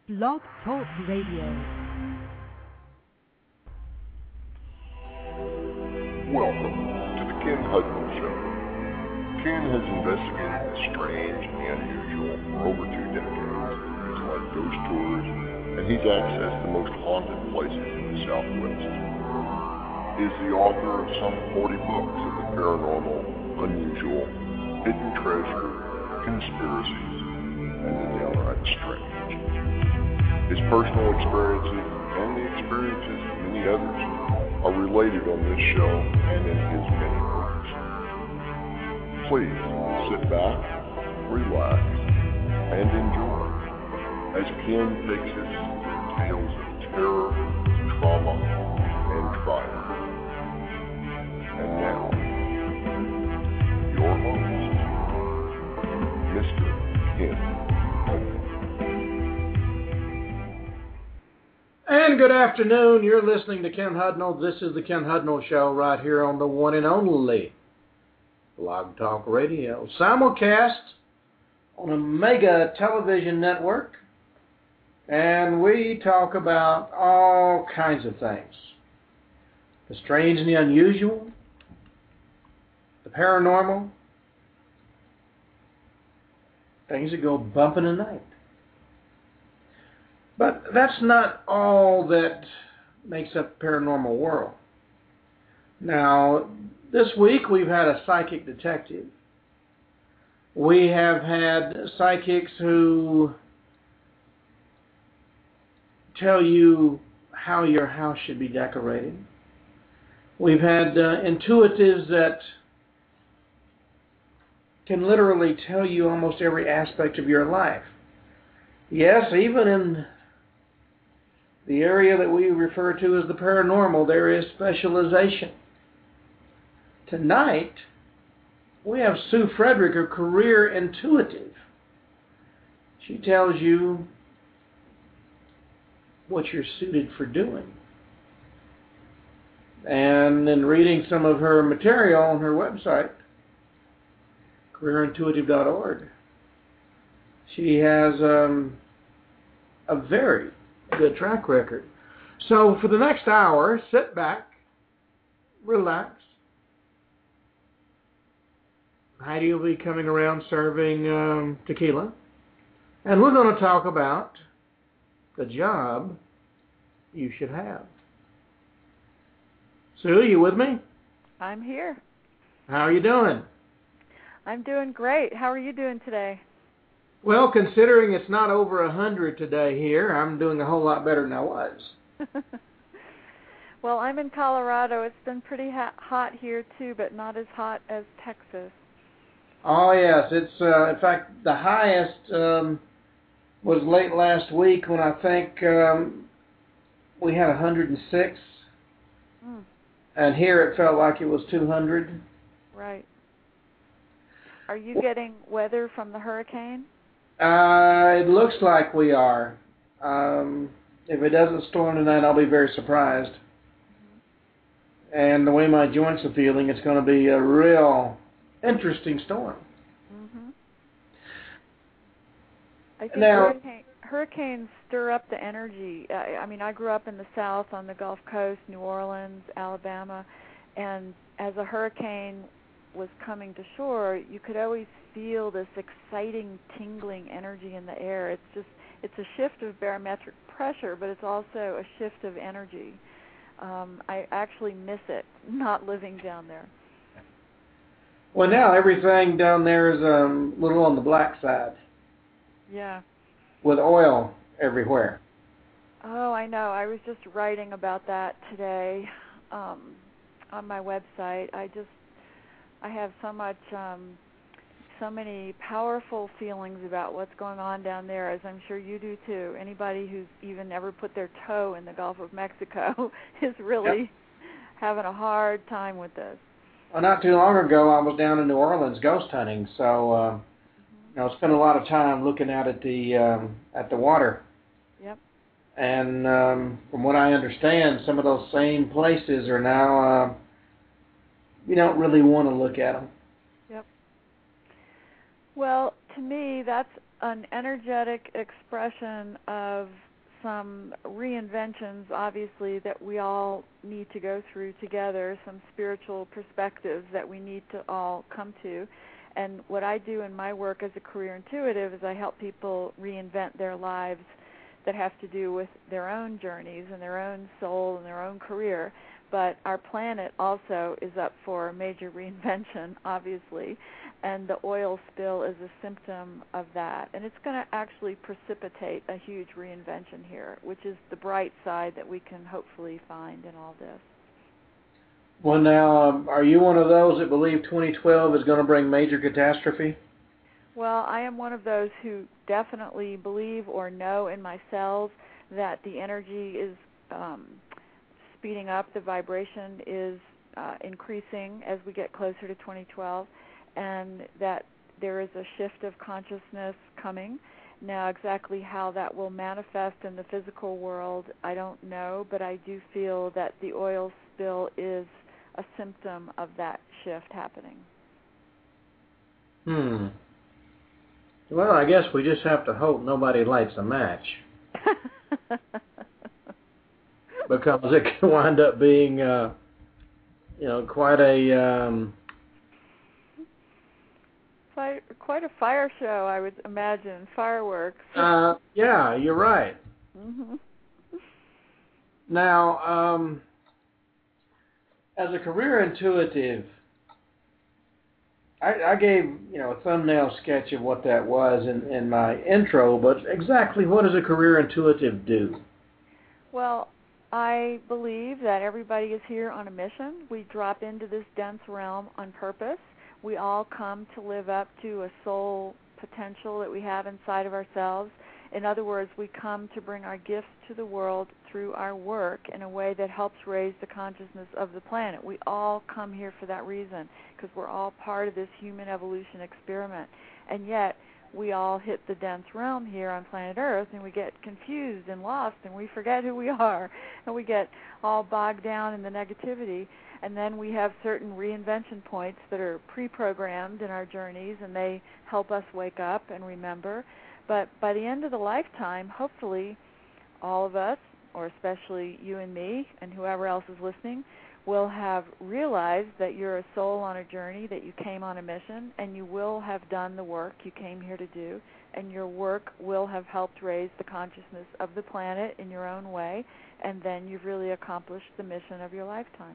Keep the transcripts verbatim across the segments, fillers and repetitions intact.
Blog Talk Radio. Welcome to the Ken Hudnall Show. Ken has investigated the strange and the unusual for over two decades. He's led ghost tours, and he's accessed the most haunted places in the Southwest. He is the author of some forty books of the paranormal, unusual, hidden treasure, conspiracies, and the downright strange. His personal experiences and the experiences of many others are related on this show and in his many books. Please sit back, relax, and enjoy as Ken takes us through tales of terror, trauma, and triumph. And now, your host, Mister Ken Hudnall. And good afternoon. You're listening to Ken Hudnall. This is the Ken Hudnall Show right here on the one and only Blog Talk Radio. Simulcast on a mega television network. And we talk about all kinds of things. The strange and the unusual. The paranormal. Things that go bump in the night. But that's not all that makes up the paranormal world. Now, this week we've had a psychic detective. We have had psychics who tell you how your house should be decorated. We've had uh, intuitives that can literally tell you almost every aspect of your life. Yes, even in the area that we refer to as the paranormal, there is specialization. Tonight, we have Sue Frederick, a career intuitive. She tells you what you're suited for doing. And in reading some of her material on her website, career intuitive dot org, she has um, a very good track record. So for the next hour, sit back, relax. Heidi will be coming around serving um, tequila. And we're going to talk about the job you should have. Sue, you with me? I'm here. How are you doing? I'm doing great. How are you doing today? Well, considering it's not over one hundred today here, I'm doing a whole lot better than I was. Well, I'm in Colorado. It's been pretty ha- hot here, too, but not as hot as Texas. Oh, yes. It's uh, in fact, the highest um, was late last week when I think um, we had one hundred six. Mm. And here it felt like it was two hundred. Right. Are you getting weather from the hurricane? Uh, it looks like we are. Um, if it doesn't storm tonight, I'll be very surprised. Mm-hmm. And the way my joints are feeling, it's going to be a real interesting storm. Mm-hmm. I think now, hurricane, hurricanes stir up the energy. I, I mean, I grew up in the South on the Gulf Coast, New Orleans, Alabama, and as a hurricane was coming to shore, you could always feel this exciting, tingling energy in the air. It's just, it's a shift of barometric pressure, but it's also a shift of energy. Um, I actually miss it, not living down there. Well, now everything down there is um, a little on the black side. Yeah. With oil everywhere. Oh, I know. I was just writing about that today um, on my website. I just, I have so much, um, so many powerful feelings about what's going on down there, as I'm sure you do too. Anybody who's even ever put their toe in the Gulf of Mexico is really yep. having a hard time with this. Well, not too long ago, I was down in New Orleans ghost hunting, so uh, mm-hmm. I spent a lot of time looking out at the um, at the water. Yep. And um, from what I understand, some of those same places are now. Uh, you don't really want to look at them. Yep. Well, to me, that's an energetic expression of some reinventions, obviously, that we all need to go through together, some spiritual perspectives that we need to all come to. And what I do in my work as a career intuitive is I help people reinvent their lives that have to do with their own journeys and their own soul and their own career. But our planet also is up for a major reinvention, obviously, and the oil spill is a symptom of that. And it's going to actually precipitate a huge reinvention here, which is the bright side that we can hopefully find in all this. Well, now, um, are you one of those that believe twenty twelve is going to bring major catastrophe? Well, I am one of those who definitely believe or know in my cells that the energy is um, speeding up, the vibration is uh, increasing as we get closer to twenty twelve, and that there is a shift of consciousness coming. Now, exactly how that will manifest in the physical world, I don't know, but I do feel that the oil spill is a symptom of that shift happening. Hmm. Well, I guess we just have to hope nobody lights a match. Because it can wind up being, uh, you know, quite a... Um, Fire, quite a fire show, I would imagine, fireworks. uh, yeah, you're right. Mm-hmm. Now, um, as a career intuitive, I, I gave, you know, a thumbnail sketch of what that was in, in my intro, but exactly what does a career intuitive do? Well, I believe that everybody is here on a mission. We drop into this dense realm on purpose. We all come to live up to a soul potential that we have inside of ourselves. In other words, we come to bring our gifts to the world through our work in a way that helps raise the consciousness of the planet. We all come here for that reason, because we're all part of this human evolution experiment. And yet, we all hit the dense realm here on planet Earth, and we get confused and lost, and we forget who we are, and we get all bogged down in the negativity. And then we have certain reinvention points that are pre-programmed in our journeys, and they help us wake up and remember. But by the end of the lifetime, hopefully, all of us, or especially you and me and whoever else is listening, will have realized that you're a soul on a journey, that you came on a mission, and you will have done the work you came here to do, and your work will have helped raise the consciousness of the planet in your own way, and then you've really accomplished the mission of your lifetime.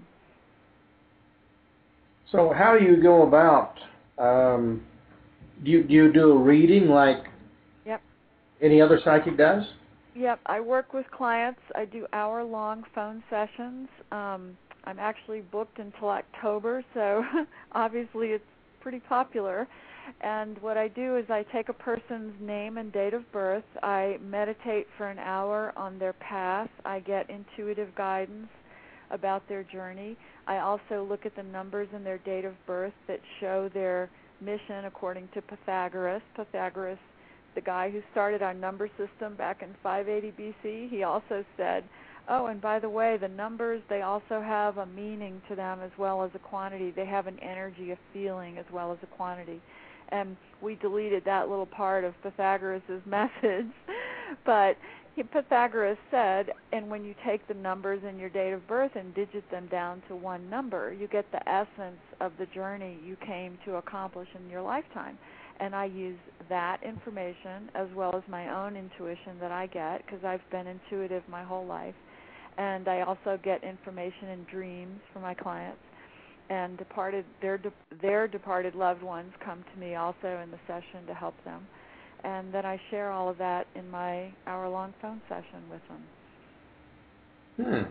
So how do you go about, um, do, you, do you do a reading like Yep. any other psychic does? Yep, I work with clients. I do hour-long phone sessions. Um, I'm actually booked until October, so obviously it's pretty popular. And what I do is I take a person's name and date of birth. I meditate for an hour on their path. I get intuitive guidance about their journey. I also look at the numbers in their date of birth that show their mission according to Pythagoras. Pythagoras, the guy who started our number system back in five eighty B C, he also said, oh, and by the way, the numbers, they also have a meaning to them as well as a quantity. They have an energy, a feeling, as well as a quantity. And we deleted that little part of Pythagoras' message. But he, Pythagoras said, and when you take the numbers in your date of birth and digit them down to one number, you get the essence of the journey you came to accomplish in your lifetime. And I use that information as well as my own intuition that I get, because I've been intuitive my whole life. And I also get information in dreams from my clients. And departed their de- their departed loved ones come to me also in the session to help them. And then I share all of that in my hour-long phone session with them. Hmm.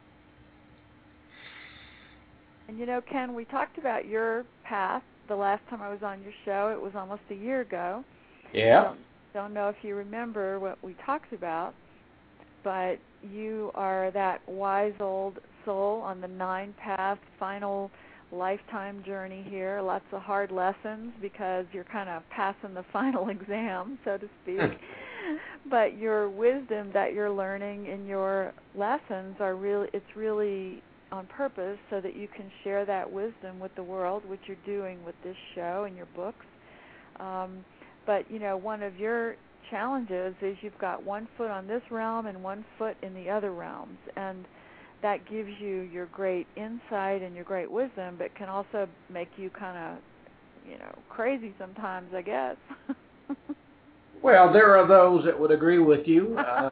And you know, Ken, we talked about your path the last time I was on your show. It was almost a year ago. Yeah. Don't, don't know if you remember what we talked about, but you are that wise old soul on the nine-path final lifetime journey here. Lots of hard lessons because you're kind of passing the final exam, so to speak. But your wisdom that you're learning in your lessons are really, it's really on purpose so that you can share that wisdom with the world, which you're doing with this show and your books. Um, But, you know, one of your challenges is you've got one foot on this realm and one foot in the other realms. And that gives you your great insight and your great wisdom, but can also make you kind of, you know, crazy sometimes, I guess. Well, there are those that would agree with you. Uh,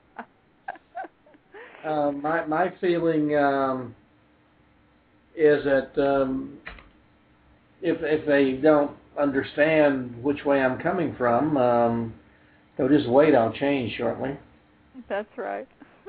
uh, my my feeling um, is that um, if if they don't understand which way I'm coming from, um, they'll just wait. I'll change shortly. That's right.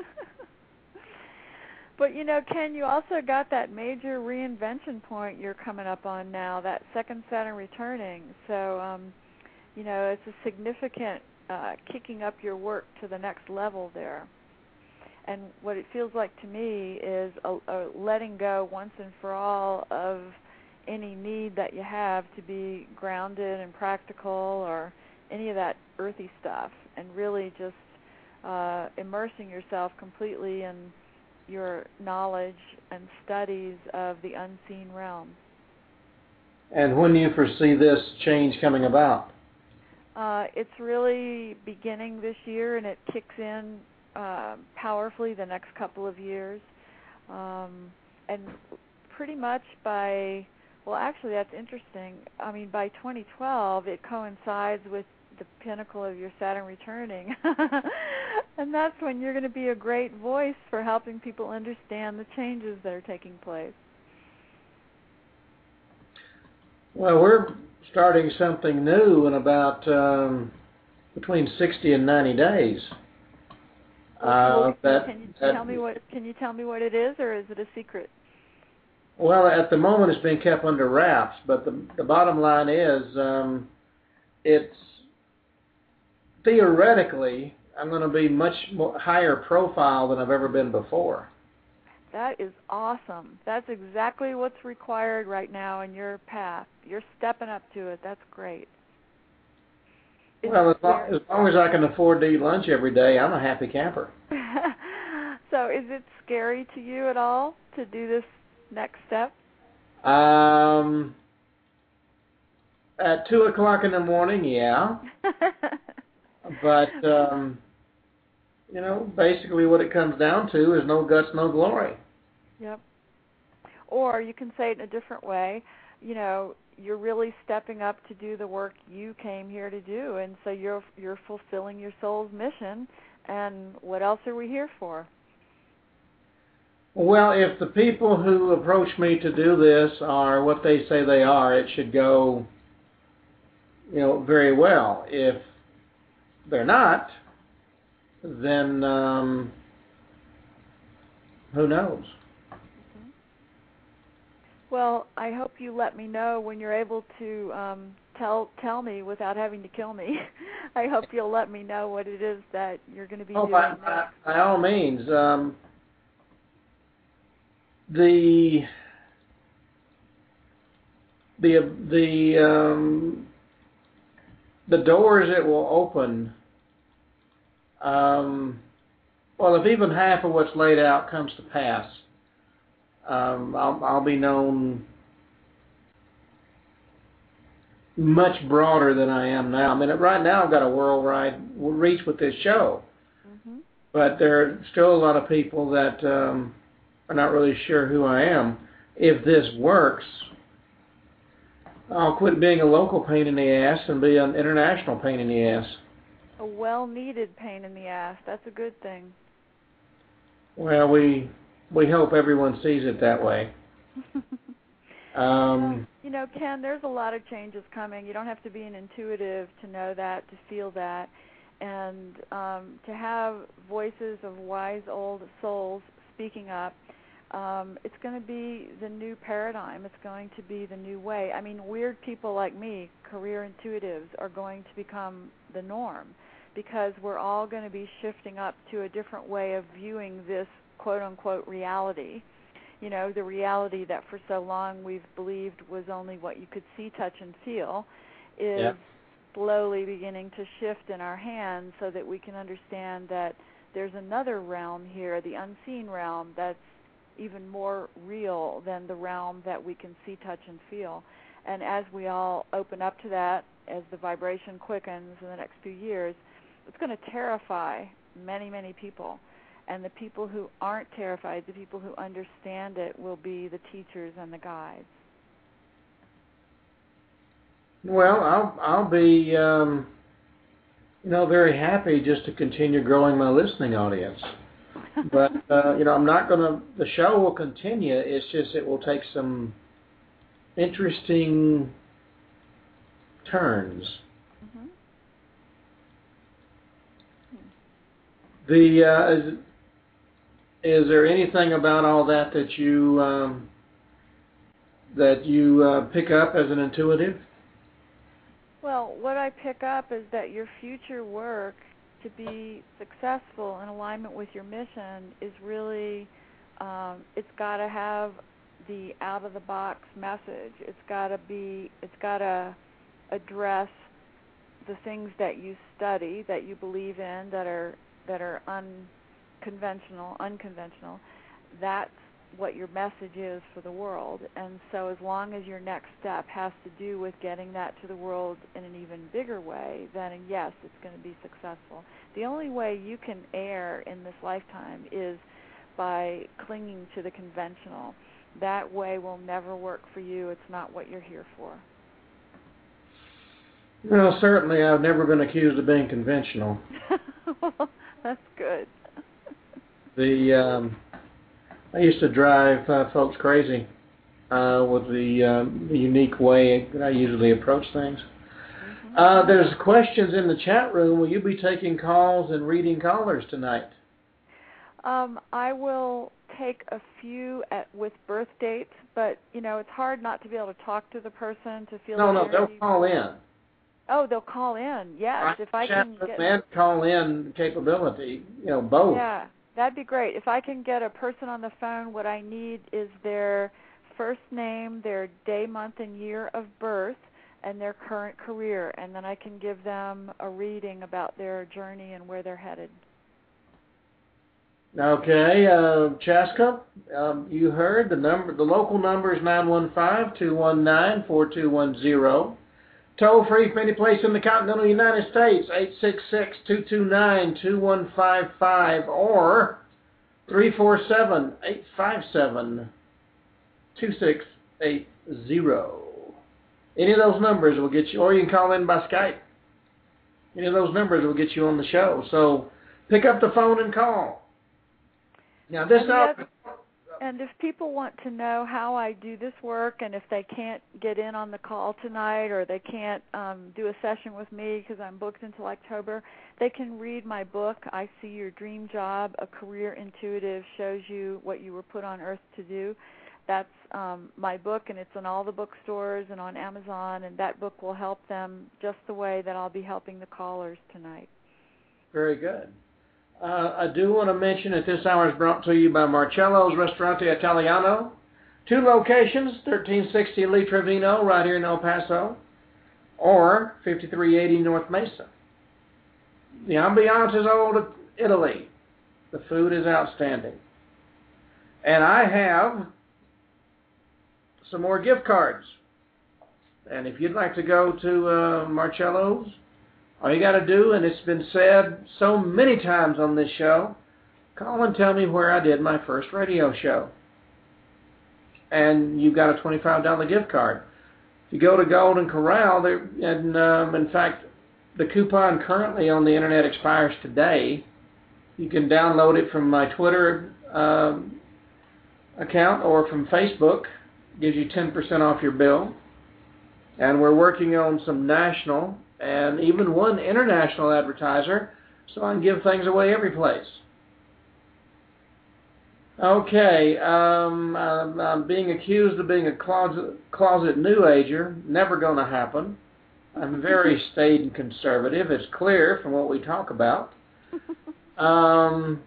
But, you know, Ken, you also got that major reinvention point you're coming up on now, that second Saturn returning. So, um, you know, it's a significant uh, kicking up your work to the next level there. And what it feels like to me is a, a letting go once and for all of any need that you have to be grounded and practical or any of that earthy stuff, and really just uh, immersing yourself completely in your knowledge and studies of the unseen realm. And when do you foresee this change coming about? Uh, it's really beginning this year, and it kicks in uh, powerfully the next couple of years. Um, and pretty much by, well, actually that's interesting. I mean, by twenty twelve, it coincides with the pinnacle of your Saturn returning. And that's when you're going to be a great voice for helping people understand the changes that are taking place. Well, we're starting something new in about um, between sixty and ninety days. Well, Uh, that, can you that, tell me what? Can you tell me what it is, or is it a secret? Well, at the moment it's being kept under wraps, but the the bottom line is um, it's theoretically I'm going to be much more higher profile than I've ever been before. That is awesome. That's exactly what's required right now in your path. You're stepping up to it. That's great. Is well, as long, as long as I can afford to eat lunch every day, I'm a happy camper. So is it scary to you at all to do this next step? Um, at two o'clock in the morning, yeah. But, um, you know, basically what it comes down to is no guts, no glory. Yep. Or you can say it in a different way. You know, you're really stepping up to do the work you came here to do, and so you're you're fulfilling your soul's mission. And what else are we here for? Well, if the people who approach me to do this are what they say they are, it should go, you know, very well. If they're not, then um, who knows? Mm-hmm. Well, I hope you let me know when you're able to um, tell tell me without having to kill me. I hope you'll let me know what it is that you're going to be oh, doing by, next. by, by all means. Um, the the the um, the doors it will open. Um, well, if even half of what's laid out comes to pass, um, I'll, I'll be known much broader than I am now. I mean, right now I've got a worldwide reach with this show, Mm-hmm. but there are still a lot of people that um, are not really sure who I am. If this works, I'll quit being a local pain in the ass and be an international pain in the ass. A well-needed pain in the ass. That's a good thing. Well, we we hope everyone sees it that way. um, you know, Ken, there's a lot of changes coming. You don't have to be an intuitive to know that, to feel that. And um, to have voices of wise old souls speaking up, um, it's going to be the new paradigm. It's going to be the new way. I mean, weird people like me, career intuitives, are going to become the norm, because we're all going to be shifting up to a different way of viewing this quote-unquote reality. You know, the reality that for so long we've believed was only what you could see, touch, and feel is yeah. slowly beginning to shift in our hands so that we can understand that there's another realm here, the unseen realm, that's even more real than the realm that we can see, touch, and feel. And as we all open up to that as the vibration quickens in the next few years, it's going to terrify many, many people. And the people who aren't terrified, the people who understand it, will be the teachers and the guides. Well, I'll I'll be um, you know very happy just to continue growing my listening audience. But uh, you know, I'm not going to. The show will continue. It's just it will take some interesting turns. Mm-hmm. The uh, is, is there anything about all that that you um, that you uh, pick up as an intuitive? Well, what I pick up is that your future work to be successful in alignment with your mission is really, um, it's got to have the out-of-the-box message. It's got to be, it's got to address the things that you study, that you believe in, that are that are unconventional, unconventional. That's what your message is for the world. And so as long as your next step has to do with getting that to the world in an even bigger way, then yes, it's going to be successful. The only way you can err in this lifetime is by clinging to the conventional. That way will never work for you. It's not what you're here for. Well, certainly I've never been accused of being conventional. Well, that's good. The um, I used to drive uh, folks crazy uh, with the, um, the unique way that I usually approach things. Mm-hmm. Uh, there's questions in the chat room. Will you be taking calls and reading callers tonight? Um, I will take a few at, with birth dates, but, you know, it's hard not to be able to talk to the person to feel No, the no, energy. they'll call in. Oh, they'll call in. Yes, I if I can get and call in capability, you know, both. Yeah, that'd be great. If I can get a person on the phone, what I need is their first name, their day, month, and year of birth, and their current career, and then I can give them a reading about their journey and where they're headed. Okay, uh, Chaska, um, you heard the number. The local number is nine one five, two one nine, four two one zero. Toll free from any place in the continental United States, eight six six, two two nine, two one five five or three four seven, eight five seven, two six eight zero. Any of those numbers will get you, or you can call in by Skype. Any of those numbers will get you on the show. So pick up the phone and call. Now this and, out. yet, and if people want to know how I do this work, and if they can't get in on the call tonight, or they can't um, do a session with me because I'm booked until October, they can read my book, I See Your Dream Job, A Career Intuitive Shows You What You Were Put on Earth to Do. That's um, my book, and it's in all the bookstores and on Amazon, and that book will help them just the way that I'll be helping the callers tonight. Very good. Uh, I do want to mention that this hour is brought to you by Marcello's Ristorante Italiano. Two locations, thirteen sixty Lee Trevino, right here in El Paso, or fifty-three eighty North Mesa. The ambiance is old Italy. The food is outstanding. And I have some more gift cards. And if you'd like to go to uh, Marcello's, all you got to do, and it's been said so many times on this show, call and tell me where I did my first radio show. And you've got a twenty-five dollar gift card. If you go to Golden Corral, and um, in fact, the coupon currently on the internet expires today. You can download it from my Twitter um, account or from Facebook. It gives you ten percent off your bill. And we're working on some national and even one international advertiser, so I can give things away every place. Okay, um, I'm, I'm being accused of being a closet, closet New Ager. Never going to happen. I'm very staid and conservative. It's clear from what we talk about. Um,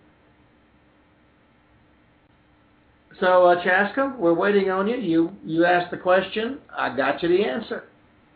so, uh, Chaska, we're waiting on you. You you asked the question. I got you the answer.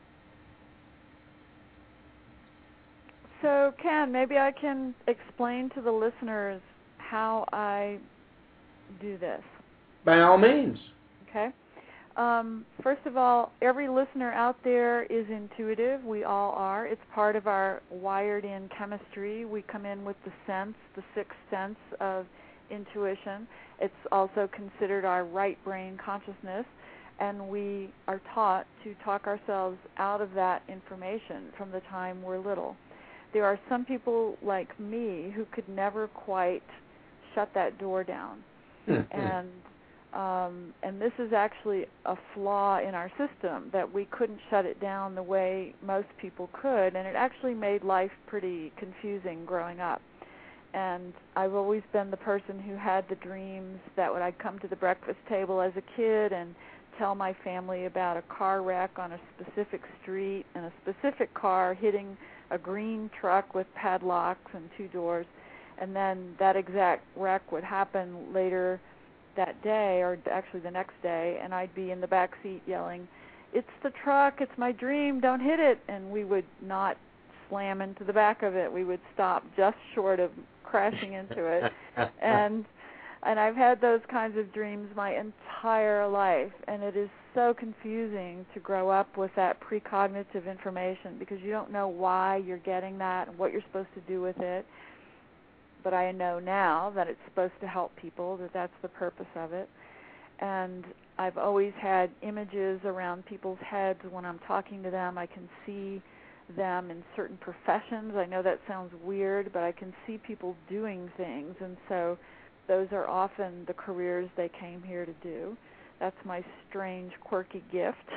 So, Ken, maybe I can explain to the listeners how I do this. By all means. Okay. Um, first of all, every listener out there is intuitive. We all are. It's part of our wired-in chemistry. We come in with the sense, the sixth sense of intuition. It's also considered our right brain consciousness, and we are taught to talk ourselves out of that information from the time we're little. There are some people like me who could never quite shut that door down. Mm-hmm. And Um, and this is actually a flaw in our system, that we couldn't shut it down the way most people could, and it actually made life pretty confusing growing up. And I've always been the person who had the dreams that when I'd come to the breakfast table as a kid and tell my family about a car wreck on a specific street and a specific car hitting a green truck with padlocks and two doors, and then that exact wreck would happen later that day, or actually the next day, and I'd be in the back seat yelling, "It's the truck, it's my dream, don't hit it," and we would not slam into the back of it. We would stop just short of crashing into it. and and I've had those kinds of dreams my entire life, and it is so confusing to grow up with that precognitive information, because you don't know why you're getting that and what you're supposed to do with it. But I know now that it's supposed to help people, that that's the purpose of it. And I've always had images around people's heads when I'm talking to them. I can see them in certain professions. I know that sounds weird, but I can see people doing things, and so those are often the careers they came here to do. That's my strange, quirky gift.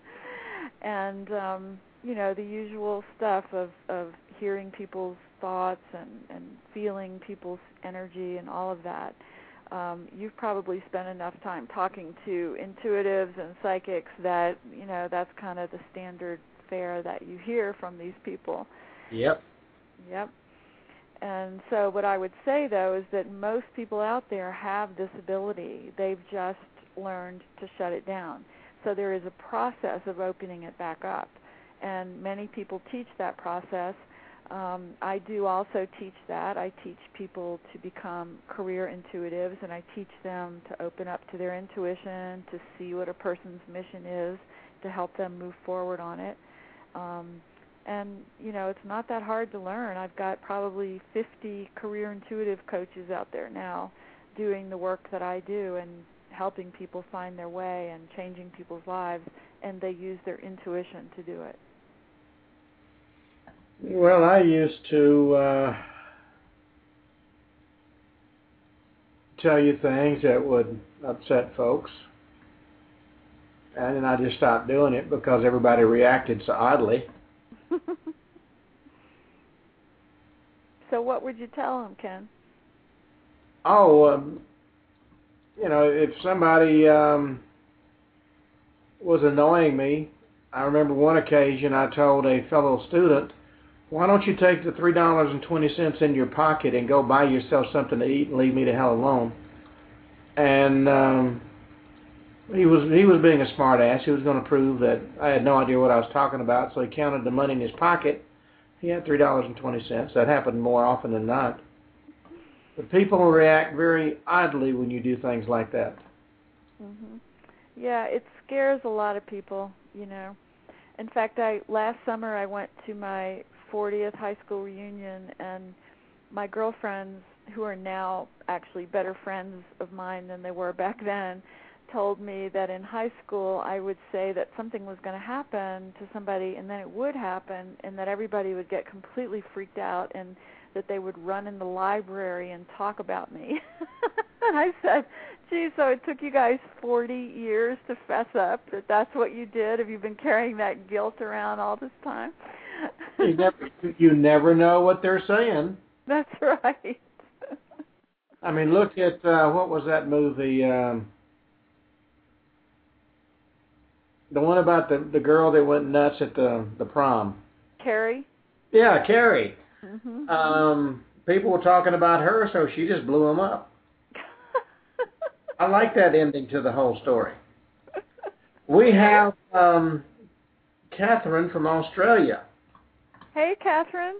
and, um, you know, the usual stuff of, of hearing people's thoughts and, and feeling people's energy and all of that. Um, you've probably spent enough time talking to intuitives and psychics that, you know, that's kind of the standard fare that you hear from these people. Yep. Yep. And so what I would say, though, is that most people out there have this ability. They've just learned to shut it down. So there is a process of opening it back up. And many people teach that process. Um, I do also teach that. I teach people to become career intuitives, and I teach them to open up to their intuition, to see what a person's mission is, to help them move forward on it. Um, and, you know, it's not that hard to learn. I've got probably fifty career intuitive coaches out there now doing the work that I do and helping people find their way and changing people's lives, and they use their intuition to do it. Well, I used to uh, tell you things that would upset folks, and then I just stopped doing it because everybody reacted so oddly. So what would you tell them, Ken? Oh, um, you know, if somebody um, was annoying me, I remember one occasion I told a fellow student, "Why don't you take the three dollars and twenty cents in your pocket and go buy yourself something to eat and leave me the hell alone?" And um, he was he was being a smart ass. He was going to prove that I had no idea what I was talking about, so he counted the money in his pocket. He had three dollars and twenty cents. That happened more often than not. But people react very oddly when you do things like that. Mm-hmm. Yeah, it scares a lot of people, you know. In fact, I last summer I went to my fortieth high school reunion, and my girlfriends, who are now actually better friends of mine than they were back then, told me that in high school I would say that something was going to happen to somebody, and then it would happen, and that everybody would get completely freaked out, and that they would run in the library and talk about me. And I said, "Gee, so it took you guys forty years to fess up that that's what you did? Have you been carrying that guilt around all this time?" You never, you never know what they're saying. That's right. I mean, look at, uh, what was that movie? Um, the one about the, the girl that went nuts at the, the prom. Carrie? Yeah, Carrie. Mm-hmm. Um, people were talking about her, so she just blew them up. I like that ending to the whole story. We have um, Catherine from Australia. Hey, Catherine.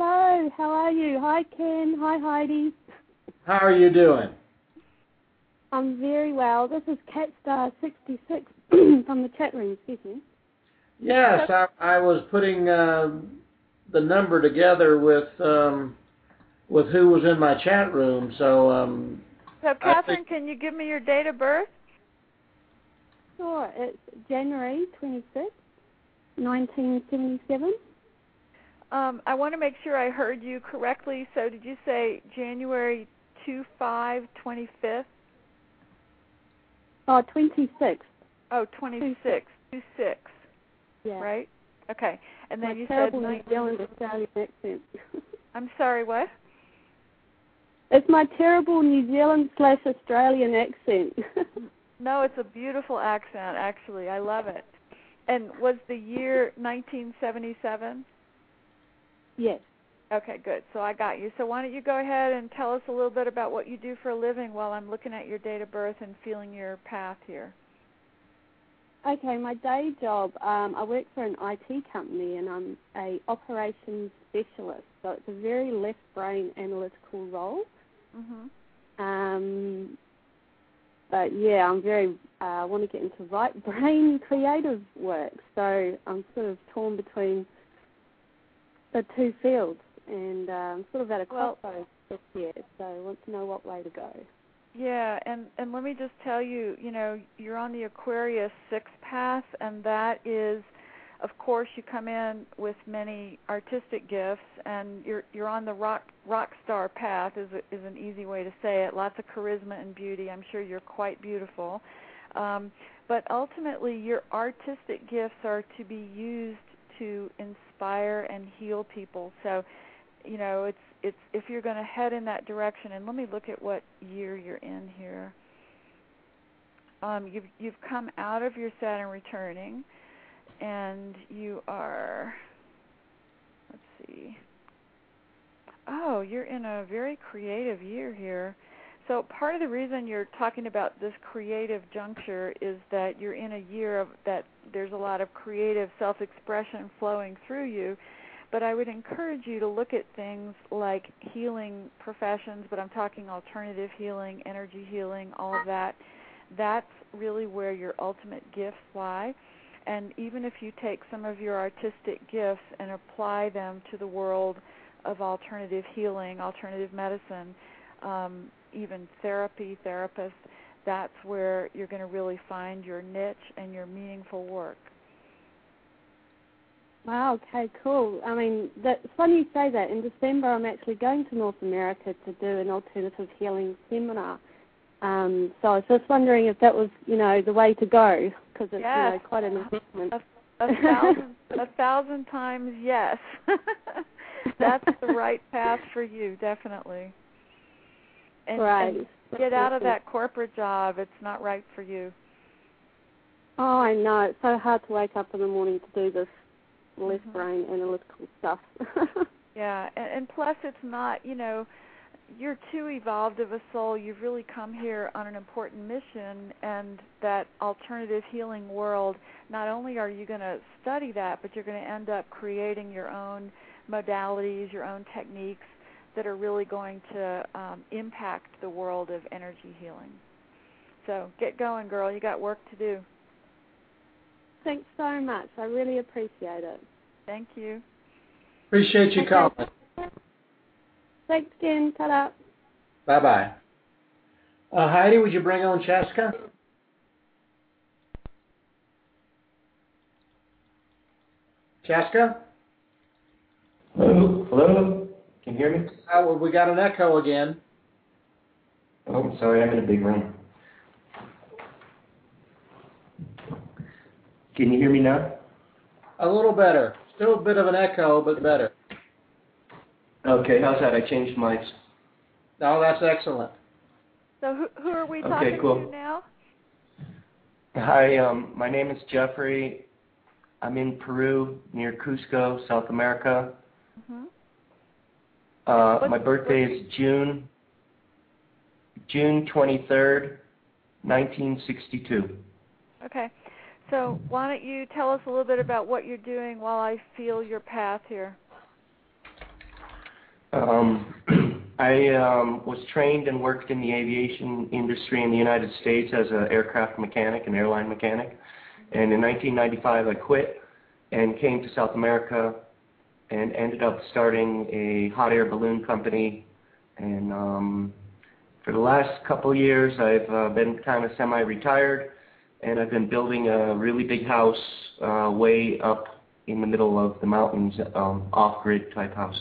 Hello, how are you? Hi, Ken. Hi, Heidi. How are you doing? I'm very well. This is Catstar sixty-six from the chat room. Excuse me. Yes, I, I was putting uh, the number together with um, with who was in my chat room. So, um, so Catherine, can you give me your date of birth? Sure. It's January twenty-sixth, nineteen seventy-seven. Um, I want to make sure I heard you correctly. So did you say January two five twenty-fifth? Oh, twenty-sixth. Oh, twenty-six. two six. Yeah. Right? Okay. And then My you terrible said... New Zealand Australian accent. I'm sorry, what? It's my terrible New Zealand slash Australian accent. No, it's a beautiful accent, actually. I love it. And was the year nineteen seventy-seven? Yes. Okay, good. So I got you. So why don't you go ahead and tell us a little bit about what you do for a living while I'm looking at your date of birth and feeling your path here. Okay, my day job, um, I work for an I T company and I'm a operations specialist. So it's a very left brain analytical role. Mm-hmm. Um, but yeah, I'm very, uh, I want to get into right brain creative work. So I'm sort of torn between the two fields and uh, I'm sort of at a crossroads this year. So I want to know what way to go. Yeah, and, and let me just tell you, you know, you're on the Aquarius sixth path, and that is, of course, you come in with many artistic gifts, and you're you're on the rock rock star path is a, is an easy way to say it. Lots of charisma and beauty. I'm sure you're quite beautiful, um, but ultimately, your artistic gifts are to be used to inspire and heal people. So, you know, it's it's if you're going to head in that direction, and let me look at what year you're in here. Um, you've you've come out of your Saturn returning, and you are. Let's see. Oh, you're in a very creative year here. So part of the reason you're talking about this creative juncture is that you're in a year of that there's a lot of creative self-expression flowing through you. But I would encourage you to look at things like healing professions, but I'm talking alternative healing, energy healing, all of that. That's really where your ultimate gifts lie. And even if you take some of your artistic gifts and apply them to the world of alternative healing, alternative medicine, um, even therapy, therapists, that's where you're going to really find your niche and your meaningful work. Wow, okay, cool. I mean, that's funny you say that. In December, I'm actually going to North America to do an alternative healing seminar. Um, so I was just wondering if that was, you know, the way to go, because it's, yes. you know, quite an investment. A, a, thousand, a thousand times yes. That's the right path for you, definitely. And, right. and get out of that corporate job. It's not right for you. Oh, I know. It's so hard to wake up in the morning to do this left Mm-hmm. brain analytical stuff. Yeah, and, and plus it's not, you know, you're too evolved of a soul. You've really come here on an important mission, and that alternative healing world, not only are you going to study that, but you're going to end up creating your own modalities, your own techniques that are really going to um, impact the world of energy healing. So get going, girl. You got work to do. Thanks so much. I really appreciate it. Thank you. Appreciate you calling. Thanks again. Ta-da. Bye-bye. Uh, Heidi, would you bring on Chaska? Chaska? Hello? Hello? Can you hear me? Oh, we got an echo again. Oh, sorry, I'm in a big room. Can you hear me now? A little better. Still a bit of an echo, but better. Okay, how's that? I changed mics. No, that's excellent. So who, who are we Okay, talking cool. to now? Hi, um, my name is Jeffrey. I'm in Peru, near Cusco, South America. Mm-hmm. Uh, What's, my birthday is June, June twenty-third, nineteen sixty-two. Okay. So why don't you tell us a little bit about what you're doing while I feel your path here? Um, I um, was trained and worked in the aviation industry in the United States as an aircraft mechanic, an airline mechanic. And in nineteen ninety-five, I quit and came to South America and ended up starting a hot air balloon company. And um, for the last couple of years, I've uh, been kind of semi-retired, and I've been building a really big house uh, way up in the middle of the mountains, um, off-grid type house.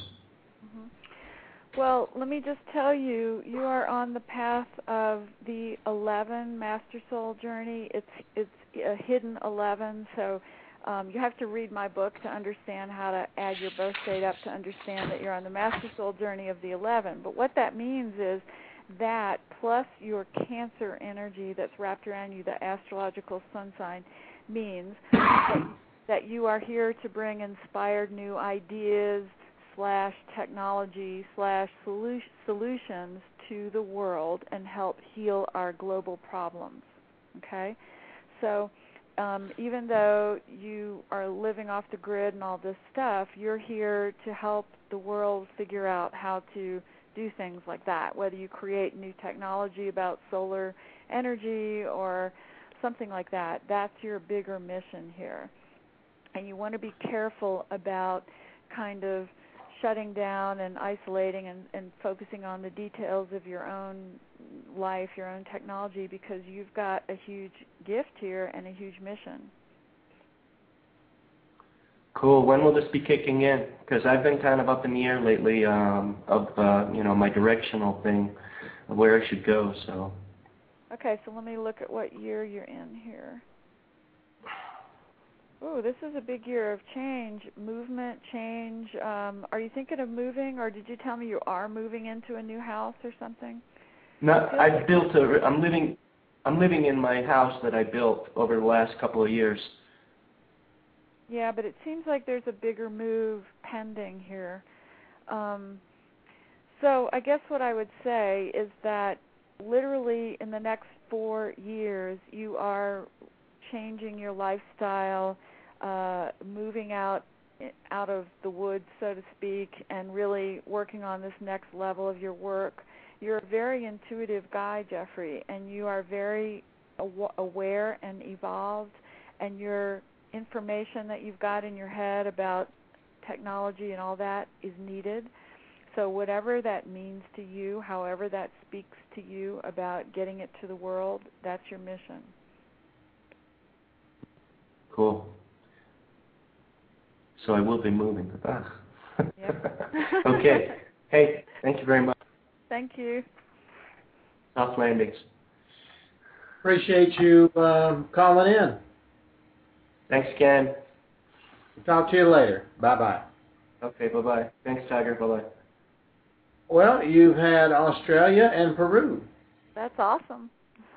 Well, let me just tell you, you are on the path of the eleven Master Soul Journey. It's it's a hidden eleven, so um, you have to read my book to understand how to add your birth date up to understand that you're on the Master Soul Journey of the eleven. But what that means is that plus your Cancer energy that's wrapped around you, the astrological sun sign, means that, that you are here to bring inspired new ideas, slash technology slash solu- solutions to the world and help heal our global problems. Okay? So um, even though you are living off the grid and all this stuff, you're here to help the world figure out how to do things like that, whether you create new technology about solar energy or something like that. That's your bigger mission here. And you want to be careful about kind of shutting down and isolating and, and focusing on the details of your own life, your own technology, because you've got a huge gift here and a huge mission. Cool. When will this be kicking in? Because I've been kind of up in the air lately um, of, uh, you know, my directional thing, of where I should go. So. Okay, so let me look at what year you're in here. Oh, this is a big year of change, movement, change. Um, are you thinking of moving, or did you tell me you are moving into a new house or something? No, I built a. I'm living. I'm living in my house that I built over the last couple of years. Yeah, but it seems like there's a bigger move pending here. Um, so I guess what I would say is that literally in the next four years, you are changing your lifestyle, uh, moving out out of the woods, so to speak, and really working on this next level of your work. You're a very intuitive guy, Jeffrey, and you are very aw- aware and evolved, and your information that you've got in your head about technology and all that is needed. So whatever that means to you, however that speaks to you about getting it to the world, that's your mission. Cool. So I will be moving. Ah. Yep. Okay. Hey, thank you very much. Thank you. Soft landings. Appreciate you um, calling in. Thanks again. Talk to you later. Bye-bye. Okay, bye-bye. Thanks, Tiger. Bye-bye. Well, you've had Australia and Peru. That's awesome.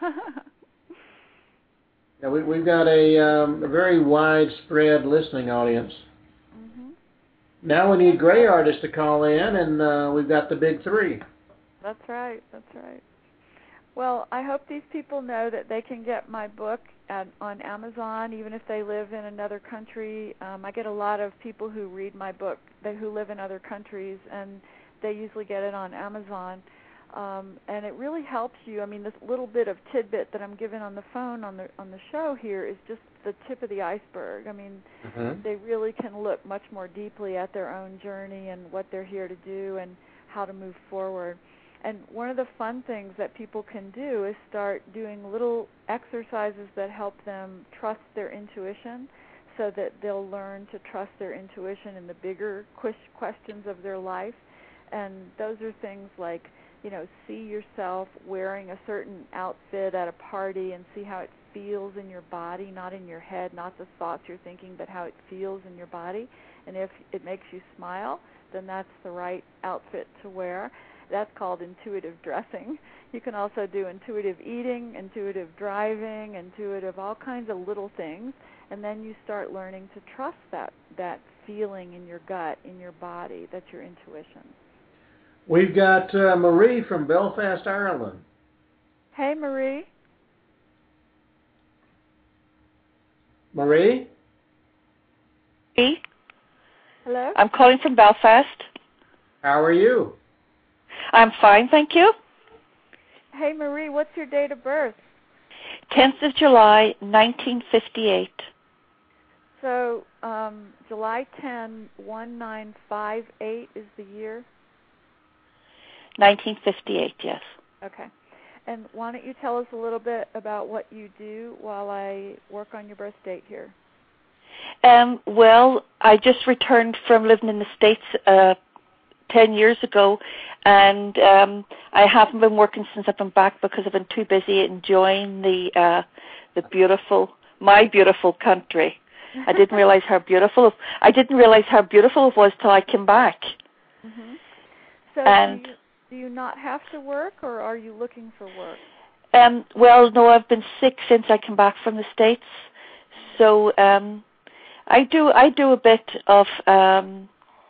Now we, we've got a, um, a very widespread listening audience. Mm-hmm. Now we need gray artists to call in, and uh, we've got the big three. That's right. That's right. Well, I hope these people know that they can get my book at, on Amazon, even if they live in another country. Um, I get a lot of people who read my book they, who live in other countries, and they usually get it on Amazon. Um, and it really helps you. I mean, this little bit of tidbit that I'm giving on the phone on the on the show here is just the tip of the iceberg. I mean, mm-hmm. They really can look much more deeply at their own journey and what they're here to do and how to move forward. And one of the fun things that people can do is start doing little exercises that help them trust their intuition, so that they'll learn to trust their intuition in the bigger questions of their life. And those are things like, you know, see yourself wearing a certain outfit at a party and see how it feels in your body, not in your head, not the thoughts you're thinking, but how it feels in your body. And if it makes you smile, then that's the right outfit to wear. That's called intuitive dressing. You can also do intuitive eating, intuitive driving, intuitive all kinds of little things, and then you start learning to trust that, that feeling in your gut, in your body. That's your intuition. We've got uh, Marie from Belfast, Ireland. Hey, Marie. Marie? Hey. Hello? I'm calling from Belfast. How are you? I'm fine, thank you. Hey, Marie, what's your date of birth? tenth of July, nineteen fifty-eight. So, um, July tenth, nineteen fifty-eight is the year? nineteen fifty-eight, yes. Okay. And why don't you tell us a little bit about what you do while I work on your birth date here? Um, well, I just returned from living in the States uh, ten years ago, and um, I haven't been working since I've been back because I've been too busy enjoying the uh, the beautiful, my beautiful country. I didn't realize how beautiful I didn't realize how beautiful it was till I came back. Mm-hmm. So and do you, do you not have to work, or are you looking for work? Um, well, no, I've been sick since I came back from the States, so um, I do I do a bit of um,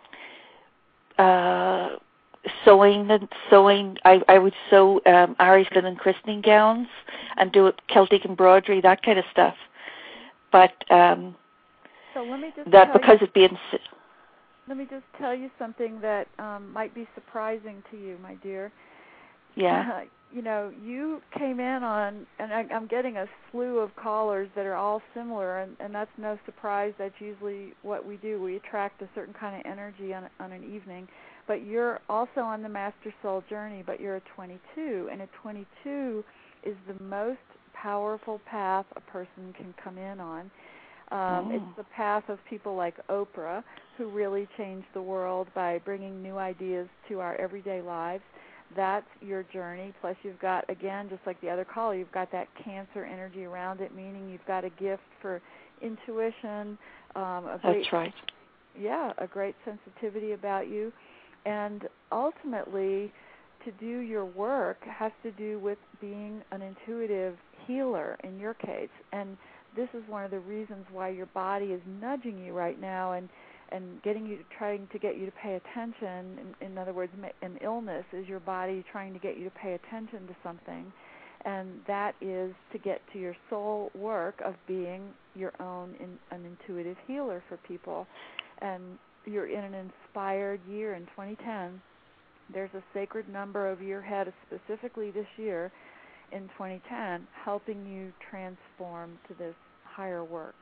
uh, sewing and sewing. I, I would sew um, Irish linen christening gowns and do Celtic embroidery, that kind of stuff. But um, so let me just that tell because you, it being let me just tell you something that um, might be surprising to you, my dear. Yeah. Uh, you know, you came in on, and I, I'm getting a slew of callers that are all similar, and, and that's no surprise. That's usually what we do. We attract a certain kind of energy on, on an evening. But you're also on the Master Soul journey, but you're a twenty-two, and a twenty-two is the most powerful path a person can come in on. Um, mm. It's the path of people like Oprah, who really changed the world by bringing new ideas to our everyday lives. That's your journey. Plus, you've got, again, just like the other caller, you've got that Cancer energy around it, meaning you've got a gift for intuition. Um, a great, That's right. Yeah, a great sensitivity about you. And ultimately, to do your work has to do with being an intuitive healer in your case. And this is one of the reasons why your body is nudging you right now and and getting you, trying to get you to pay attention. In, in other words, an illness is your body trying to get you to pay attention to something, and that is to get to your soul work of being your own in, an intuitive healer for people. And you're in an inspired year in twenty ten. There's a sacred number over your head, specifically this year in twenty ten, helping you transform to this higher work.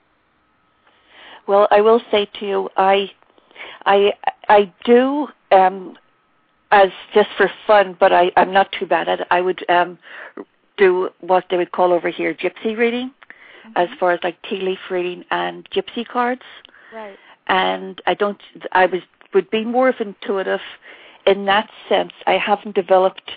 Well, I will say to you, I, I, I do um, as just for fun, but I, I'm not too bad at it. I would um, do what they would call over here gypsy reading, mm-hmm. as far as like tea leaf reading and gypsy cards. Right. And I don't. I was would be more of intuitive in that sense. I haven't developed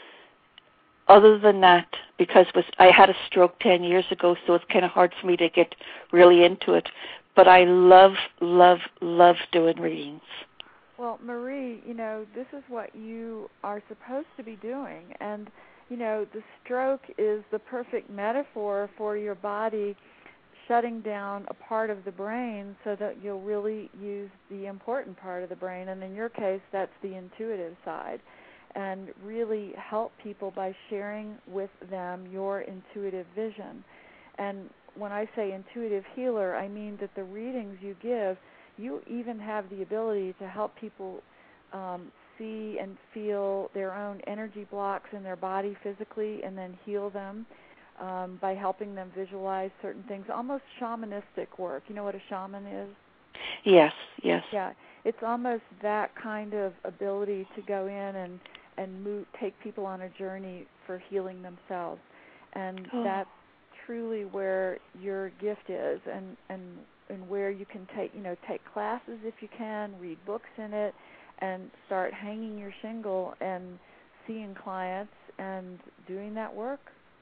other than that because was I had a stroke ten years ago, so it's kind of hard for me to get really into it. But I love, love, love doing readings. Well, Marie, you know, this is what you are supposed to be doing. And, you know, the stroke is the perfect metaphor for your body shutting down a part of the brain so that you'll really use the important part of the brain. And in your case, that's the intuitive side. And really help people by sharing with them your intuitive vision. And when I say intuitive healer, I mean that the readings you give, you even have the ability to help people um, see and feel their own energy blocks in their body physically and then heal them um, by helping them visualize certain things, almost shamanistic work. You know what a shaman is? Yes, yes. Yeah, it's almost that kind of ability to go in and, and move, take people on a journey for healing themselves. And oh. that's truly where your gift is, and, and and where you can take you know take classes if you can, read books in it, and start hanging your shingle and seeing clients and doing that work.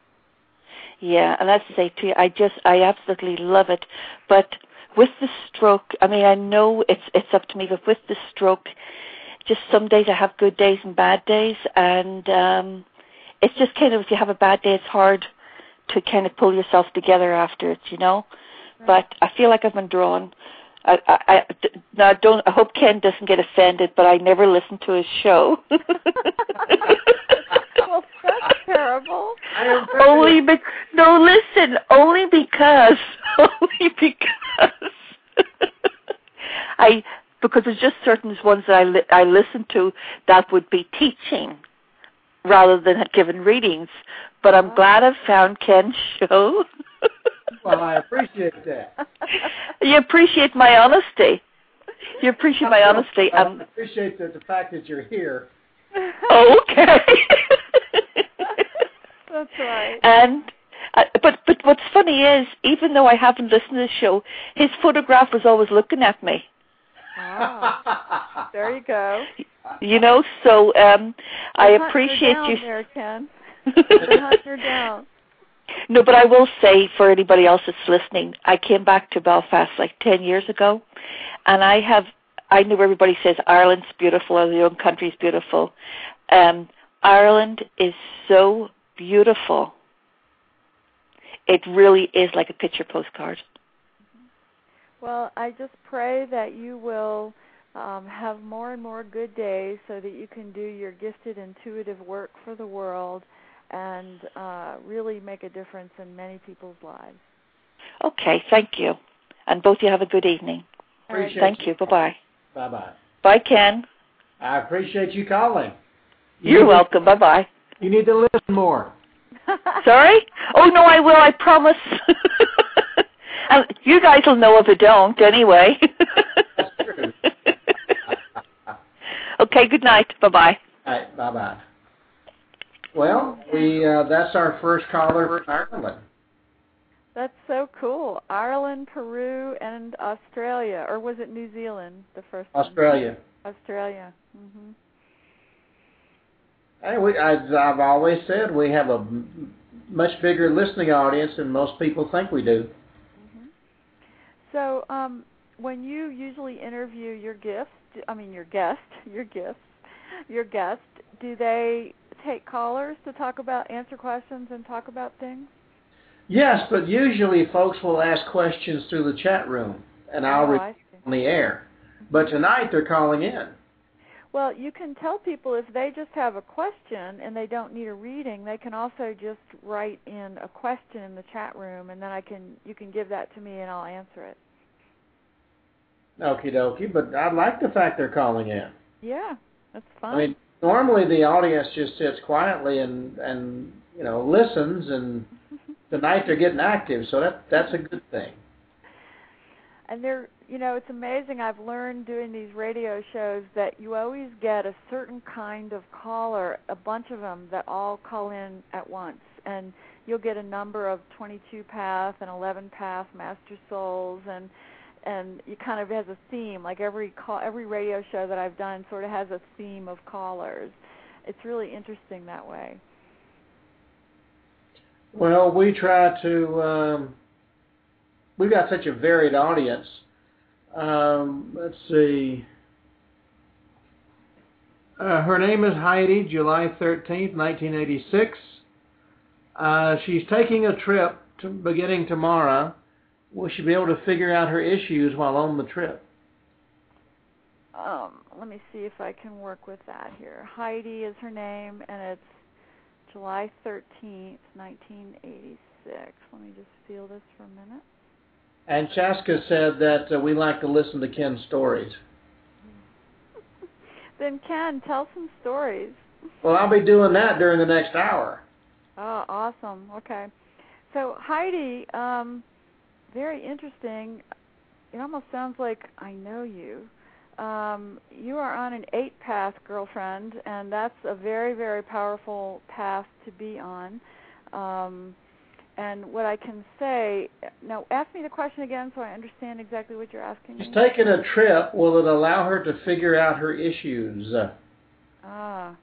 Yeah, and that's to say to you, I just I absolutely love it. But with the stroke, I mean, I know it's it's up to me, but with the stroke, just some days I have good days and bad days, and um, it's just kind of if you have a bad day, it's hard to kind of pull yourself together after it, you know. Right. But I feel like I've been drawn. I, I, I, now I don't. I hope Ken doesn't get offended, but I never listen to his show. Well, that's terrible. Only be, no, listen. Only because, only because I, because there's just certain ones that I, li- I listen to that would be teaching rather than giving readings. But I'm glad I've found Ken's show. Well, I appreciate that. You appreciate my honesty. You appreciate my honesty. I Um, appreciate the, the fact that you're here. Oh, okay. That's right. And uh, but but what's funny is, even though I haven't listened to the show, his photograph was always looking at me. Ah, there you go. You know, so um, I They're hunting appreciate her down you. there, Ken. They're hunting her down. No, but I will say for anybody else that's listening, I came back to Belfast like ten years ago, and I have, I know everybody says Ireland's beautiful or the own country's beautiful. Um, Ireland is so beautiful. It really is like a picture postcard. Well, I just pray that you will um, have more and more good days so that you can do your gifted, intuitive work for the world and uh, really make a difference in many people's lives. Okay, thank you. And both of you have a good evening. Appreciate Thank you. you. Bye-bye. Bye-bye. Bye, Ken. I appreciate you calling. You You're need welcome. to, Bye-bye. you need to listen more. Sorry? Oh, no, I will. I promise. And you guys will know if I don't anyway. That's true. Okay, good night. Bye-bye. All right, bye-bye. Well, we uh, that's our first caller from Ireland. That's so cool. Ireland, Peru, and Australia. Or was it New Zealand, the first Australia. one? Australia. Mm-hmm. Hey, we, I, I've always said we have a m- much bigger listening audience than most people think we do. Mm-hmm. So um, when you usually interview your guest, I mean your guest, your guest, your guest, do they take callers to talk about, answer questions and talk about things? Yes, but usually folks will ask questions through the chat room, and I'll Oh, read I see. on the air. But tonight they're calling in. Well, you can tell people if they just have a question and they don't need a reading, they can also just write in a question in the chat room, and then I can you can give that to me and I'll answer it. Okie dokie, but I like the fact they're calling in. Yeah, that's fun. I mean, normally the audience just sits quietly and, and you know, listens, and tonight they're getting active, so that that's a good thing. And they're, you know, it's amazing. I've learned doing these radio shows that you always get a certain kind of caller, a bunch of them that all call in at once. And you'll get a number of twenty-two path and eleven path master souls, and and you kind of has a theme. Like every call, every radio show that I've done sort of has a theme of callers. It's really interesting that way. Well, we try to. Um, we've got such a varied audience. Um, let's see. Uh, her name is Heidi, July thirteenth, nineteen eighty-six. Uh, she's taking a trip to, beginning tomorrow. Will she be able to figure out her issues while on the trip? Um, let me see if I can work with that here. Heidi is her name, and it's July thirteenth, nineteen eighty-six. Let me just feel this for a minute. And Chaska said that uh, we like to listen to Ken's stories. Then Ken, tell some stories. Well, I'll be doing that during the next hour. Oh, awesome. Okay. So Heidi, um, very interesting. It almost sounds like I know you. Um, you are on an eight path, girlfriend, and that's a very, very powerful path to be on. Um, and what I can say, now ask me the question again so I understand exactly what you're asking me. She's taking a trip. Will it allow her to figure out her issues? Ah.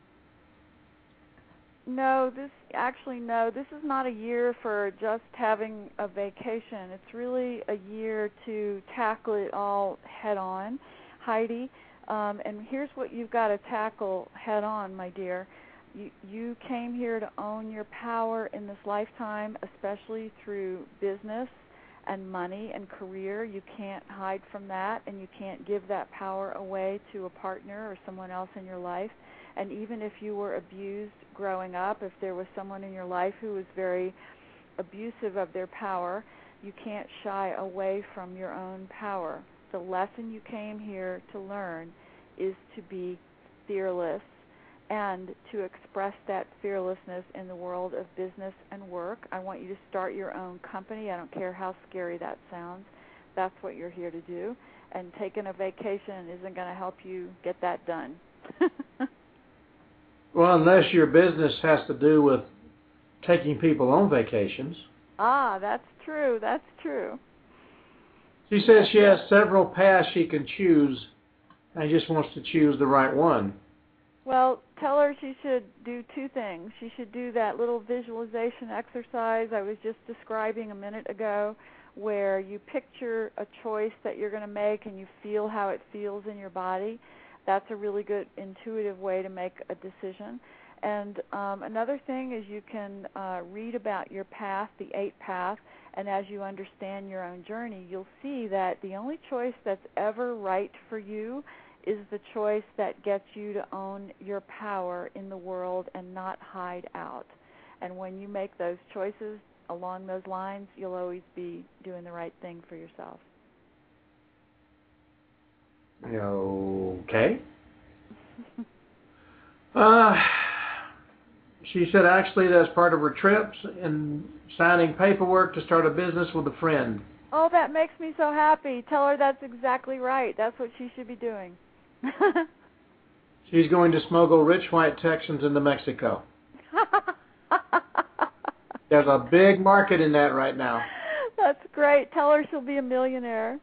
No, this actually no. This is not a year for just having a vacation. It's really a year to tackle it all head on, Heidi. Um, and here's what you've got to tackle head on, my dear. You you came here to own your power in this lifetime, especially through business and money and career. You can't hide from that, and you can't give that power away to a partner or someone else in your life. And even if you were abused growing up, if there was someone in your life who was very abusive of their power, you can't shy away from your own power. the lesson you came here to learn is to be fearless and to express that fearlessness in the world of business and work. I want you to start your own company. I don't care how scary that sounds. That's what you're here to do. And taking a vacation isn't going to help you get that done. Well, unless your business has to do with taking people on vacations. Ah, that's true. That's true. She says she has several paths she can choose, and just wants to choose the right one. Well, tell her she should do two things. She should do that little visualization exercise I was just describing a minute ago, where you picture a choice that you're going to make and you feel how it feels in your body. That's a really good intuitive way to make a decision. And um, another thing is you can uh, read about your path, the eight path, and as you understand your own journey, you'll see that the only choice that's ever right for you is the choice that gets you to own your power in the world and not hide out. And when you make those choices along those lines, you'll always be doing the right thing for yourself. Okay. uh, she said actually that's part of her trips and signing paperwork to start a business with a friend. Oh, that makes me so happy. Tell her that's exactly right. That's what she should be doing. She's going to smuggle rich white Texans into Mexico. There's a big market in that right now. That's great. Tell her she'll be a millionaire.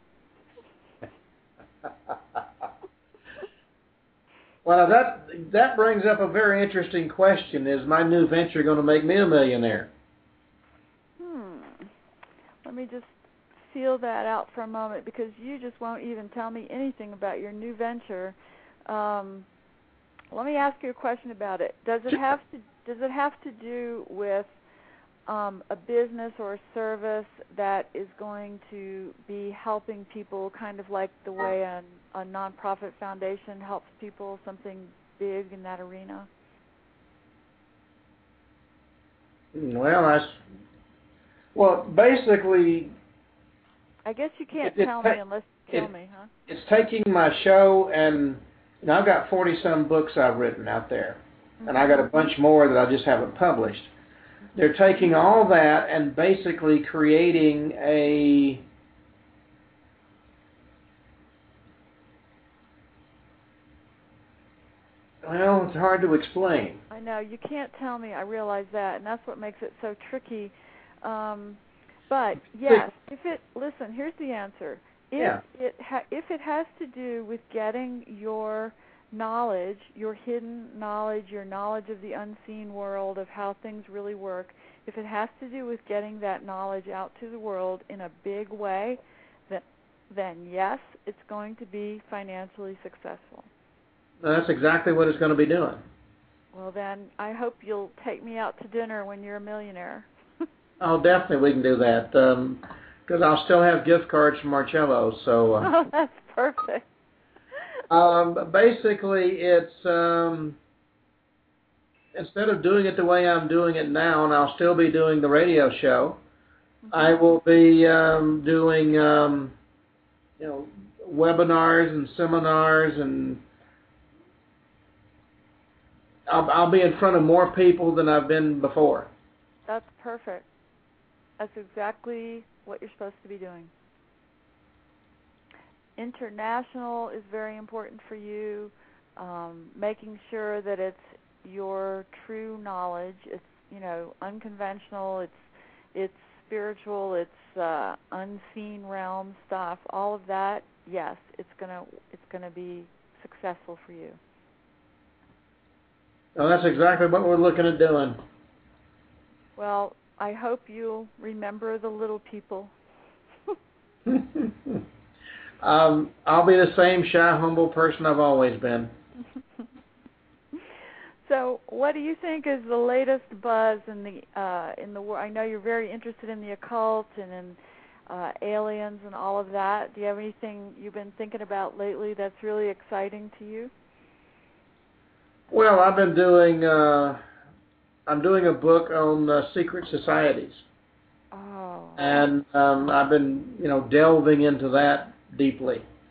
Well, that that brings up a very interesting question. Is my new venture going to make me a millionaire? Hmm. Let me just feel that out for a moment, because you just won't even tell me anything about your new venture. Um, let me ask you a question about it. Does it have to does it have to do with um, a business or a service that is going to be helping people, kind of like the way a, a nonprofit foundation helps people, something big in that arena? Well, I, well, basically, I guess you can't it, it, tell me unless you tell it, me, huh? It's taking my show, and you know, I've got forty-some books I've written out there, mm-hmm. and I got a bunch more that I just haven't published. They're taking all that and basically creating a well, it's hard to explain. I know, you can't tell me, I realize that, and that's what makes it so tricky. Um, but, yes, if it, listen, here's the answer. If, yeah. it ha- if it has to do with getting your knowledge, your hidden knowledge, your knowledge of the unseen world, of how things really work, if it has to do with getting that knowledge out to the world in a big way, then, then yes, it's going to be financially successful. That's exactly what it's going to be doing. Well, then, I hope you'll take me out to dinner when you're a millionaire. Oh, definitely we can do that, because um, I'll still have gift cards from Marcello. So. Uh, oh, that's perfect. um, basically, it's um, instead of doing it the way I'm doing it now, and I'll still be doing the radio show, mm-hmm. I will be um, doing um, you know, webinars and seminars, and I'll, I'll be in front of more people than I've been before. That's perfect. That's exactly what you're supposed to be doing. International is very important for you. Um, making sure that it's your true knowledge. It's, you know, unconventional. It's it's spiritual. It's uh, unseen realm stuff. All of that. Yes, it's gonna it's gonna be successful for you. Well, that's exactly what we're looking at doing. Well, I hope you'll remember the little people. um, I'll be the same shy, humble person I've always been. So, what do you think is the latest buzz in the uh, in the world? I know you're very interested in the occult and in uh, aliens and all of that. Do you have anything you've been thinking about lately that's really exciting to you? Well, I've been doing. Uh, I'm doing a book on uh, secret societies. Oh. And um, I've been, you know, delving into that deeply.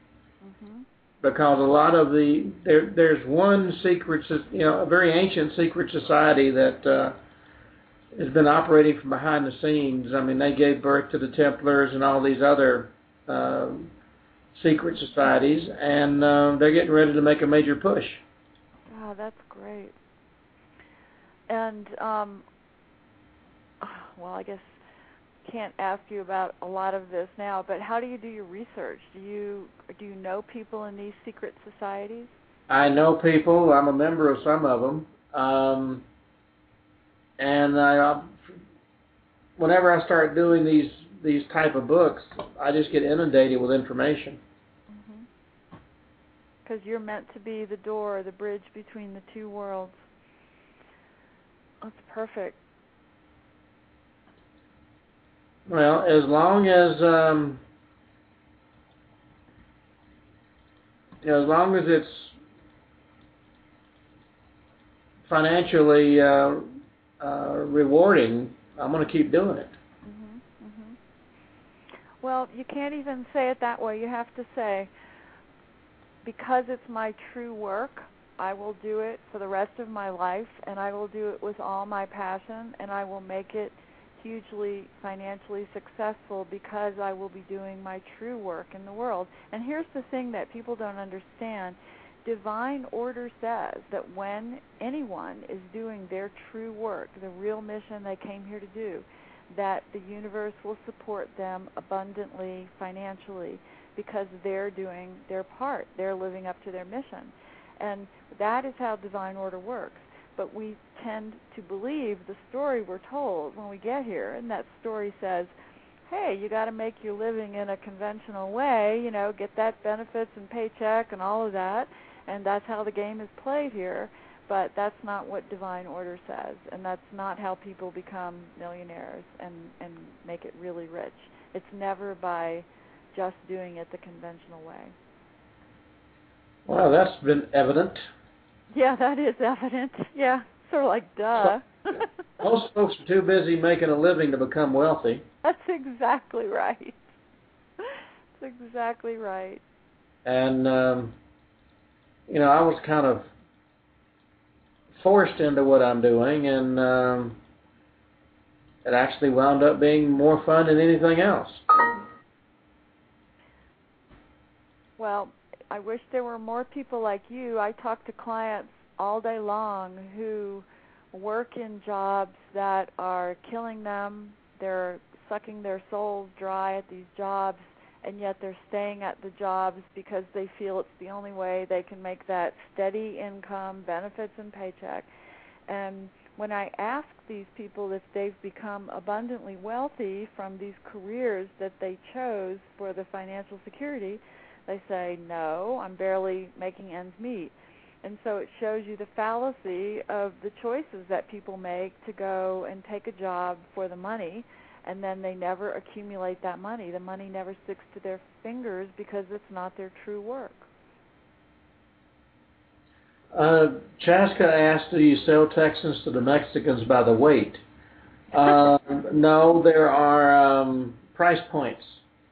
because a lot of the there there's one secret, you know, a very ancient secret society that uh, has been operating from behind the scenes. I mean, they gave birth to the Templars and all these other uh, secret societies, and uh, they're getting ready to make a major push. Oh, that's great. And um, well, I guess can't ask you about a lot of this now, but how do you do your research? Do you do you know people in these secret societies? I know people. I'm a member of some of them, um, and I, whenever I start doing these these type of books, I just get inundated with information. Because mm-hmm. you're meant to be the door, the bridge between the two worlds. That's perfect. Well, as long as um, you know, as long as it's financially uh, uh, rewarding, I'm going to keep doing it. Mm-hmm, mm-hmm. Well, you can't even say it that way. You have to say, because it's my true work, I will do it for the rest of my life, and I will do it with all my passion, and I will make it hugely financially successful because I will be doing my true work in the world. And here's the thing that people don't understand. Divine order says that when anyone is doing their true work, the real mission they came here to do, that the universe will support them abundantly financially because they're doing their part. They're living up to their mission. And that is how divine order works. But we tend to believe the story we're told when we get here, and that story says, hey, you got to make your living in a conventional way, you know, get that benefits and paycheck and all of that, and that's how the game is played here. But that's not what divine order says, and that's not how people become millionaires and, and make it really rich. It's never by just doing it the conventional way. Well, that's been evident. Yeah, that is evident. Yeah, sort of like duh. Most folks are too busy making a living to become wealthy. That's exactly right. That's exactly right. And, um, you know, I was kind of forced into what I'm doing, and um, it actually wound up being more fun than anything else. Well, I wish there were more people like you. I talk to clients all day long who work in jobs that are killing them. They're sucking their souls dry at these jobs, and yet they're staying at the jobs because they feel it's the only way they can make that steady income, benefits, and paycheck. And when I ask these people if they've become abundantly wealthy from these careers that they chose for the financial security, they say, no, I'm barely making ends meet. And so it shows you the fallacy of the choices that people make to go and take a job for the money, and then they never accumulate that money. The money never sticks to their fingers because it's not their true work. Uh, Chaska asked, do you sell Texans to the Mexicans by the weight? Uh, no, there are um, price points.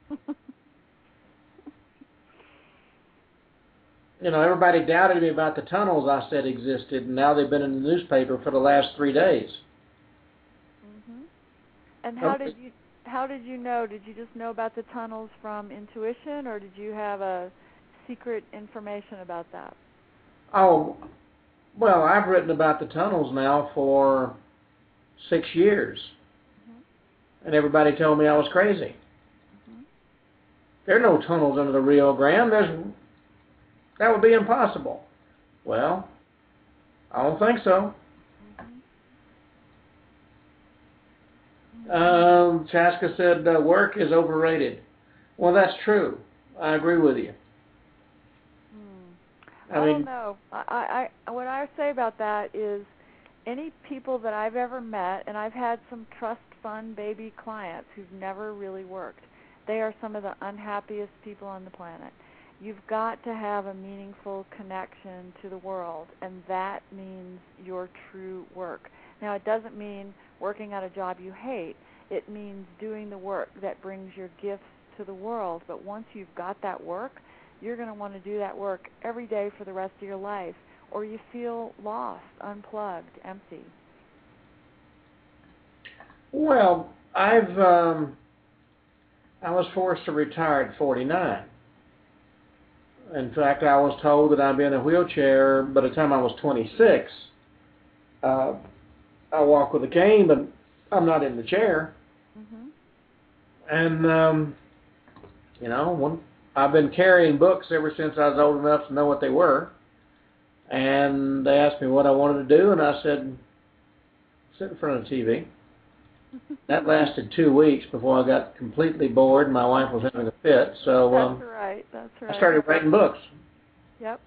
You know, everybody doubted me about the tunnels I said existed, and now they've been in the newspaper for the last three days. Mm-hmm. And how did you how did you know? Did you just know about the tunnels from intuition, or did you have a secret information about that? Oh, well, I've written about the tunnels now for six years, mm-hmm. and everybody told me I was crazy. Mm-hmm. There are no tunnels under the Rio Grande. There's That would be impossible. Well, I don't think so. Mm-hmm. Um, Chaska said uh, work is overrated. Well, that's true. I agree with you. Hmm. I, I mean, don't know. I, I, what I say about that is any people that I've ever met, and I've had some trust fund baby clients who've never really worked, they are some of the unhappiest people on the planet. You've got to have a meaningful connection to the world, and that means your true work. Now, it doesn't mean working at a job you hate. It means doing the work that brings your gifts to the world. But once you've got that work, you're going to want to do that work every day for the rest of your life, or you feel lost, unplugged, empty. Well, I've um, I was forced to retire at forty-nine. In fact, I was told that I'd be in a wheelchair by the time I was twenty-six. Uh, I walk with a cane, but I'm not in the chair. Mm-hmm. And, um, you know, when, I've been carrying books ever since I was old enough to know what they were. And they asked me what I wanted to do, and I said, sit in front of the T V. That lasted two weeks before I got completely bored. My wife was having a fit, so um, that's right. That's right. I started writing books. Yep.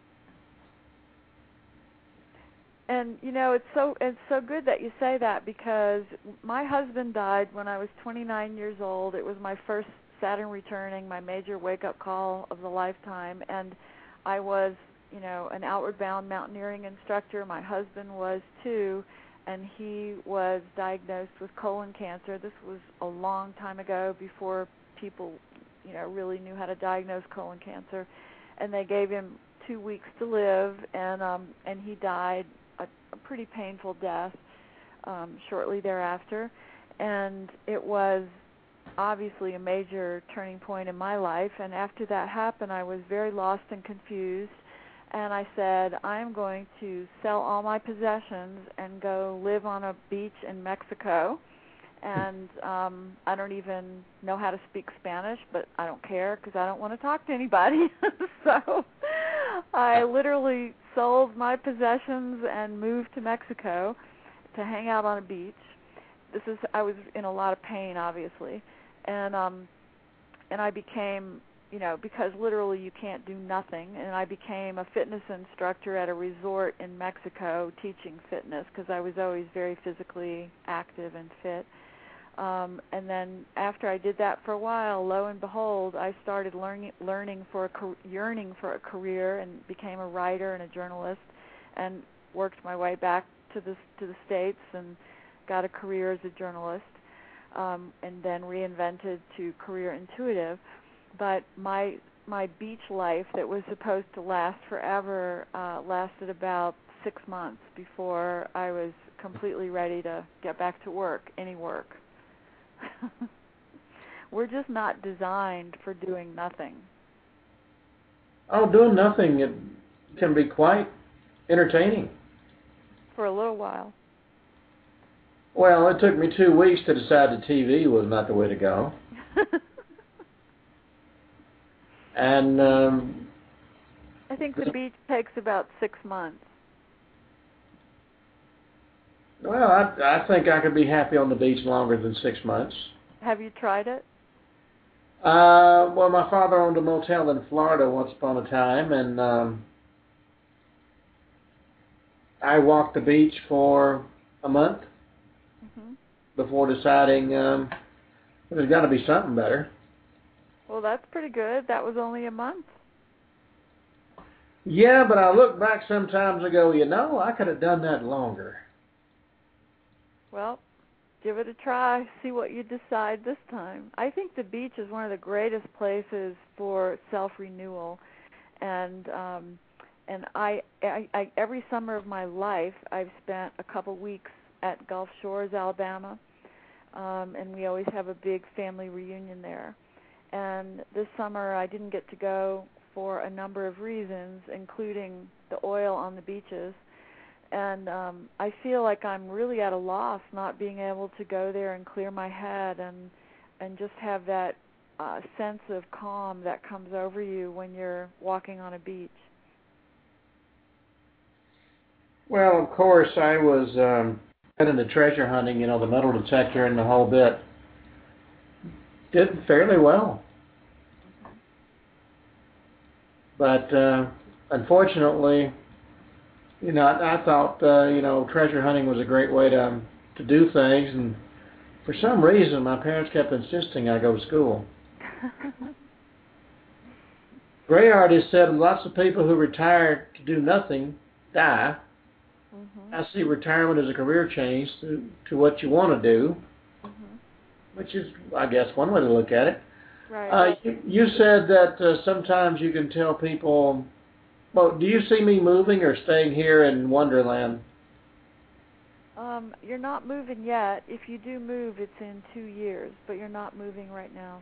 And you know, it's so it's so good that you say that, because my husband died when I was twenty-nine years old. It was my first Saturn returning, my major wake-up call of the lifetime, and I was, you know, an outward bound mountaineering instructor. My husband was too. And he was diagnosed with colon cancer. This was a long time ago, before people, you know, really knew how to diagnose colon cancer. And they gave him two weeks to live, and um, and he died a, a pretty painful death um, shortly thereafter. And it was obviously a major turning point in my life. And after that happened, I was very lost and confused. And I said, I'm going to sell all my possessions and go live on a beach in Mexico. And um, I don't even know how to speak Spanish, but I don't care, because I don't want to talk to anybody. So I literally sold my possessions and moved to Mexico to hang out on a beach. This is I was in a lot of pain, obviously, and um, and I became, you know, because literally you can't do nothing, and I became a fitness instructor at a resort in Mexico teaching fitness, because I was always very physically active and fit. Um, and then after I did that for a while, lo and behold, I started learning, learning for a yearning for a career, and became a writer and a journalist, and worked my way back to the to the States and got a career as a journalist, um, and then reinvented to Career Intuitive. But my my beach life that was supposed to last forever uh, lasted about six months before I was completely ready to get back to work, any work. We're just not designed for doing nothing. Oh, doing nothing, it can be quite entertaining. For a little while. Well, it took me two weeks to decide the T V was not the way to go. And um, I think the beach takes about six months. Well, I, I think I could be happy on the beach longer than six months. Have you tried it? Uh, well, my father owned a motel in Florida once upon a time, and um, I walked the beach for a month mm-hmm. before deciding um, there's got to be something better. Well, that's pretty good. That was only a month. Yeah, but I look back sometimes and go, you know, I could have done that longer. Well, give it a try. See what you decide this time. I think the beach is one of the greatest places for self-renewal. And um, and I, I, I every summer of my life, I've spent a couple weeks at Gulf Shores, Alabama, um, and we always have a big family reunion there. And this summer I didn't get to go for a number of reasons, including the oil on the beaches. And um, I feel like I'm really at a loss not being able to go there and clear my head and and just have that uh, sense of calm that comes over you when you're walking on a beach. Well, of course, I was um, into treasure hunting, you know, the metal detector and the whole bit. Did fairly well. But uh, unfortunately, you know, I, I thought, uh, you know, treasure hunting was a great way to um, to do things, and for some reason my parents kept insisting I go to school. Gray artist said lots of people who retire to do nothing die. Mm-hmm. I see retirement as a career change to, to what you want to do, mm-hmm. which is, I guess, one way to look at it. Right. Uh, you, you said that uh, sometimes you can tell people, well, do you see me moving or staying here in Wonderland? Um, you're not moving yet. If you do move, it's in two years, but you're not moving right now.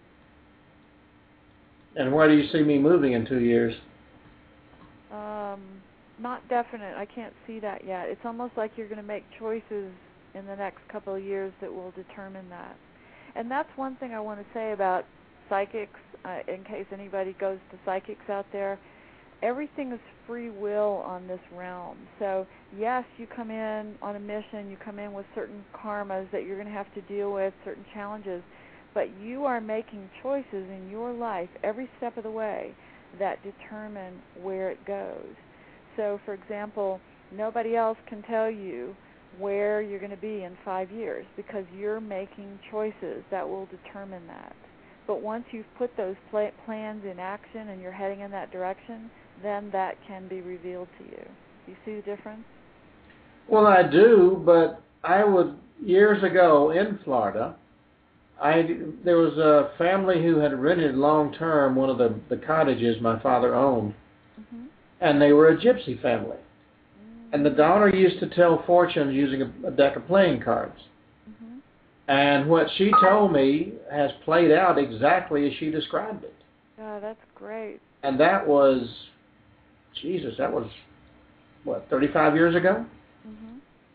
And where do you see me moving in two years? Um, not definite. I can't see that yet. It's almost like you're going to make choices in the next couple of years that will determine that. And that's one thing I want to say about psychics, uh, in case anybody goes to psychics out there. Everything is free will on this realm. So, yes, you come in on a mission, you come in with certain karmas that you're going to have to deal with, certain challenges, but you are making choices in your life every step of the way that determine where it goes. So, for example, nobody else can tell you where you're going to be in five years because you're making choices that will determine that. But once you've put those pl- plans in action and you're heading in that direction, then that can be revealed to you. Do you see the difference? Well, I do, but I would, years ago in Florida, I, there was a family who had rented long-term one of the, the cottages my father owned, mm-hmm. and they were a gypsy family. Mm-hmm. And the daughter used to tell fortunes using a, a deck of playing cards. Mm-hmm. And what she told me has played out exactly as she described it. Oh, that's great. And that was, Jesus, that was, what, thirty-five years ago? Mm-hmm.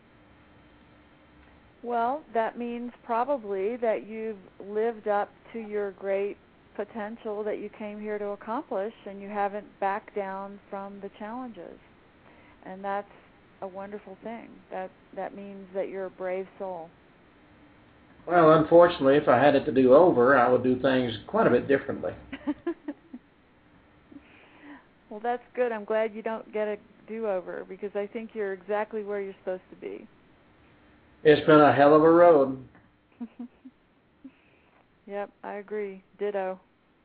Well, that means probably that you've lived up to your great potential that you came here to accomplish, and you haven't backed down from the challenges. And that's a wonderful thing. That that means that you're a brave soul. Well, unfortunately, if I had it to do over, I would do things quite a bit differently. Well, that's good. I'm glad you don't get a do-over, because I think you're exactly where you're supposed to be. It's been a hell of a road. Yep, I agree. Ditto.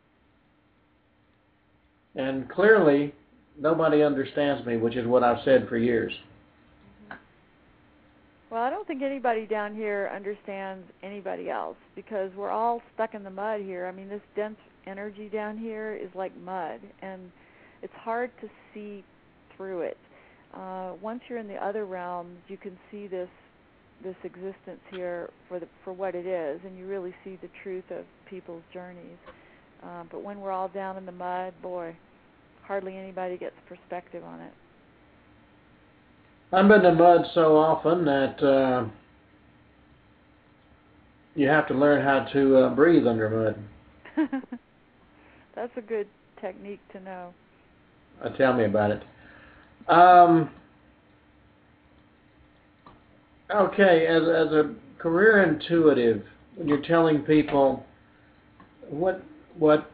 And clearly, nobody understands me, which is what I've said for years. Mm-hmm. Well, I don't think anybody down here understands anybody else, because we're all stuck in the mud here. I mean, this dense energy down here is like mud, and it's hard to see through it. Uh, once you're in the other realms, you can see this this existence here for the for what it is, and you really see the truth of people's journeys. Uh, but when we're all down in the mud, boy, hardly anybody gets perspective on it. I've been in the mud so often that uh, you have to learn how to uh, breathe under mud. That's a good technique to know. Uh, tell me about it. Um, okay, as as a career intuitive, when you're telling people what what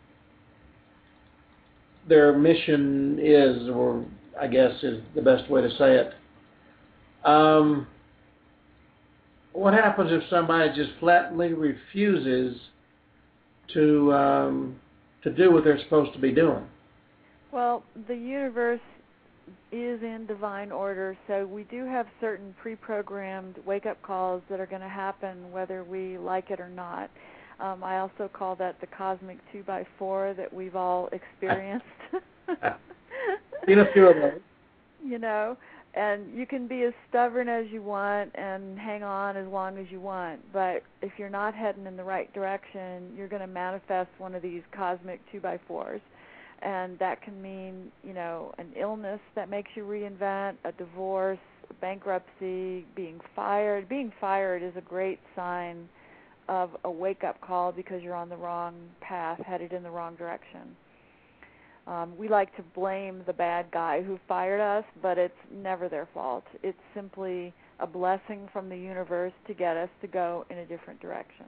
their mission is, or I guess is the best way to say it, um, what happens if somebody just flatly refuses to um, to do what they're supposed to be doing? Well, the universe is in divine order, so we do have certain pre-programmed wake-up calls that are going to happen whether we like it or not. Um, I also call that the cosmic two by four that we've all experienced. Seen a few of those. You know, and you can be as stubborn as you want and hang on as long as you want, but if you're not heading in the right direction, you're going to manifest one of these cosmic two by fours. And that can mean, you know, an illness that makes you reinvent, a divorce, bankruptcy, being fired. Being fired is a great sign of a wake-up call because you're on the wrong path, headed in the wrong direction. Um, we like to blame the bad guy who fired us, but it's never their fault. It's simply a blessing from the universe to get us to go in a different direction.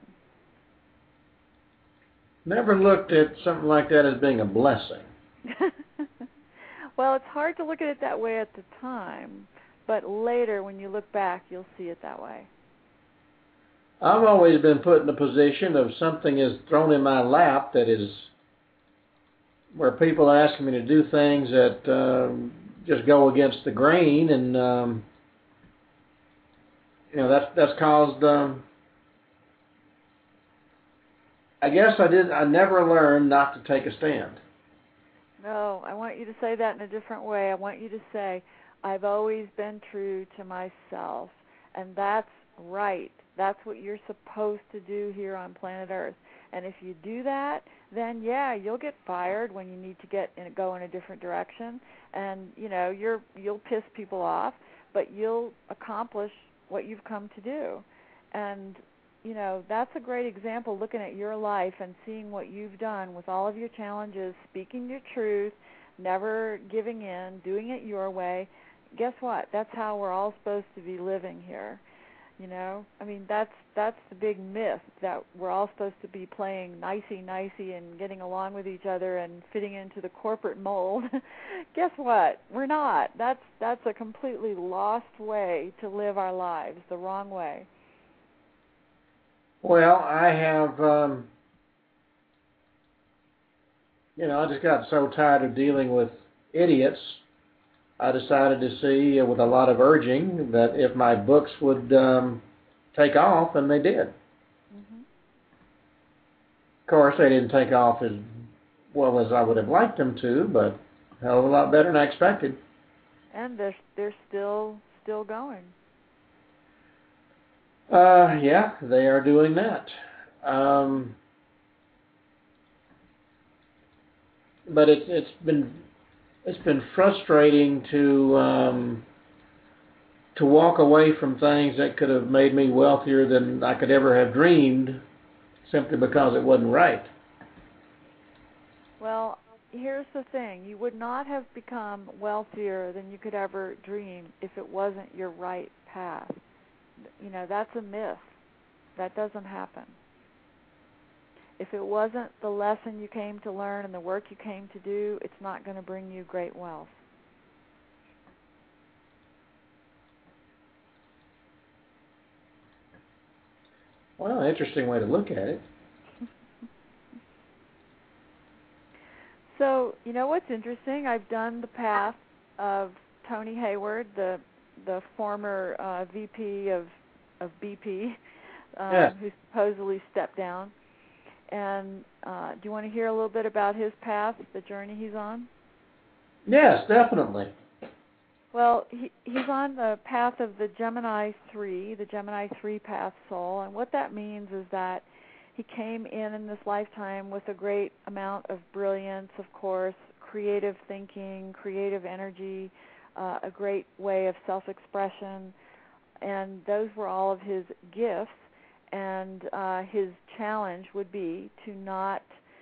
Never looked at something like that as being a blessing. Well, it's hard to look at it that way at the time, but later when you look back, you'll see it that way. I've always been put in a position of something is thrown in my lap that is where people are asking me to do things that um, just go against the grain, and um, you know that's that's caused um, I guess I did. I never learned not to take a stand. No, I want you to say that in a different way. I want you to say, I've always been true to myself. And that's right. That's what you're supposed to do here on planet Earth. And if you do that, then yeah, you'll get fired when you need to get in, go in a different direction. And, you know, you're, you'll piss people off, but you'll accomplish what you've come to do. And, you know, that's a great example, looking at your life and seeing what you've done with all of your challenges, speaking your truth, never giving in, doing it your way. Guess what? That's how we're all supposed to be living here. You know, I mean, that's that's the big myth, that we're all supposed to be playing nicey-nicey and getting along with each other and fitting into the corporate mold. Guess what? We're not. That's that's a completely lost way to live our lives, the wrong way. Well, I have, um, you know, I just got so tired of dealing with idiots. I decided to see, uh, with a lot of urging, that if my books would um, take off, and they did. Mm-hmm. Of course, they didn't take off as well as I would have liked them to, but a hell of a lot better than I expected. And they're they're still still going. Uh, yeah, they are doing that. Um, but it's it's been. It's been frustrating to um, to walk away from things that could have made me wealthier than I could ever have dreamed, simply because it wasn't right. Well, here's the thing. You would not have become wealthier than you could ever dream if it wasn't your right path. You know, that's a myth. That doesn't happen. If it wasn't the lesson you came to learn and the work you came to do, it's not going to bring you great wealth. Well, interesting way to look at it. So, you know what's interesting? I've done the path of Tony Hayward, the the former uh, V P of, of B P, um, yeah. who supposedly stepped down. And uh, do you want to hear a little bit about his path, the journey he's on? Yes, definitely. Well, he, he's on the path of the Gemini three, the Gemini three path soul. And what that means is that he came in in this lifetime with a great amount of brilliance, of course, creative thinking, creative energy, uh, a great way of self-expression. And those were all of his gifts. And uh, his challenge would be to not,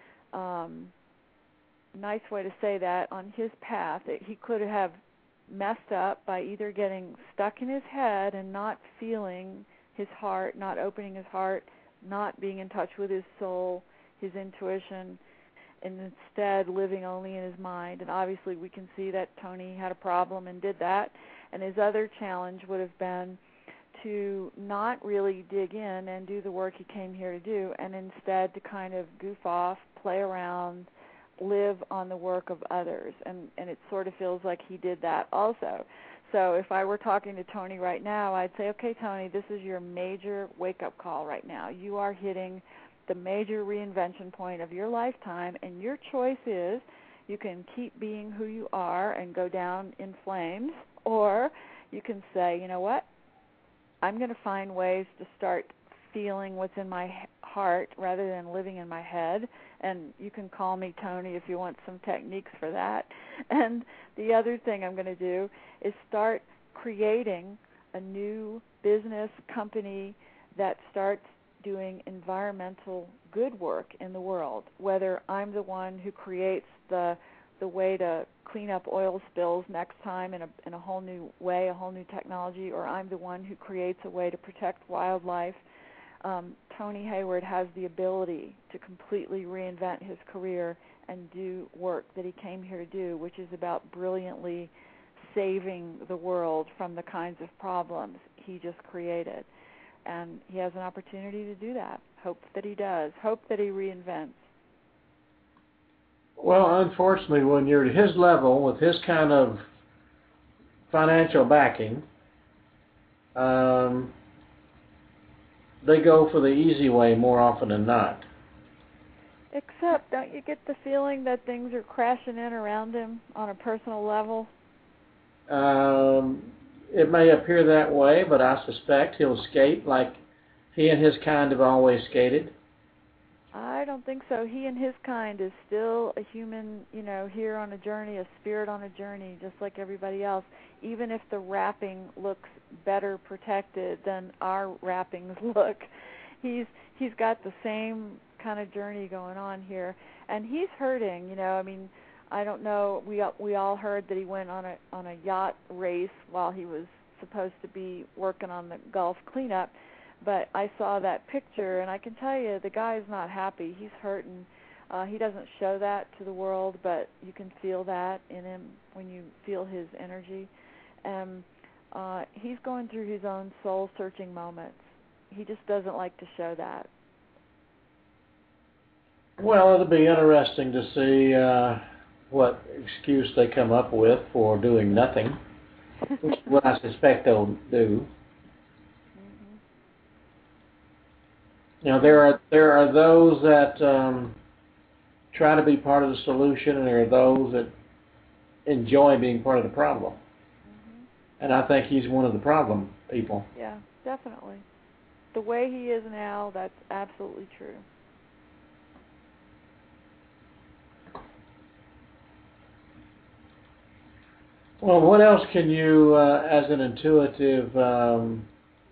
um, nice way to say that, on his path, it, he could have messed up by either getting stuck in his head and not feeling his heart, not opening his heart, not being in touch with his soul, his intuition, and instead living only in his mind. And obviously we can see that Tony had a problem and did that. And his other challenge would have been to not really dig in and do the work he came here to do, and instead to kind of goof off, play around, live on the work of others. And, and it sort of feels like he did that also. So if I were talking to Tony right now, I'd say, okay, Tony, this is your major wake-up call right now. You are hitting the major reinvention point of your lifetime, and your choice is you can keep being who you are and go down in flames, or you can say, you know what, I'm going to find ways to start feeling what's in my heart rather than living in my head. And you can call me Tony if you want some techniques for that. And the other thing I'm going to do is start creating a new business company that starts doing environmental good work in the world, whether I'm the one who creates the the way to clean up oil spills next time in a in a whole new way, a whole new technology, or I'm the one who creates a way to protect wildlife. Um, Tony Hayward has the ability to completely reinvent his career and do work that he came here to do, which is about brilliantly saving the world from the kinds of problems he just created. And he has an opportunity to do that. Hope that he does. Hope that he reinvents. Well, unfortunately, when you're at his level with his kind of financial backing, um, they go for the easy way more often than not. up, don't you get the feeling that things are crashing in around him on a personal level? Um, it may appear that way, but I suspect he'll skate like he and his kind have always skated. I don't think so. He and his kind is still a human, you know, here on a journey, a spirit on a journey, just like everybody else. Even if the wrapping looks better protected than our wrappings look, he's he's got the same kind of journey going on here, and he's hurting. You know, I mean, I don't know. We we all heard that he went on a on a yacht race while he was supposed to be working on the Gulf cleanup. But I saw that picture, and I can tell you the guy's not happy. He's hurting. Uh, he doesn't show that to the world, but you can feel that in him when you feel his energy. And uh, he's going through his own soul-searching moments. He just doesn't like to show that. Well, it'll be interesting to see uh, what excuse they come up with for doing nothing, which is what I suspect they'll do. You know, there are there are those that um, try to be part of the solution, and there are those that enjoy being part of the problem. Mm-hmm. And I think he's one of the problem people. Yeah, definitely. The way he is now, that's absolutely true. Well, what else can you, uh, as an intuitive, um,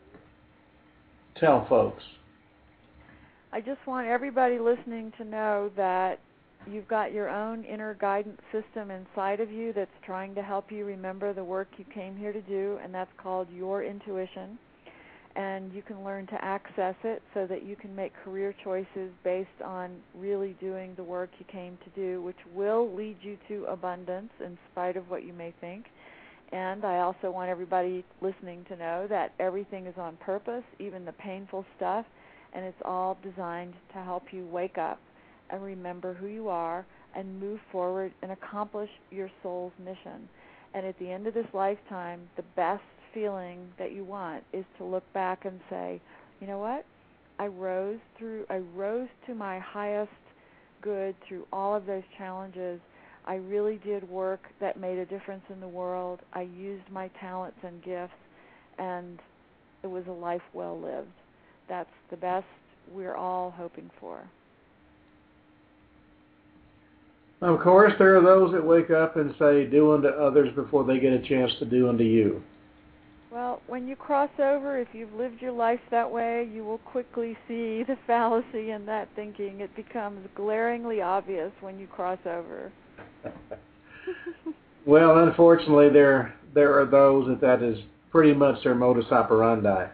tell folks? I just want everybody listening to know that you've got your own inner guidance system inside of you that's trying to help you remember the work you came here to do, and that's called your intuition. And you can learn to access it so that you can make career choices based on really doing the work you came to do, which will lead you to abundance in spite of what you may think. And I also want everybody listening to know that everything is on purpose, even the painful stuff, and it's all designed to help you wake up and remember who you are and move forward and accomplish your soul's mission. And at the end of this lifetime, the best feeling that you want is to look back and say, you know what? I rose through I rose to my highest good through all of those challenges. I really did work that made a difference in the world. I used my talents and gifts, and it was a life well lived. That's the best we're all hoping for. Of course, there are those that wake up and say, do unto others before they get a chance to do unto you. Well, when you cross over, if you've lived your life that way, you will quickly see the fallacy in that thinking. It becomes glaringly obvious when you cross over. Well, unfortunately, there there are those that that is pretty much their modus operandi.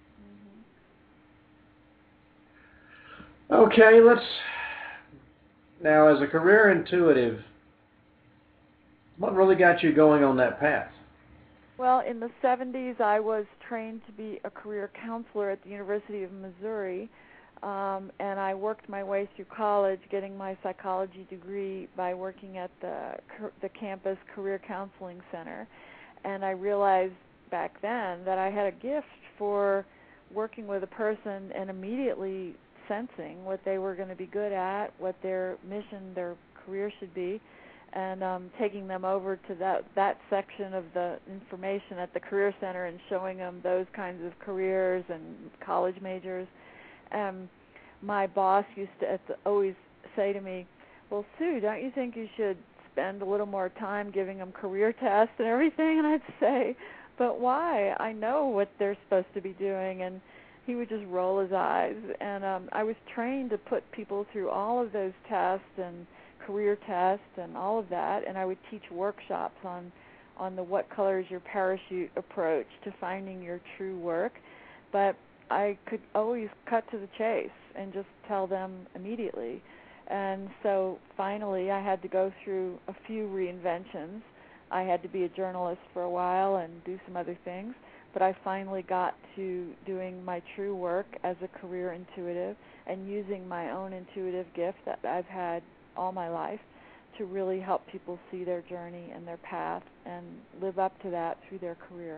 Okay, let's, now as a career intuitive, what really got you going on that path? Well, in the seventies, I was trained to be a career counselor at the University of Missouri, um, and I worked my way through college, getting my psychology degree by working at the the campus Career Counseling Center. And I realized back then that I had a gift for working with a person and immediately sensing what they were going to be good at, what their mission, their career should be, and um, taking them over to that that section of the information at the Career Center and showing them those kinds of careers and college majors. Um, my boss used to at the, always say to me, well, Sue, don't you think you should spend a little more time giving them career tests and everything? And I'd say, but why? I know what they're supposed to be doing. And he would just roll his eyes. And um, I was trained to put people through all of those tests and career tests and all of that, and I would teach workshops on on the what color is your parachute approach to finding your true work. But I could always cut to the chase and just tell them immediately. And so finally I had to go through a few reinventions. I had to be a journalist for a while and do some other things, but I finally got to doing my true work as a career intuitive and using my own intuitive gift that I've had all my life to really help people see their journey and their path and live up to that through their career.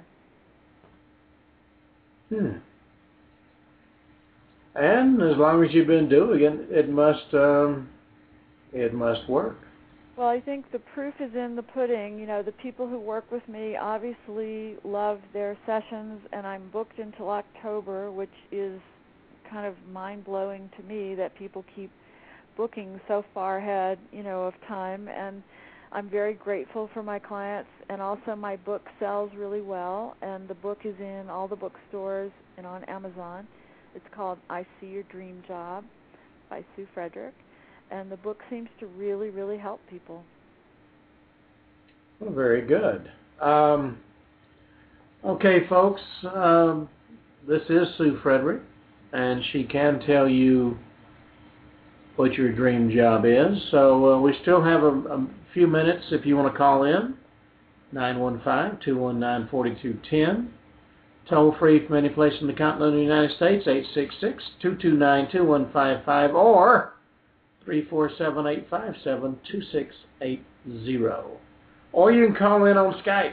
Hmm. And as long as you've been doing it, it must um, it must work. Well, I think the proof is in the pudding. You know, the people who work with me obviously love their sessions, and I'm booked until October, which is kind of mind-blowing to me that people keep booking so far ahead, you know, of time. And I'm very grateful for my clients, and also my book sells really well, and the book is in all the bookstores and on Amazon. It's called I See Your Dream Job by Sue Frederick. And the book seems to really, really help people. Well, very good. Um, okay, folks, um, this is Sue Frederick, and she can tell you what your dream job is. So uh, we still have a, a few minutes if you want to call in, nine one five, two one nine, four two one zero. Toll free from any place in the continental United States, eight six six, two two nine, two one five five, or three four seven, eight five seven, two six eight zero. Or you can call in on Skype.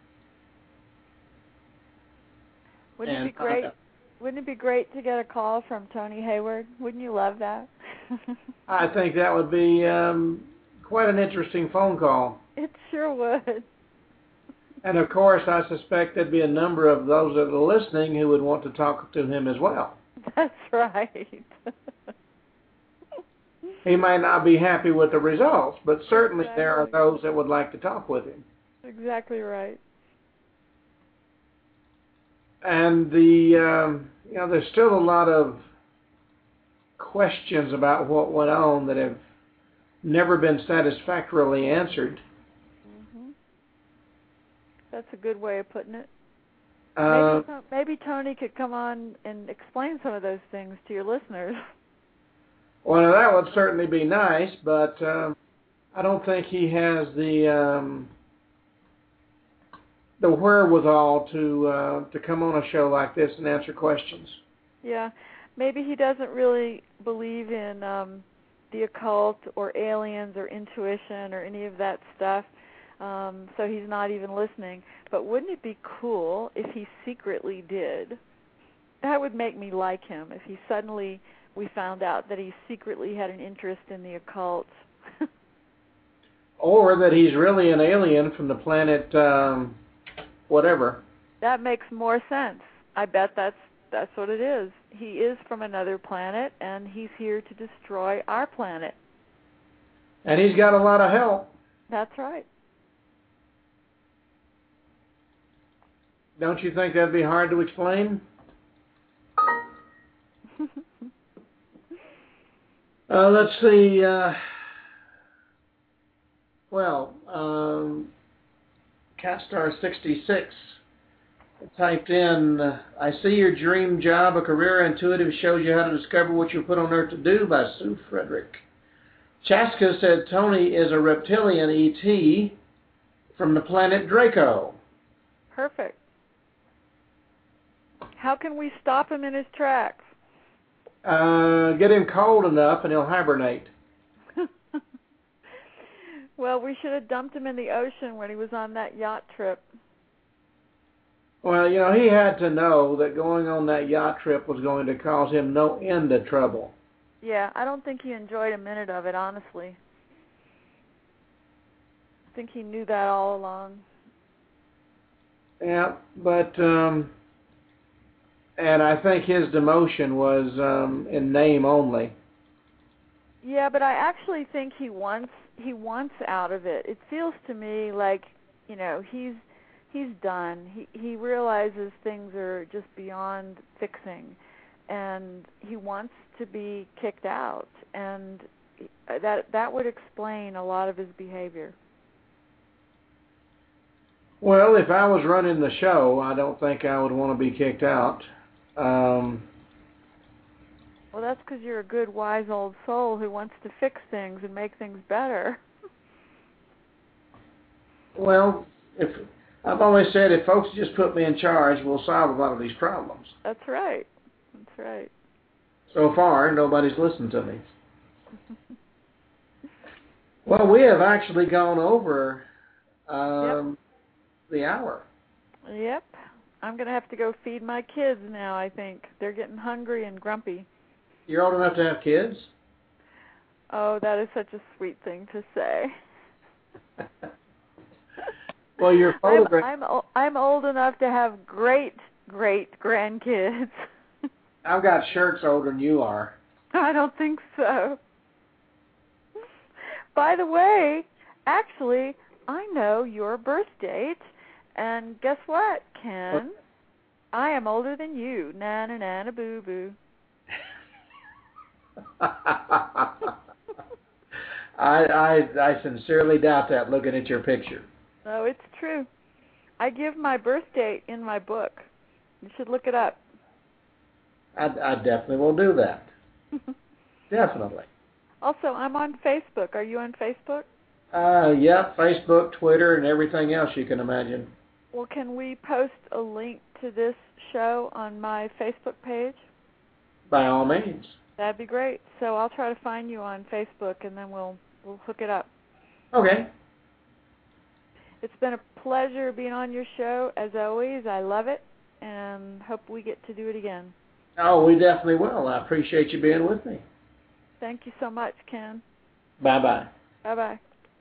Wouldn't and it be great? Wouldn't it be great to get a call from Tony Hayward? Wouldn't you love that? I think that would be um, quite an interesting phone call. It sure would. And of course, I suspect there'd be a number of those that are listening who would want to talk to him as well. That's right. He might not be happy with the results, but certainly exactly. There are those that would like to talk with him. Exactly right. And the um, you know, there's still a lot of questions about what went on that have never been satisfactorily answered. Mm-hmm. That's a good way of putting it. Uh, maybe, maybe Tony could come on and explain some of those things to your listeners. Well, that would certainly be nice, but um, I don't think he has the um, the wherewithal to uh, to come on a show like this and answer questions. Yeah, maybe he doesn't really believe in um, the occult or aliens or intuition or any of that stuff, um, so he's not even listening. But wouldn't it be cool if he secretly did? That would make me like him if he suddenly... we found out that he secretly had an interest in the occult. Or that he's really an alien from the planet um, whatever. That makes more sense. I bet that's that's what it is. He is from another planet, and he's here to destroy our planet. And he's got a lot of help. That's right. Don't you think that'd be hard to explain? Uh, let's see. Uh, well, um, Catstar sixty-six typed in, uh, I see your dream job, a career intuitive shows you how to discover what you're put on earth to do by Sue Frederick. Chaska said Tony is a reptilian E T from the planet Draco. Perfect. How can we stop him in his tracks? Uh, get him cold enough and he'll hibernate. Well, we should have dumped him in the ocean when he was on that yacht trip. Well, you know, he had to know that going on that yacht trip was going to cause him no end of trouble. Yeah, I don't think he enjoyed a minute of it, honestly. I think he knew that all along. Yeah, but... Um, And I think his demotion was um, in name only. Yeah, but I actually think he wants he wants out of it. It feels to me like, you know, he's he's done. He he realizes things are just beyond fixing, and he wants to be kicked out, and that that would explain a lot of his behavior. Well, if I was running the show, I don't think I would want to be kicked out. Um, well, that's because you're a good, wise old soul who wants to fix things and make things better. Well, if I've always said if folks just put me in charge, we'll solve a lot of these problems. That's right. That's right. So far, nobody's listened to me. Well, we have actually gone over um, yep. the hour. Yep. I'm going to have to go feed my kids now, I think. They're getting hungry and grumpy. You're old enough to have kids? Oh, that is such a sweet thing to say. Well, your photograph. I'm, I'm I'm old enough to have great great grandkids. I've got shirts older than you are. I don't think so. By the way, actually, I know your birth date, and guess what, Ken? What? I am older than you. Na na na na boo boo. I, I I sincerely doubt that looking at your picture. No, it's true. I give my birth date in my book. You should look it up. I, I definitely will do that. Definitely. Also, I'm on Facebook. Are you on Facebook? Uh, yeah, Facebook, Twitter, and everything else you can imagine. Well, can we post a link to this show on my Facebook page? By all means. That'd be great. So I'll try to find you on Facebook, and then we'll we'll hook it up. Okay. It's been a pleasure being on your show, as always. I love it, and hope we get to do it again. Oh, we definitely will. I appreciate you being with me. Thank you so much, Ken. Bye-bye. Bye-bye.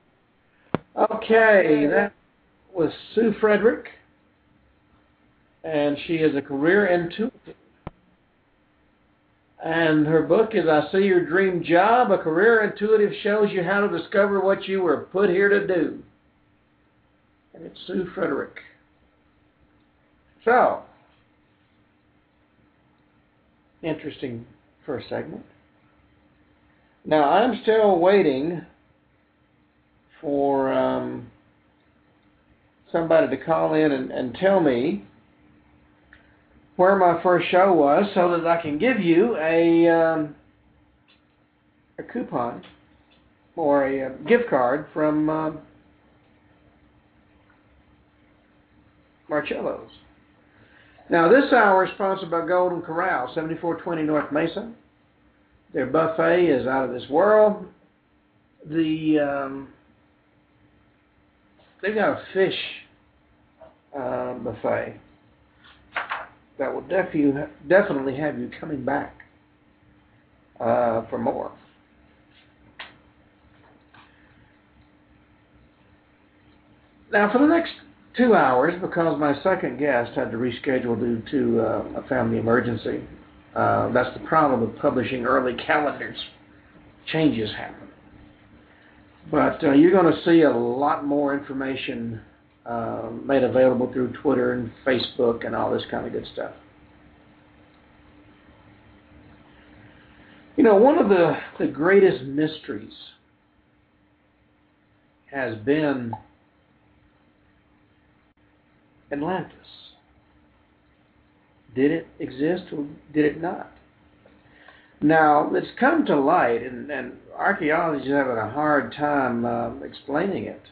Okay, that was Sue Frederick, and she is a career intuitive. And her book is I See Your Dream Job. A Career Intuitive shows you how to discover what you were put here to do. And it's Sue Frederick. So, interesting first segment. Now, I'm still waiting for um, somebody to call in and, and tell me where my first show was so that I can give you a, um, a coupon or a, a gift card from uh, Marcello's. Now, this hour is sponsored by Golden Corral, seventy-four twenty North Mesa. Their buffet is out of this world. The um, they've got a fish uh, buffet that will def- definitely have you coming back uh, for more. Now, for the next two hours, because my second guest had to reschedule due to uh, a family emergency, uh, that's the problem with publishing early calendars. Changes happen. But uh, you're going to see a lot more information uh, made available through Twitter and Facebook and all this kind of good stuff. You know, one of the, the greatest mysteries has been Atlantis. Did it exist or did it not? Now, it's come to light, and, and archaeologists are having a hard time uh, explaining it.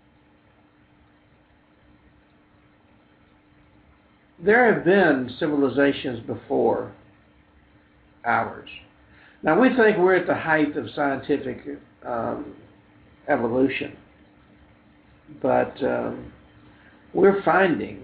There have been civilizations before ours. Now, we think we're at the height of scientific um, evolution, but um, we're finding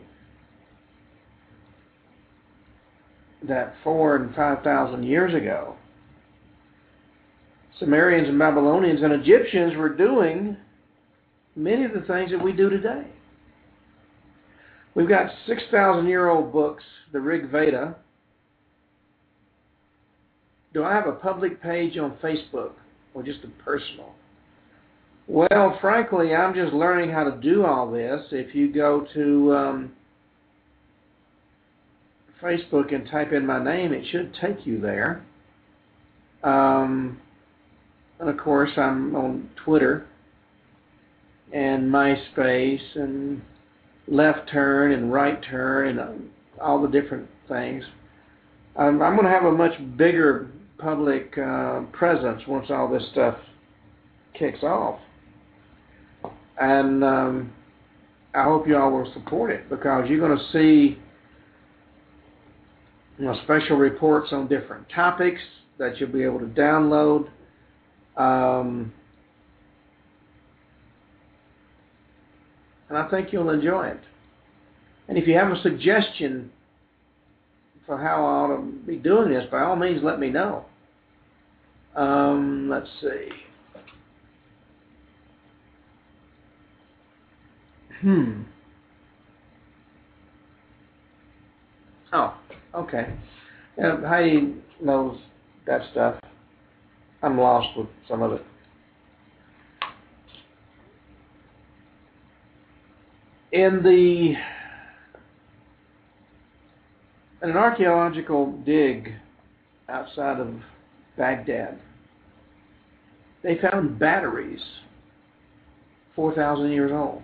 that four and five thousand years ago, Sumerians and Babylonians and Egyptians were doing many of the things that we do today. We've got six thousand year old books, the Rig Veda. Do I have a public page on Facebook or just a personal? Well, frankly, I'm just learning how to do all this. If you go to um, Facebook and type in my name, it should take you there. Um, and of course, I'm on Twitter and MySpace and Left Turn and Right Turn and uh, all the different things. Um, I'm going to have a much bigger public uh, presence once all this stuff kicks off. And um, I hope you all will support it, because you're going to see, you know, special reports on different topics that you'll be able to download. Um, and I think you'll enjoy it. And if you have a suggestion for how I ought to be doing this, by all means let me know. Um, let's see. Hmm. Oh, okay. Yeah, Heidi knows that stuff. I'm lost with some of it. In the in an archaeological dig outside of Baghdad, they found batteries four thousand years old.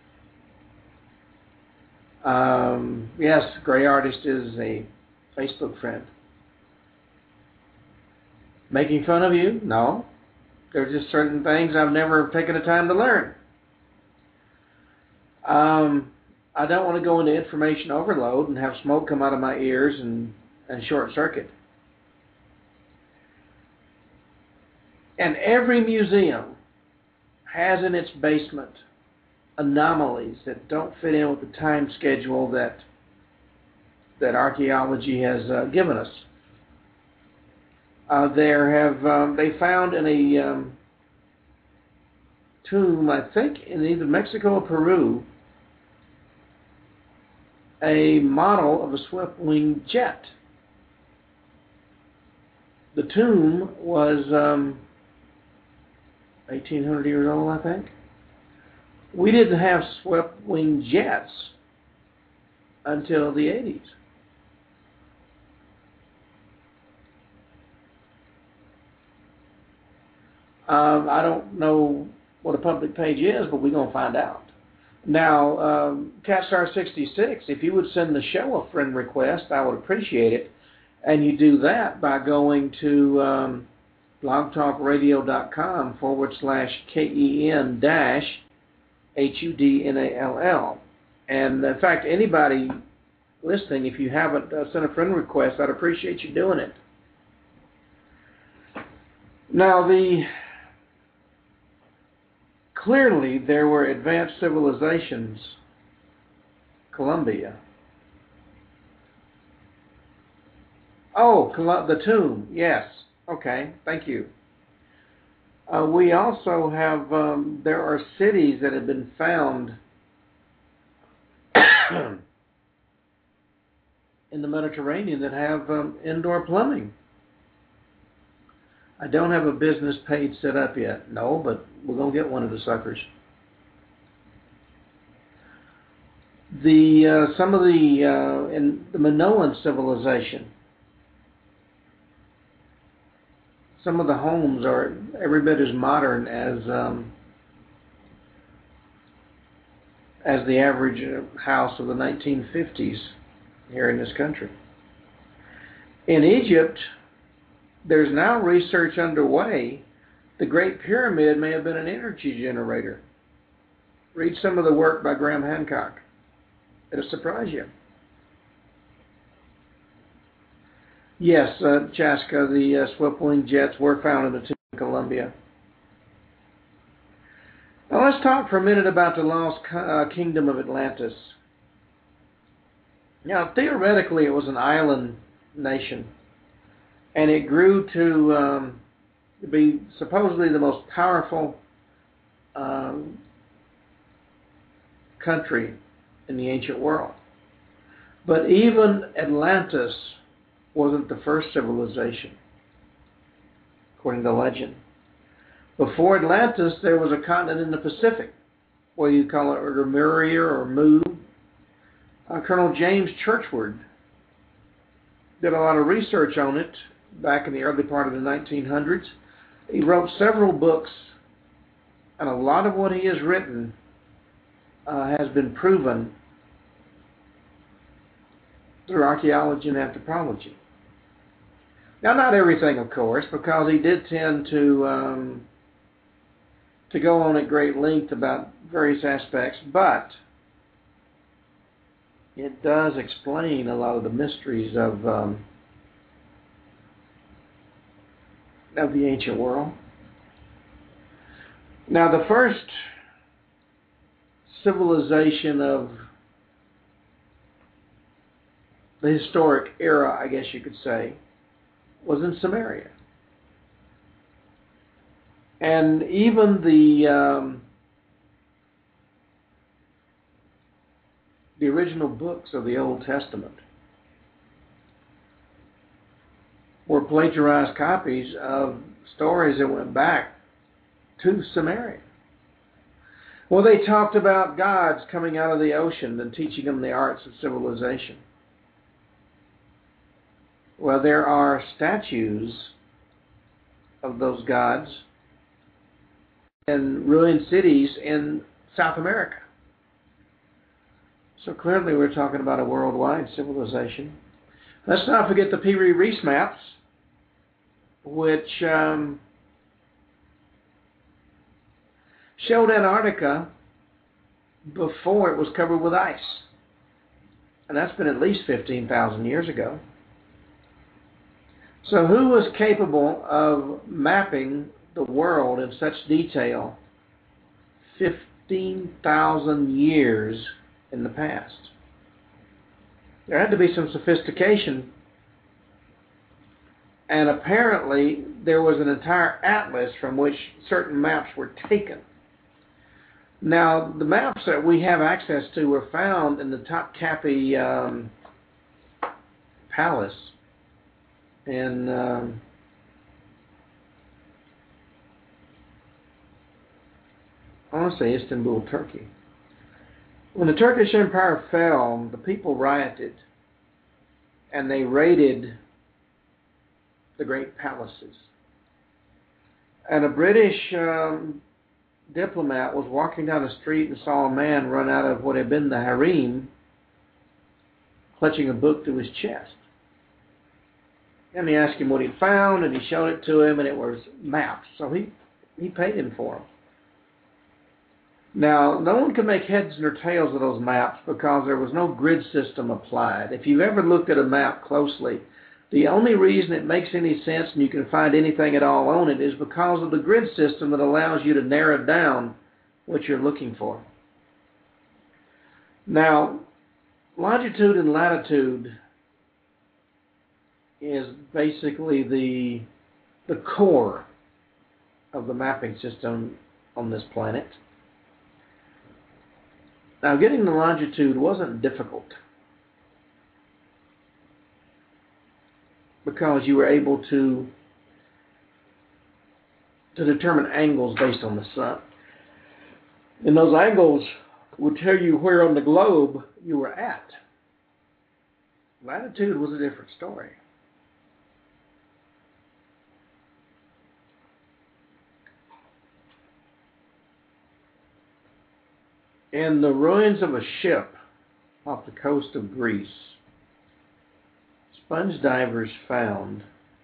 Um, yes, Gray Artist is a Facebook friend. Making fun of you? No. There's just certain things I've never taken the time to learn. Um, I don't want to go into information overload and have smoke come out of my ears and, and short circuit. And every museum has in its basement anomalies that don't fit in with the time schedule that that archaeology has uh, given us. Uh, there have um, they found in a um, tomb, I think in either Mexico or Peru, a model of a swept-wing jet. The tomb was um, eighteen hundred years old, I think. We didn't have swept-wing jets until the eighties. Um, I don't know what a public page is, but we're going to find out. Now, um, Catstar sixty-six, if you would send the show a friend request, I would appreciate it. And you do that by going to um, blogtalkradio.com forward slash K-E-N dash H-U-D-N-A-L-L. And in fact, anybody listening, if you haven't uh, sent a friend request, I'd appreciate you doing it. Now, the clearly there were advanced civilizations. Colombia. Oh, the tomb. Yes. Okay. Thank you. Uh, we also have, um, there are cities that have been found in the Mediterranean that have um, indoor plumbing. I don't have a business page set up yet. No, but we're going to get one of the suckers. The uh, some of the uh, in the Minoan civilization, some of the homes are every bit as modern as um, as the average house of the nineteen fifties here in this country. In Egypt, there's now research underway. The Great Pyramid may have been an energy generator. Read some of the work by Graham Hancock. It'll surprise you. Yes, uh, Chaska, the uh, swept-wing jets were found in the tomb in Colombia. Now let's talk for a minute about the lost uh, kingdom of Atlantis. Now, theoretically, it was an island nation, and it grew to um, be supposedly the most powerful um, country in the ancient world. But even Atlantis wasn't the first civilization, according to legend. Before Atlantis, there was a continent in the Pacific, whether you call it Lemuria or Mu. Uh, Colonel James Churchward did a lot of research on it back in the early part of the nineteen hundreds. He wrote several books, and a lot of what he has written uh, has been proven through archaeology and anthropology. Now, not everything, of course, because he did tend to um, to go on at great length about various aspects, but it does explain a lot of the mysteries of um, of the ancient world. Now, the first civilization of the historic era, I guess you could say, was in Samaria. And even the um, the original books of the Old Testament were plagiarized copies of stories that went back to Samaria. Well, they talked about gods coming out of the ocean and teaching them the arts of civilization. Well, there are statues of those gods in ruined cities in South America. So clearly we're talking about a worldwide civilization. Let's not forget the Piri Reis maps, which um, showed Antarctica before it was covered with ice. And that's been at least fifteen thousand years ago. So who was capable of mapping the world in such detail fifteen thousand years in the past? There had to be some sophistication, and apparently there was an entire atlas from which certain maps were taken. Now, the maps that we have access to were found in the Topkapi um, Palace in um, I want to say Istanbul, Turkey. When the Turkish Empire fell, the people rioted and they raided the great palaces. And a British um, diplomat was walking down the street and saw a man run out of what had been the harem, clutching a book to his chest. And he asked him what he found, and he showed it to him, and it was maps. So he, he paid him for them. Now, no one could make heads nor tails of those maps because there was no grid system applied. If you've ever looked at a map closely, the only reason it makes any sense and you can find anything at all on it is because of the grid system that allows you to narrow down what you're looking for. Now, longitude and latitude is basically the, the core of the mapping system on this planet. Now, getting the longitude wasn't difficult because you were able to to determine angles based on the sun. And those angles would tell you where on the globe you were at. Latitude was a different story. In the ruins of a ship off the coast of Greece, sponge divers found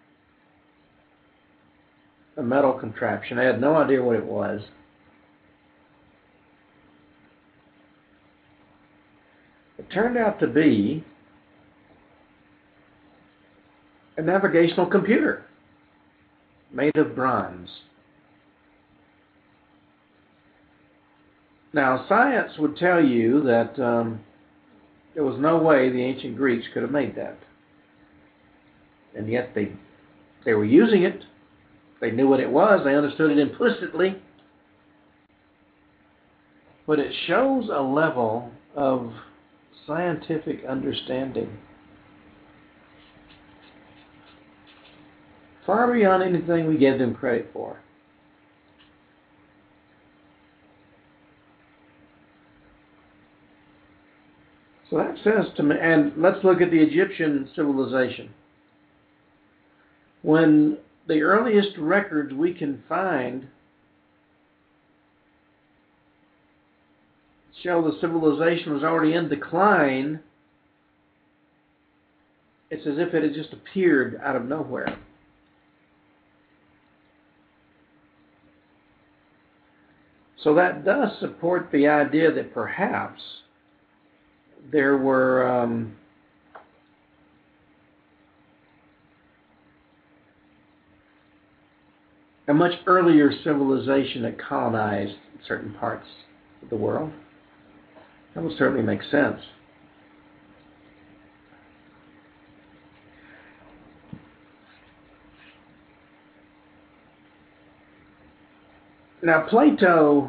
a metal contraption. I had no idea what it was. It turned out to be a navigational computer made of bronze. Now, science would tell you that um, there was no way the ancient Greeks could have made that. And yet they, they were using it. They knew what it was. They understood it implicitly. But it shows a level of scientific understanding far beyond anything we give them credit for. So that says to me, and let's look at the Egyptian civilization. When the earliest records we can find show the civilization was already in decline, it's as if it had just appeared out of nowhere. So that does support the idea that perhaps there were um, a much earlier civilization that colonized certain parts of the world. That would certainly make sense. Now, Plato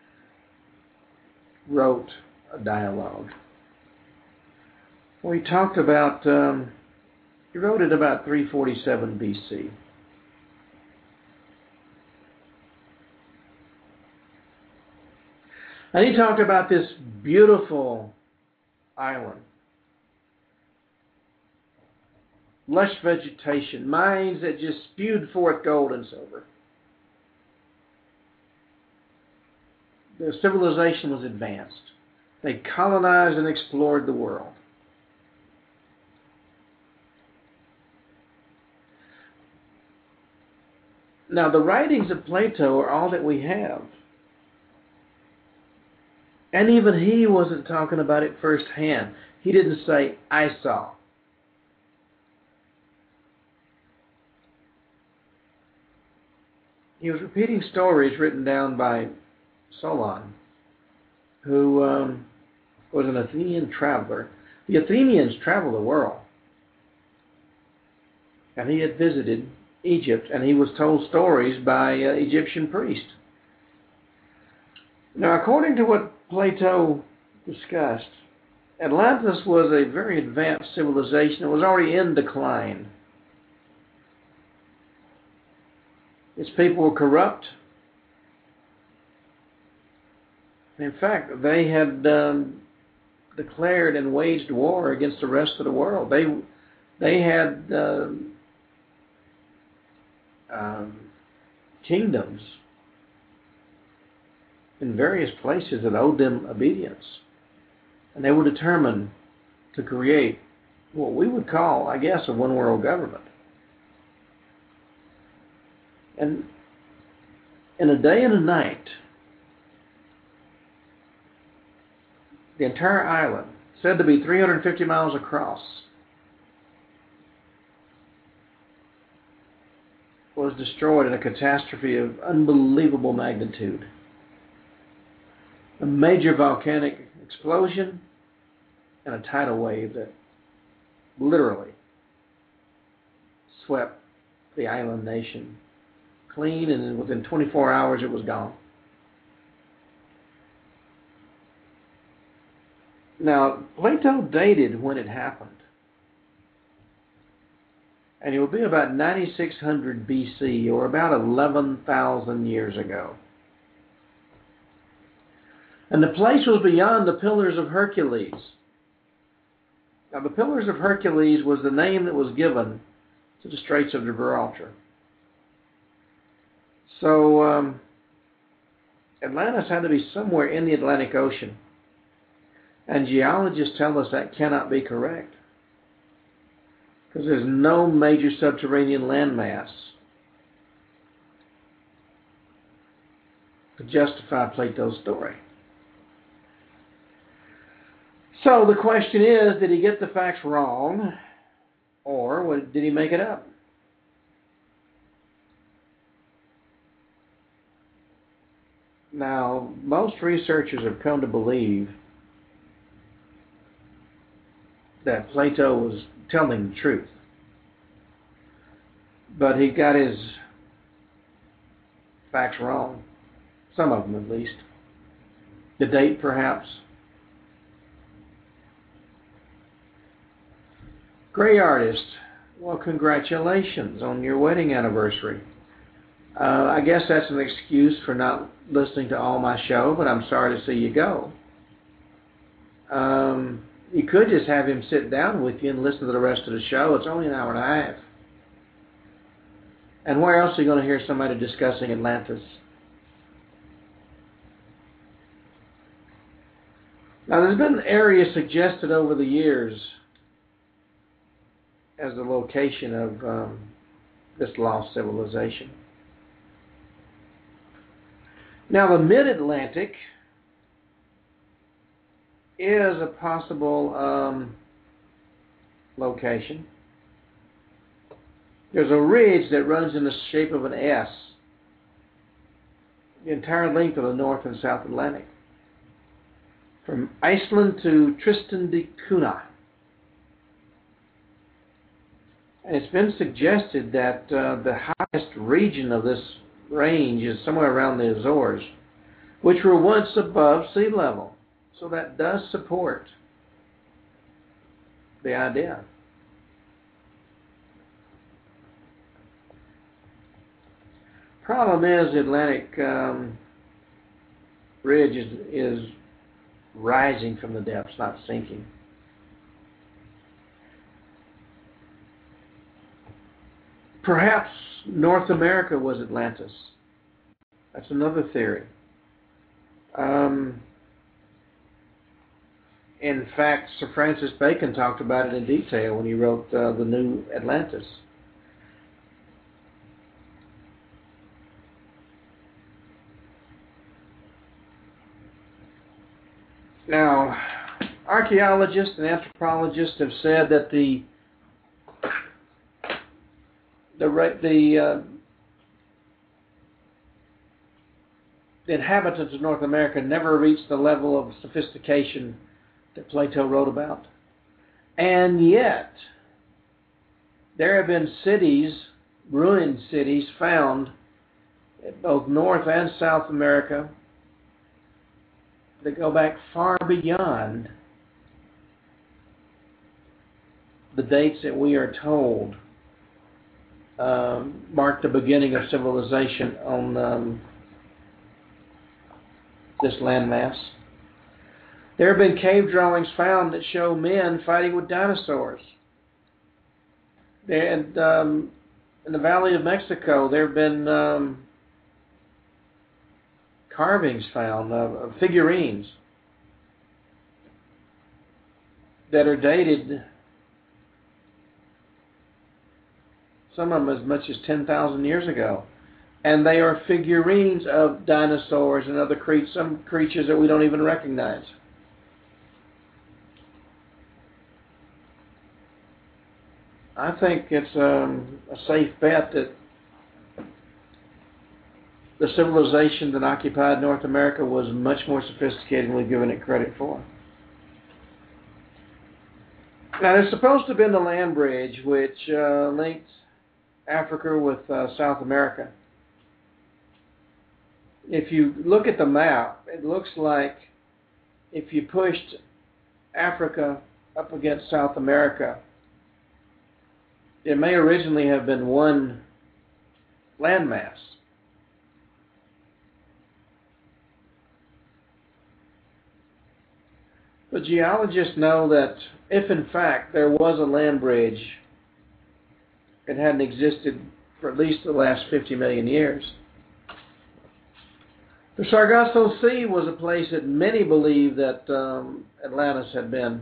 wrote a dialogue where he talked about, um, he wrote it about three forty-seven B C. And he talked about this beautiful island. Lush vegetation, mines that just spewed forth gold and silver. The civilization was advanced. They colonized and explored the world. Now, the writings of Plato are all that we have. And even he wasn't talking about it firsthand. He didn't say, I saw. He was repeating stories written down by Solon, who um, was an Athenian traveler. The Athenians traveled the world. And he had visited Egypt, and he was told stories by uh, Egyptian priests. Now, according to what Plato discussed, Atlantis was a very advanced civilization. It was already in decline. Its people were corrupt. In fact, they had um, declared and waged war against the rest of the world. They they had uh, um, kingdoms in various places that owed them obedience. And they were determined to create what we would call, I guess, a one-world government. And in a day and a night, the entire island, said to be three hundred fifty miles across, was destroyed in a catastrophe of unbelievable magnitude. A major volcanic explosion and a tidal wave that literally swept the island nation clean, and within twenty-four hours it was gone. Now, Plato dated when it happened. And it would be about ninety-six hundred B C, or about eleven thousand years ago. And the place was beyond the Pillars of Hercules. Now, the Pillars of Hercules was the name that was given to the Straits of Gibraltar. So, um, Atlantis had to be somewhere in the Atlantic Ocean. And geologists tell us that cannot be correct, because there's no major subterranean landmass to justify Plato's story. So the question is, did he get the facts wrong, or did he make it up? Now, most researchers have come to believe that Plato was telling the truth. But he got his facts wrong. Some of them, at least. The date, perhaps. Gray artist, well, congratulations on your wedding anniversary. Uh, I guess that's an excuse for not listening to all my show, but I'm sorry to see you go. Um... You could just have him sit down with you and listen to the rest of the show. It's only an hour and a half. And where else are you going to hear somebody discussing Atlantis? Now, there's been areas suggested over the years as the location of um, this lost civilization. Now, the mid-Atlantic is a possible um, location. There's a ridge that runs in the shape of an S, the entire length of the North and South Atlantic, from Iceland to Tristan da Cunha. And it's been suggested that uh, the highest region of this range is somewhere around the Azores, which were once above sea level. So that does support the idea. Problem is, the Atlantic um, ridge is, is rising from the depths, not sinking. Perhaps North America was Atlantis. That's another theory. Um, in fact, Sir Francis Bacon talked about it in detail when he wrote uh, The New Atlantis. Now, archaeologists and anthropologists have said that the the the, uh, the inhabitants of North America never reached the level of sophistication that Plato wrote about, and yet there have been cities, ruined cities, found in both North and South America that go back far beyond the dates that we are told um, mark the beginning of civilization on um, this landmass. There have been cave drawings found that show men fighting with dinosaurs. And um, in the Valley of Mexico, there have been um, carvings found of, of figurines that are dated, some of them as much as ten thousand years ago. And they are figurines of dinosaurs and other cre- some creatures that we don't even recognize. I think it's um, a safe bet that the civilization that occupied North America was much more sophisticated than we've given it credit for. Now, there's supposed to have been the land bridge which uh, linked Africa with uh, South America. If you look at the map, it looks like if you pushed Africa up against South America, it may originally have been one landmass. But geologists know that if in fact there was a land bridge, it hadn't existed for at least the last fifty million years. The Sargasso Sea was a place that many believe that um, Atlantis had been.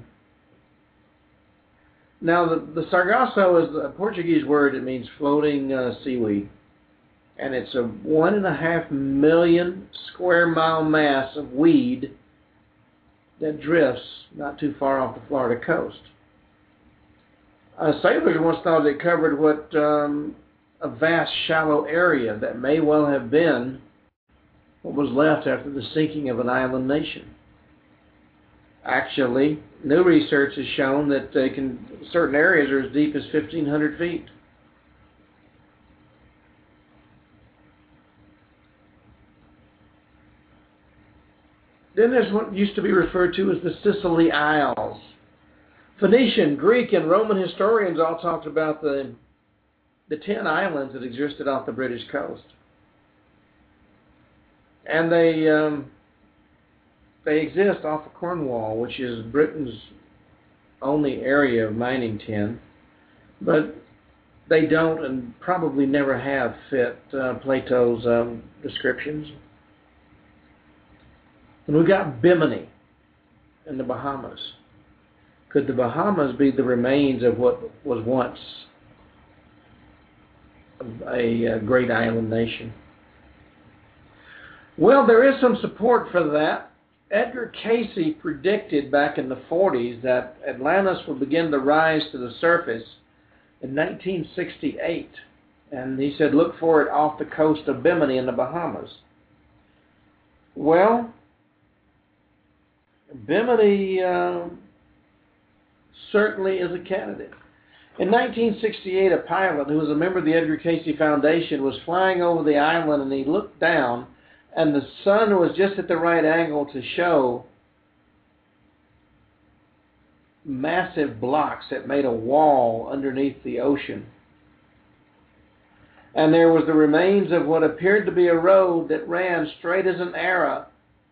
Now, the, the Sargasso is a Portuguese word. It means floating uh, seaweed. And it's a one and a half million square mile mass of weed that drifts not too far off the Florida coast. Uh, sailors once thought it covered what um, a vast shallow area that may well have been what was left after the sinking of an island nation. Actually, new research has shown that they can, certain areas are as deep as fifteen hundred feet. Then there's what used to be referred to as the Sicily Isles. Phoenician, Greek, and Roman historians all talked about the, the ten islands that existed off the British coast. And they um, they exist off of Cornwall, which is Britain's only area of mining tin. But they don't and probably never have fit uh, Plato's um, descriptions. And we've got Bimini in the Bahamas. Could the Bahamas be the remains of what was once a, a great island nation? Well, there is some support for that. Edgar Casey predicted back in the forties that Atlantis would begin to rise to the surface in nineteen sixty-eight. And he said, look for it off the coast of Bimini in the Bahamas. Well, Bimini uh, certainly is a candidate. In nineteen sixty-eight, a pilot who was a member of the Edgar Cayce Foundation was flying over the island, and he looked down, and the sun was just at the right angle to show massive blocks that made a wall underneath the ocean. And there was the remains of what appeared to be a road that ran straight as an arrow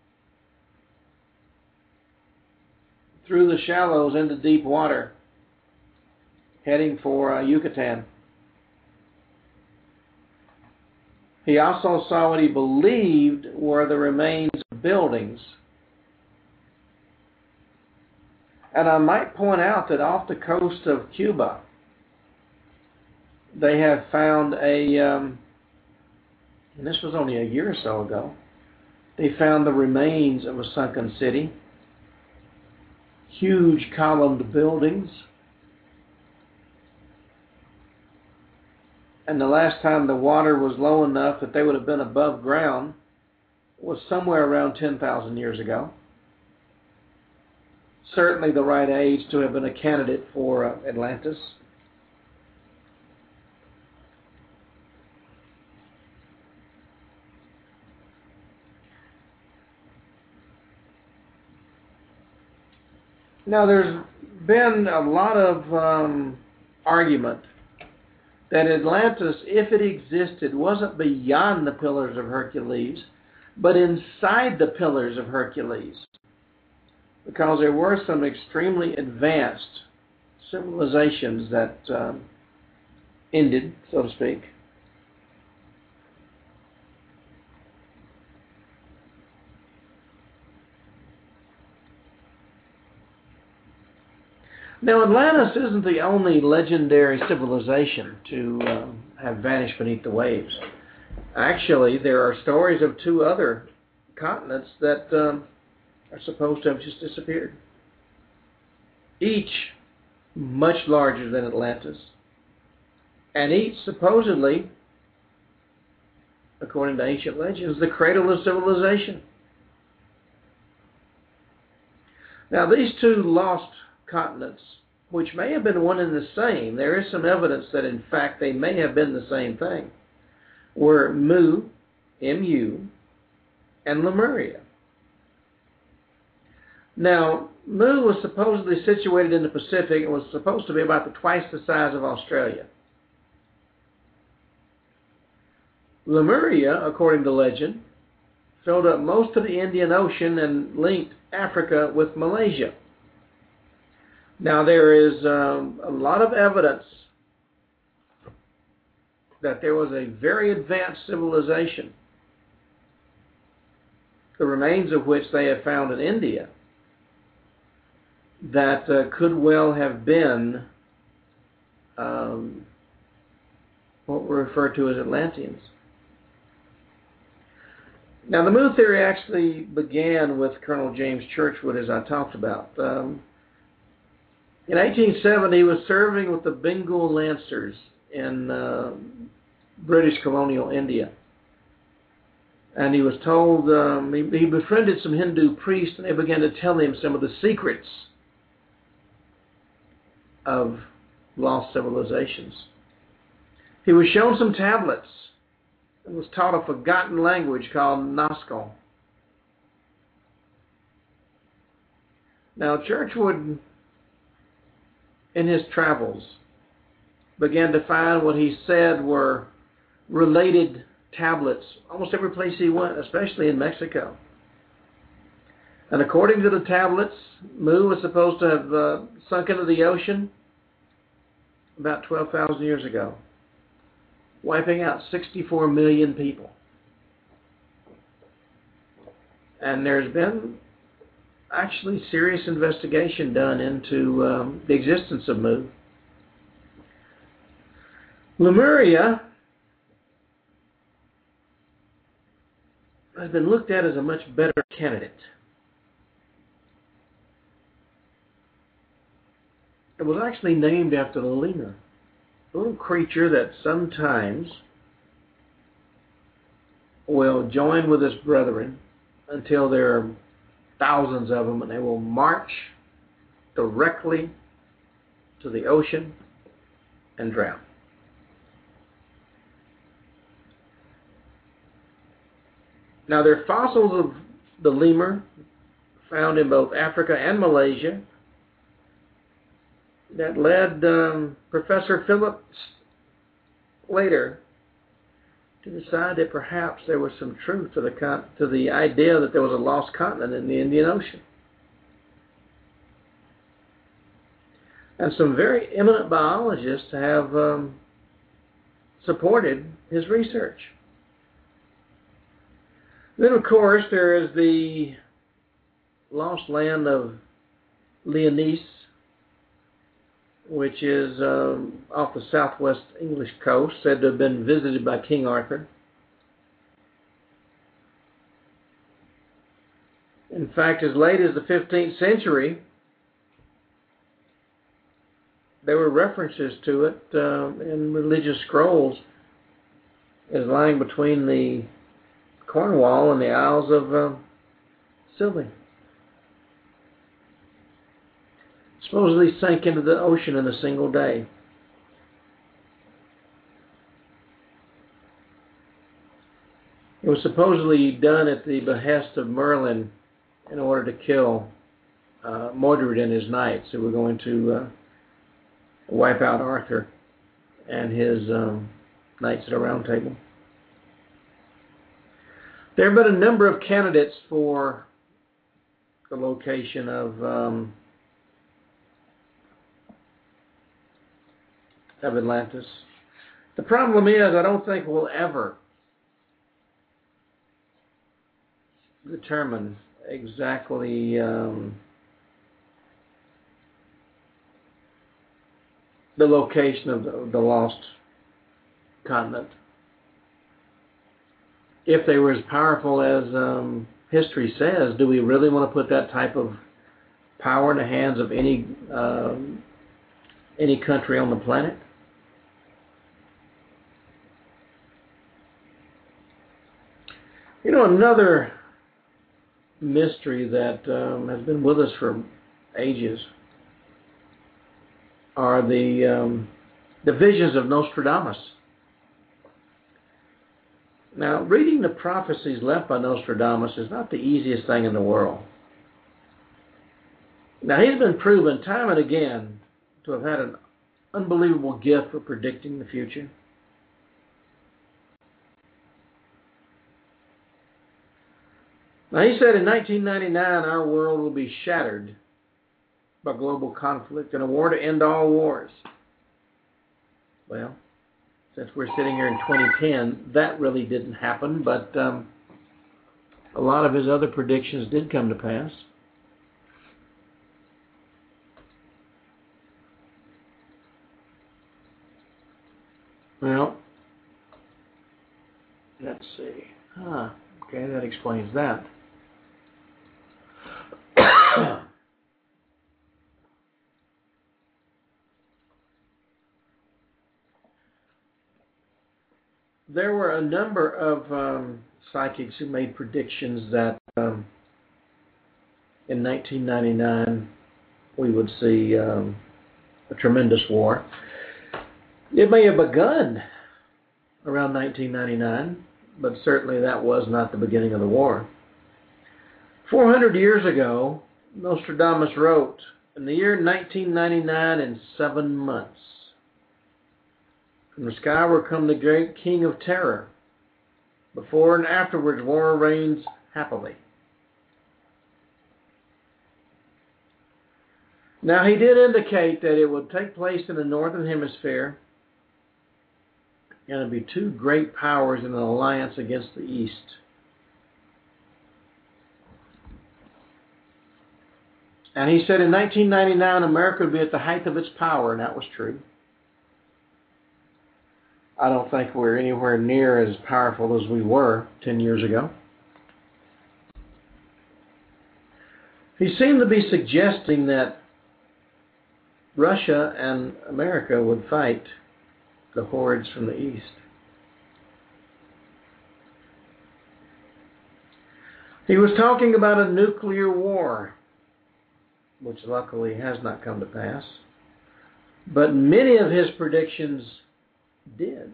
through the shallows into deep water, heading for uh, Yucatan. He also saw what he believed were the remains of buildings. And I might point out that off the coast of Cuba, they have found a, um, and this was only a year or so ago, they found the remains of a sunken city, huge columned buildings. And the last time the water was low enough that they would have been above ground was somewhere around ten thousand years ago. Certainly the right age to have been a candidate for uh, Atlantis. Now, there's been a lot of um, argument that Atlantis, if it existed, wasn't beyond the Pillars of Hercules, but inside the Pillars of Hercules, because there were some extremely advanced civilizations that um, ended, so to speak. Now, Atlantis isn't the only legendary civilization to uh, have vanished beneath the waves. Actually, there are stories of two other continents that um, are supposed to have just disappeared. Each much larger than Atlantis, and each supposedly, according to ancient legends, the cradle of civilization. Now, these two lost continents, which may have been one and the same, there is some evidence that in fact they may have been the same thing, were Mu, M U, and Lemuria. Now, Mu was supposedly situated in the Pacific and was supposed to be about the twice the size of Australia. Lemuria, according to legend, filled up most of the Indian Ocean and linked Africa with Malaysia. Now, there is um, a lot of evidence that there was a very advanced civilization, the remains of which they have found in India, that uh, could well have been um, what were referred to as Atlanteans. Now, the Mu theory actually began with Colonel James Churchward, as I talked about. Um, In eighteen seventy, he was serving with the Bengal Lancers in uh, British colonial India. And he was told, um, he, he befriended some Hindu priests, and they began to tell him some of the secrets of lost civilizations. He was shown some tablets and was taught a forgotten language called Naskal. Now, Churchward, in his travels, began to find what he said were related tablets almost every place he went, especially in Mexico. And according to the tablets, Mu was supposed to have uh, sunk into the ocean about twelve thousand years ago, wiping out sixty-four million people. And there's been actually serious investigation done into um, the existence of Mu. Lemuria has been looked at as a much better candidate. It was actually named after the lemur, a little creature that sometimes will join with his brethren until there are thousands of them, and they will march directly to the ocean and drown. Now, there are fossils of the lemur found in both Africa and Malaysia that led um, Professor Philip later to decide that perhaps there was some truth to the con- to the idea that there was a lost continent in the Indian Ocean. And some very eminent biologists have um, supported his research. Then, of course, there is the lost land of Lyonesse, which is um, off the southwest English coast, said to have been visited by King Arthur. In fact, as late as the fifteenth century, there were references to it uh, in religious scrolls as lying between the Cornwall and the Isles of uh, Scilly. Supposedly sank into the ocean in a single day. It was supposedly done at the behest of Merlin in order to kill uh, Mordred and his knights who were going to uh, wipe out Arthur and his um, knights at a round table. There have been a number of candidates for the location of um, of Atlantis. The problem is, I don't think we'll ever determine exactly um, the location of the, the lost continent. If they were as powerful as um, history says, do we really want to put that type of power in the hands of any um, any country on the planet? You know, another mystery that um, has been with us for ages are the um, the visions of Nostradamus. Now, reading the prophecies left by Nostradamus is not the easiest thing in the world. Now, he's been proven time and again to have had an unbelievable gift for predicting the future. Now, he said in nineteen ninety-nine, our world will be shattered by global conflict and a war to end all wars. Well, since we're sitting here in twenty ten, that really didn't happen, but um, a lot of his other predictions did come to pass. Well, let's see. Huh, okay, that explains that. There were a number of um, psychics who made predictions that um, in nineteen ninety-nine we would see um, a tremendous war. It may have begun around nineteen ninety-nine, but certainly that was not the beginning of the war. four hundred years ago, Nostradamus wrote, in the year nineteen ninety-nine and seven months, from the sky will come the great king of terror. Before and afterwards war reigns happily. Now, he did indicate that it would take place in the northern hemisphere, and it would be two great powers in an alliance against the east. And he said in nineteen ninety-nine America would be at the height of its power, and that was true. I don't think we're anywhere near as powerful as we were ten years ago. He seemed to be suggesting that Russia and America would fight the hordes from the east. He was talking about a nuclear war, which luckily has not come to pass. But many of his predictions did.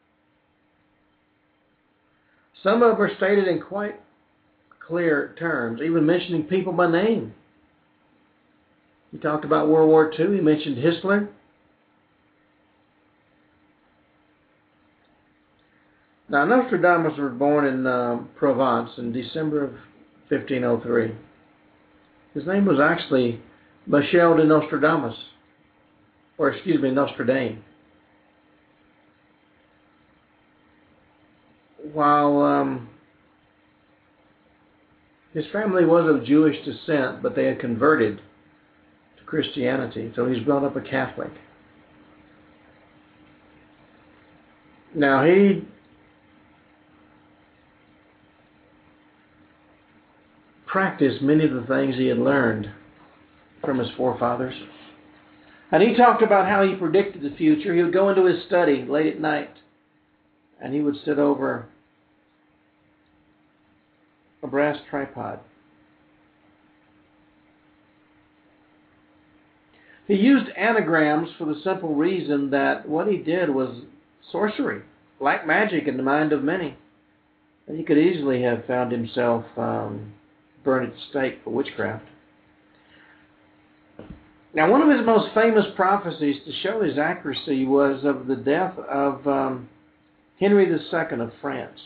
Some of them are stated in quite clear terms, even mentioning people by name. He talked about World War Two. He mentioned Hitler. Now, Nostradamus was born in uh, Provence in December of fifteen oh three. His name was actually Michel de Nostradamus, or excuse me, Nostradame. While um, his family was of Jewish descent, but they had converted to Christianity, so he's brought up a Catholic. Now, he practiced many of the things he had learned from his forefathers. And he talked about how he predicted the future. He would go into his study late at night, and he would sit over a brass tripod. He used anagrams for the simple reason that what he did was sorcery, black magic in the mind of many. And he could easily have found himself um, burned at the stake for witchcraft. Now, one of his most famous prophecies to show his accuracy was of the death of um, Henry the Second of France.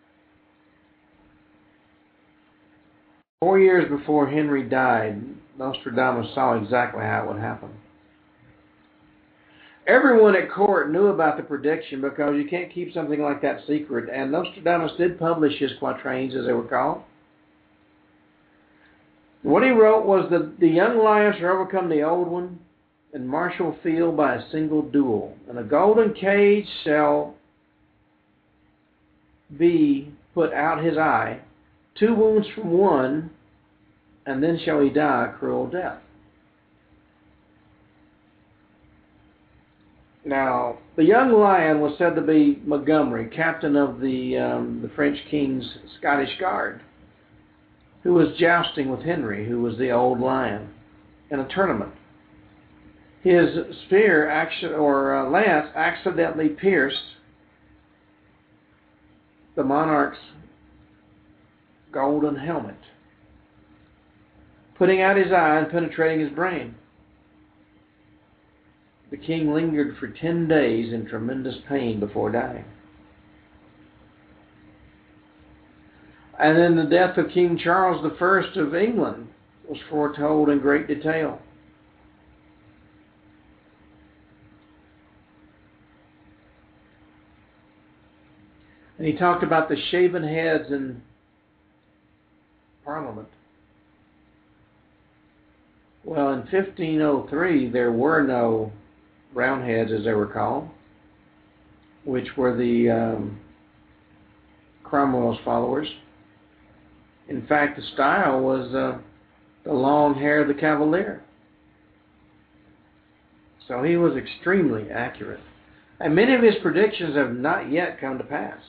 Four years before Henry died, Nostradamus saw exactly how it would happen. Everyone at court knew about the prediction because you can't keep something like that secret, and Nostradamus did publish his quatrains, as they were called. What he wrote was that the young lion shall overcome the old one, and martial field by a single duel, and a golden cage shall be put out his eye, two wounds from one, and then shall he die a cruel death. Now, the young lion was said to be Montgomery, captain of the um, the French king's Scottish Guard, who was jousting with Henry, who was the old lion, in a tournament. His spear action, or uh, lance accidentally pierced the monarch's golden helmet, putting out his eye and penetrating his brain. The king lingered for ten days in tremendous pain before dying. And then the death of King Charles the First of England was foretold in great detail. And he talked about the shaven heads in Parliament. Well, in fifteen oh three, there were no Roundheads, as they were called, which were the um, Cromwell's followers. In fact, the style was uh, the long hair of the Cavalier. So he was extremely accurate. And many of his predictions have not yet come to pass.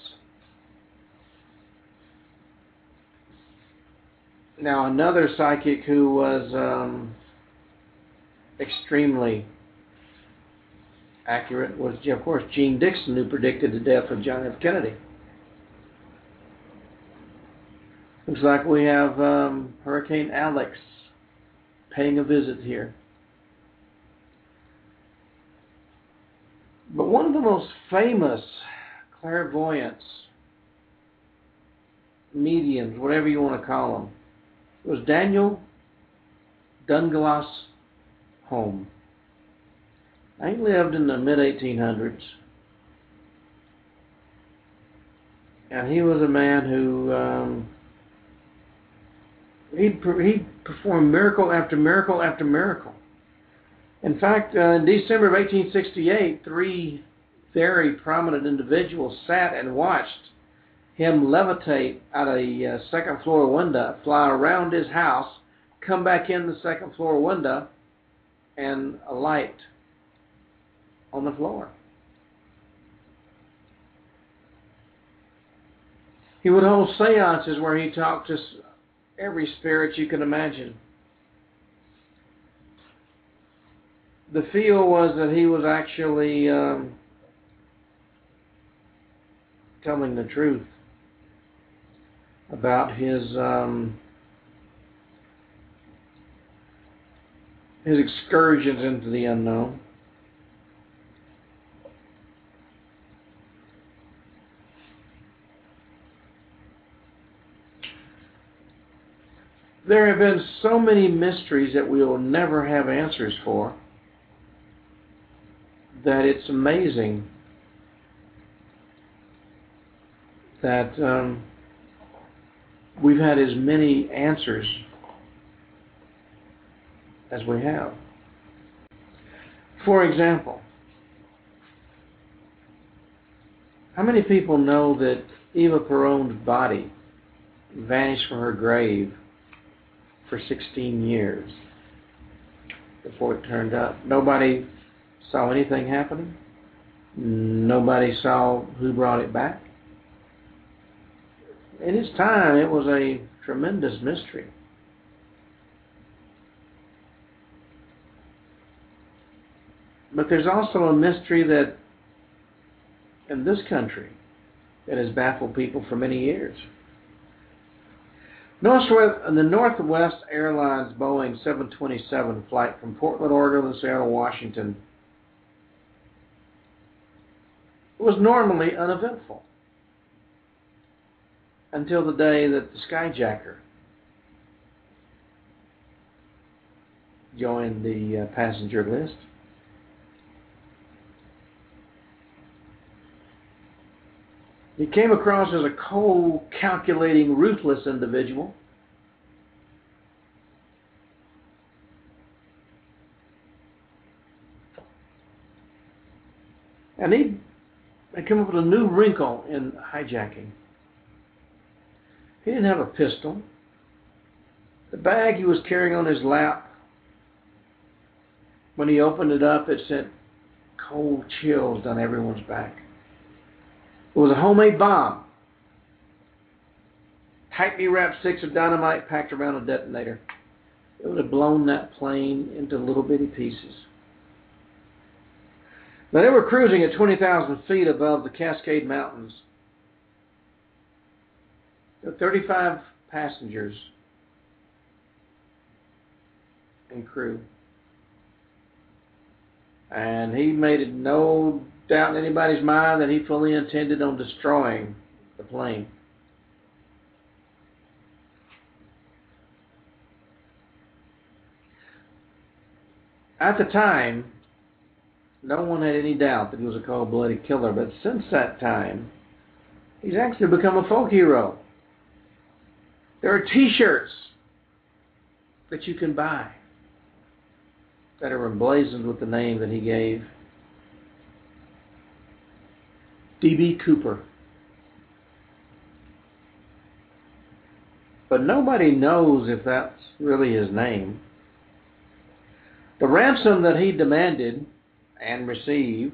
Now, another psychic who was um, extremely accurate was, of course, Gene Dixon, who predicted the death of John F. Kennedy. Looks like we have um, Hurricane Alex paying a visit here. But one of the most famous clairvoyants, mediums, whatever you want to call them, was Daniel Dunglas Home. He lived in the mid eighteen hundreds. And he was a man who um, he he performed miracle after miracle after miracle. In fact, uh, in December of eighteen sixty-eight, three very prominent individuals sat and watched him levitate out a uh, second floor window, fly around his house, come back in the second floor window, and alight on the floor. He would hold seances where he talked to every spirit you can imagine. the feel was that he was actually um, telling the truth about his um, his excursions into the unknown. There have been so many mysteries that we will never have answers for that it's amazing that um, we've had as many answers as we have. For example, how many people know that Eva Perón's body vanished from her grave for sixteen years before it turned up? Nobody saw anything happening. Nobody saw who brought it back. In its time, it was a tremendous mystery. But there's also a mystery that in this country that has baffled people for many years. Northwest, the Northwest Airlines Boeing seven twenty-seven flight from Portland, Oregon to Seattle, Washington was normally uneventful until the day that the skyjacker joined the uh, passenger list. He came across as a cold, calculating, ruthless individual. And he had come up with a new wrinkle in hijacking. He didn't have a pistol. The bag he was carrying on his lap, when he opened it up, it sent cold chills down everyone's back. It was a homemade bomb. Tightly wrapped sticks of dynamite packed around a detonator. It would have blown that plane into little bitty pieces. Now, they were cruising at twenty thousand feet above the Cascade Mountains. There were thirty-five passengers and crew. And he made it no doubt in anybody's mind that he fully intended on destroying the plane. At the time, no one had any doubt that he was a cold-blooded killer, but since that time, he's actually become a folk hero. There are T-shirts that you can buy that are emblazoned with the name that he gave, D B Cooper. But nobody knows if that's really his name. The ransom that he demanded and received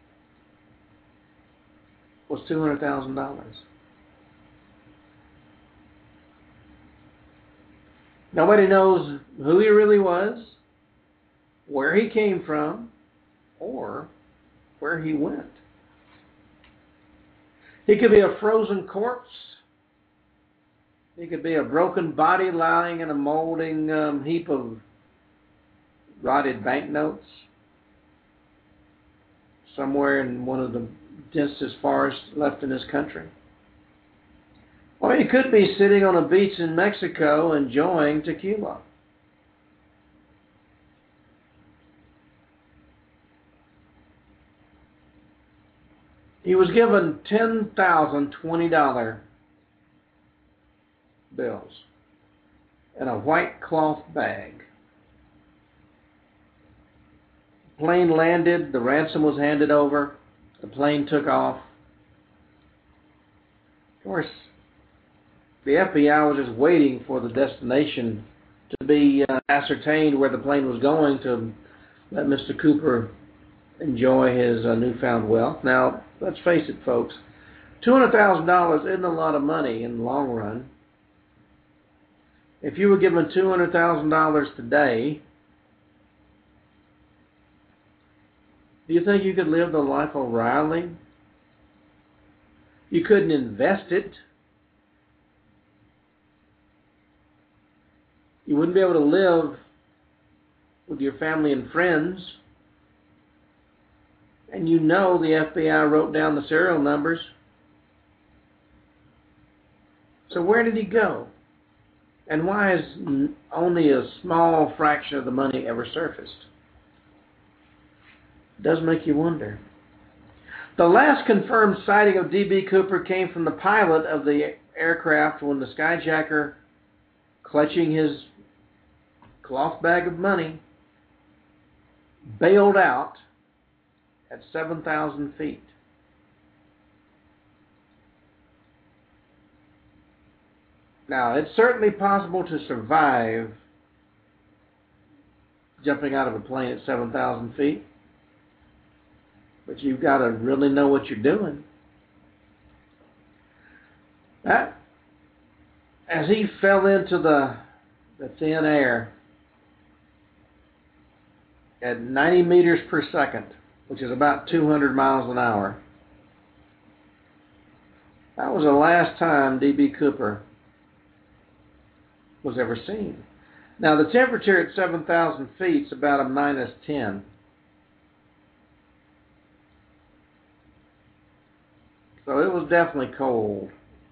was two hundred thousand dollars. Nobody knows who he really was, where he came from, or where he went. He could be a frozen corpse. He could be a broken body lying in a molding um, heap of rotted banknotes somewhere in one of the densest forests left in this country. Or he could be sitting on a beach in Mexico enjoying tequila. He was given ten thousand twenty dollar bills in a white cloth bag. The plane landed, the ransom was handed over, the plane took off. Of course, the F B I was just waiting for the destination to be uh, ascertained where the plane was going to let Mister Cooper enjoy his uh, newfound wealth. Now, let's face it, folks, two hundred thousand dollars isn't a lot of money in the long run. If you were given two hundred thousand dollars today, Do you think you could live the life of Riley? You couldn't invest it. You wouldn't be able to live with your family and friends. And you know the F B I wrote down the serial numbers. So where did he go? And why has only a small fraction of the money ever surfaced? It does make you wonder. The last confirmed sighting of D B. Cooper came from the pilot of the aircraft when the skyjacker, clutching his cloth bag of money, bailed out at seven thousand feet. Now, it's certainly possible to survive jumping out of a plane at seven thousand feet, but you've got to really know what you're doing. That, as he fell into the, the thin air at ninety meters per second, which is about two hundred miles an hour, that was the last time D B. Cooper was ever seen. Now, the temperature at seven thousand feet is about a minus ten. So it was definitely cold.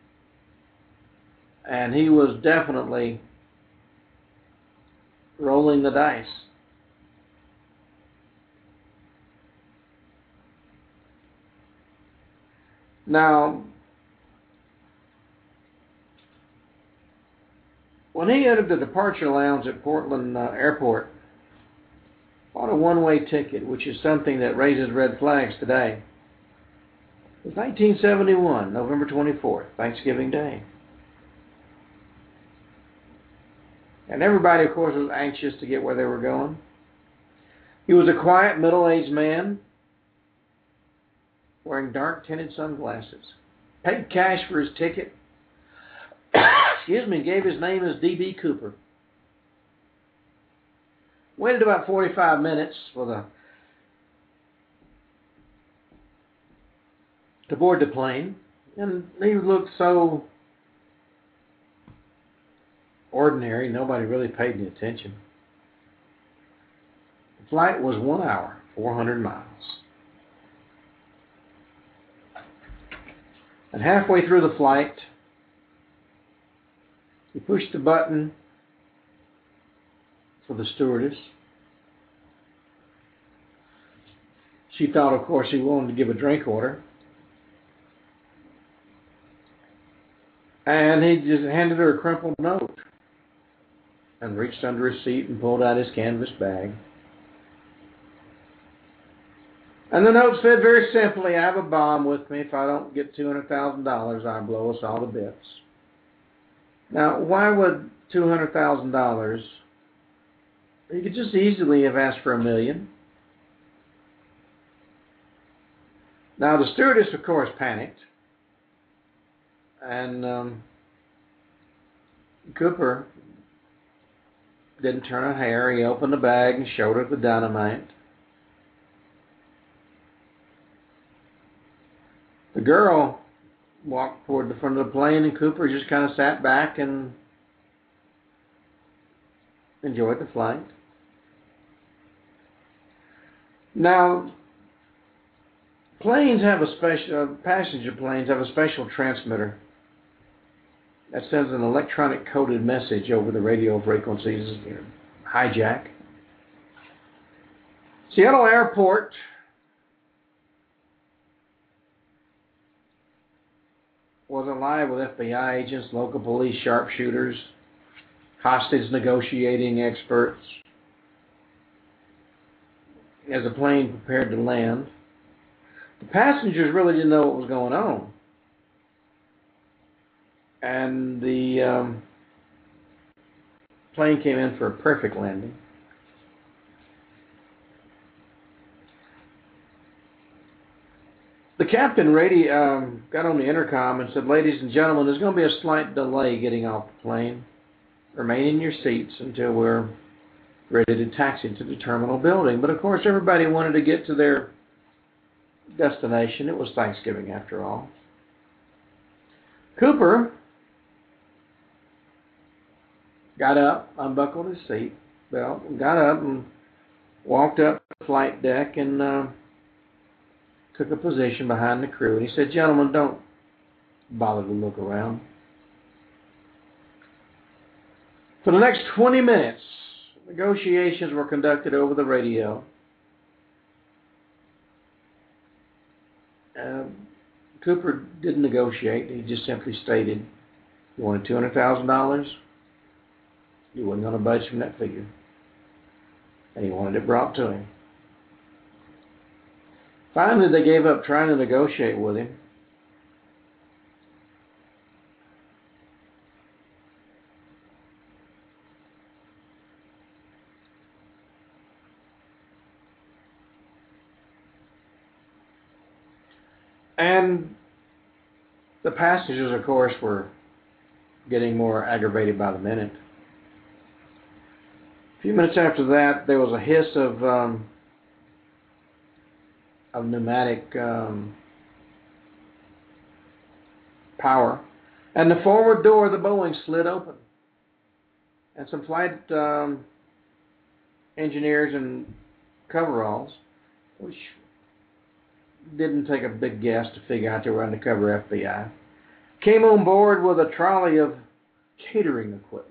And he was definitely rolling the dice. Now, when he entered the departure lounge at Portland uh, Airport, bought a one-way ticket, which is something that raises red flags today. It was nineteen seventy-one, November twenty-fourth, Thanksgiving Day. And everybody, of course, was anxious to get where they were going. He was a quiet, middle-aged man wearing dark-tinted sunglasses. Paid cash for his ticket. Excuse me, gave his name as D B. Cooper. Waited about forty-five minutes for the to board the plane, and he looked so ordinary, nobody really paid any attention. The flight was one hour, four hundred miles. And halfway through the flight, he pushed the button for the stewardess. She thought, of course, he wanted to give a drink order. And he just handed her a crumpled note and reached under his seat and pulled out his canvas bag. And the note said very simply, I have a bomb with me. If I don't get two hundred thousand dollars, I'll blow us all to bits. Now, why would two hundred thousand dollars? You could just easily have asked for a million. Now, the stewardess, of course, panicked. And um, Cooper didn't turn a hair. He opened the bag and showed her the dynamite. The girl walked toward the front of the plane, and Cooper just kind of sat back and enjoyed the flight. Now, planes have a special, uh, passenger planes have a special transmitter that sends an electronic coded message over the radio frequencies, you know, hijack. Seattle Airport was alive with F B I agents, local police sharpshooters, hostage negotiating experts. As the plane prepared to land, the passengers really didn't know what was going on. And the um, plane came in for a perfect landing. The captain radio, um, got on the intercom and said, ladies and gentlemen, there's going to be a slight delay getting off the plane. Remain in your seats until we're ready to taxi to the terminal building. But of course, everybody wanted to get to their destination. It was Thanksgiving after all. Cooper got up, unbuckled his seat belt, and got up and walked up the flight deck and uh, took a position behind the crew. And he said, "Gentlemen, don't bother to look around." For the next twenty minutes, negotiations were conducted over the radio. Uh, Cooper didn't negotiate. He just simply stated he wanted two hundred thousand dollars. He wasn't going to budge from that figure. And he wanted it brought to him. Finally, they gave up trying to negotiate with him. And the passengers, of course, were getting more aggravated by the minute. A few minutes after that, there was a hiss of um, of pneumatic um, power, and the forward door of the Boeing slid open. And some flight um, engineers in coveralls, which didn't take a big guess to figure out they were undercover F B I, came on board with a trolley of catering equipment.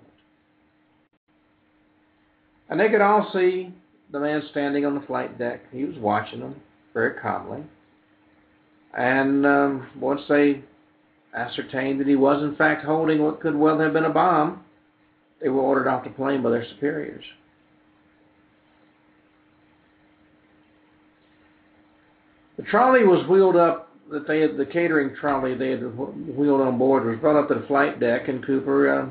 And they could all see the man standing on the flight deck. He was watching them very calmly. And um, once they ascertained that he was in fact holding what could well have been a bomb, they were ordered off the plane by their superiors. The trolley was wheeled up, that they had, the catering trolley they had wheeled on board was brought up to the flight deck, and Cooper uh,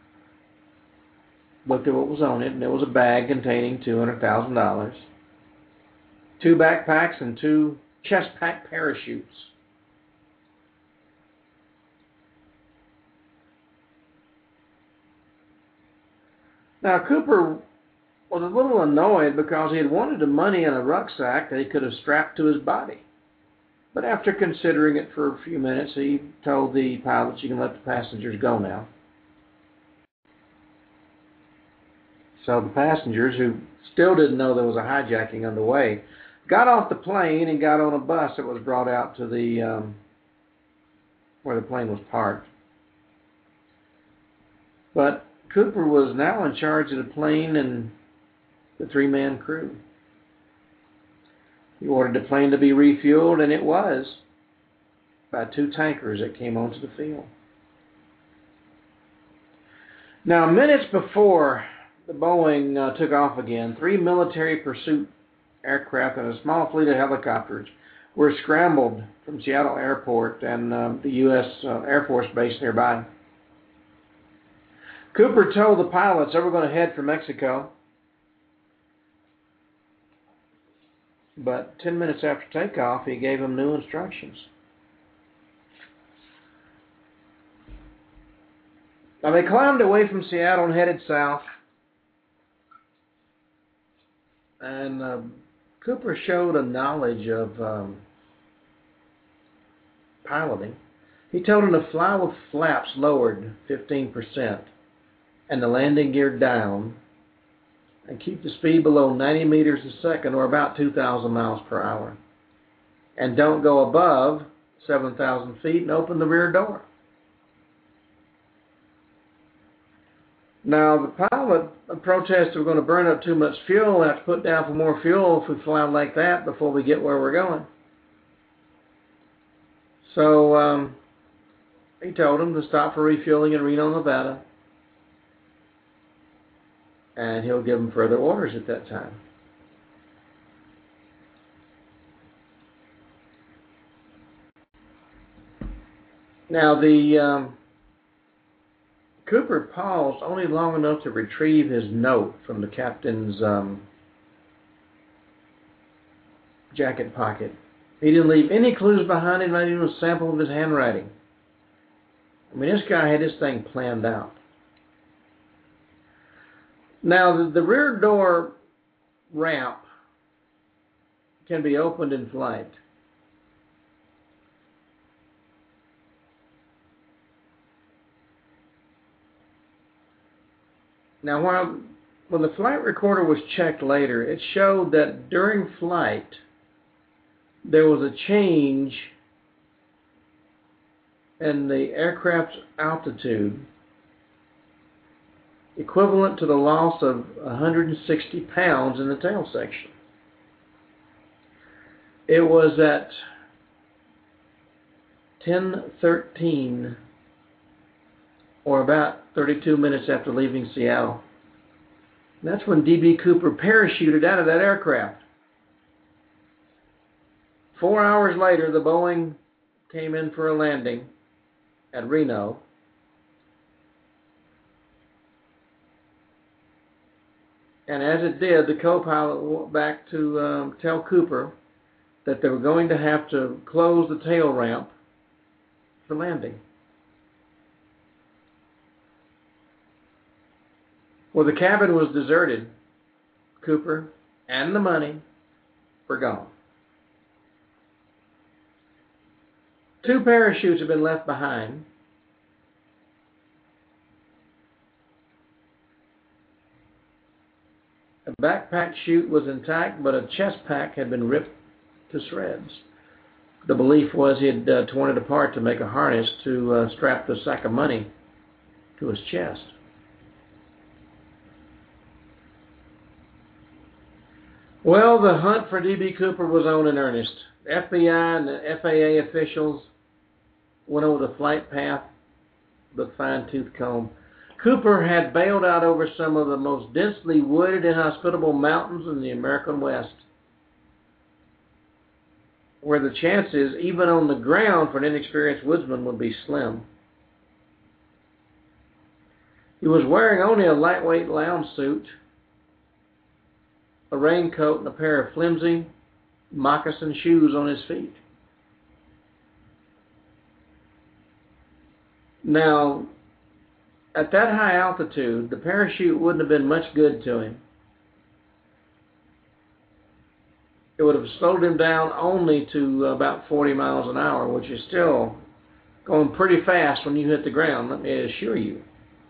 looked at what was on it, and there was a bag containing two hundred thousand dollars, two backpacks, and two chest-pack parachutes. Now, Cooper was a little annoyed because he had wanted the money in a rucksack that he could have strapped to his body. But after considering it for a few minutes, he told the pilots, "You can let the passengers go now." So the passengers, who still didn't know there was a hijacking underway, got off the plane and got on a bus that was brought out to the um, where the plane was parked. But Cooper was now in charge of the plane and the three-man crew. He ordered the plane to be refueled, and it was, by two tankers that came onto the field. Now, minutes before the Boeing uh, took off again, three military pursuit aircraft and a small fleet of helicopters were scrambled from Seattle Airport and uh, the U S Uh, Air Force Base nearby. Cooper told the pilots they were going to head for Mexico, but ten minutes after takeoff, he gave them new instructions. Now, they climbed away from Seattle and headed south, and uh, Cooper showed a knowledge of um, piloting. He told them to fly with flaps lowered fifteen percent and the landing gear down, and keep the speed below ninety meters a second, or about two thousand miles per hour. And don't go above seven thousand feet, and open the rear door. Now, the pilot protested we're going to burn up too much fuel. We'll have to put down for more fuel if we fly like that before we get where we're going. So um, he told them to stop for refueling in Reno, Nevada, and he'll give them further orders at that time. Now, the um, Cooper paused only long enough to retrieve his note from the captain's um, jacket pocket. He didn't leave any clues behind him, not even a sample of his handwriting. I mean, this guy had this thing planned out. Now, the, the rear door ramp can be opened in flight. Now, while when the flight recorder was checked later, it showed that during flight there was a change in the aircraft's altitude equivalent to the loss of one hundred sixty pounds in the tail section. It was at ten thirteen, or about thirty-two minutes after leaving Seattle. That's when D B. Cooper parachuted out of that aircraft. Four hours later, the Boeing came in for a landing at Reno. And as it did, the co-pilot went back to um, tell Cooper that they were going to have to close the tail ramp for landing. Well, the cabin was deserted. Cooper and the money were gone. Two parachutes had been left behind. A backpack chute was intact, but a chest pack had been ripped to shreds. The belief was he had uh, torn it apart to make a harness to uh, strap the sack of money to his chest. Well, the hunt for D B. Cooper was on in earnest. The F B I and the F A A officials went over the flight path with a fine-tooth comb. Cooper had bailed out over some of the most densely wooded, inhospitable mountains in the American West, where the chances, even on the ground, for an inexperienced woodsman would be slim. He was wearing only a lightweight lounge suit, a raincoat, and a pair of flimsy moccasin shoes on his feet. Now, at that high altitude, the parachute wouldn't have been much good to him. It would have slowed him down only to about forty miles an hour, which is still going pretty fast when you hit the ground, let me assure you.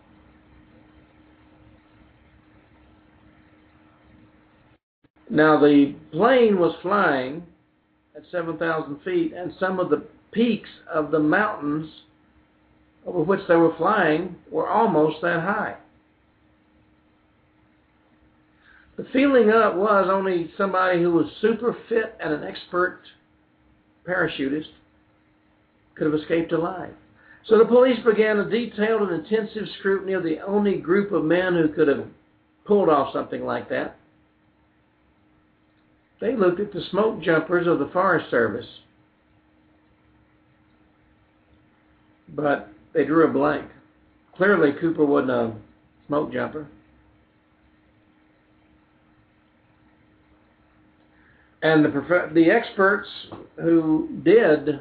Now, the plane was flying at seven thousand feet, and some of the peaks of the mountains over which they were flying were almost that high. The feeling up was only somebody who was super fit and an expert parachutist could have escaped alive. So the police began a detailed and intensive scrutiny of the only group of men who could have pulled off something like that. They looked at the smoke jumpers of the Forest Service, but they drew a blank. Clearly, Cooper wasn't a smoke jumper. And the prof- the experts who did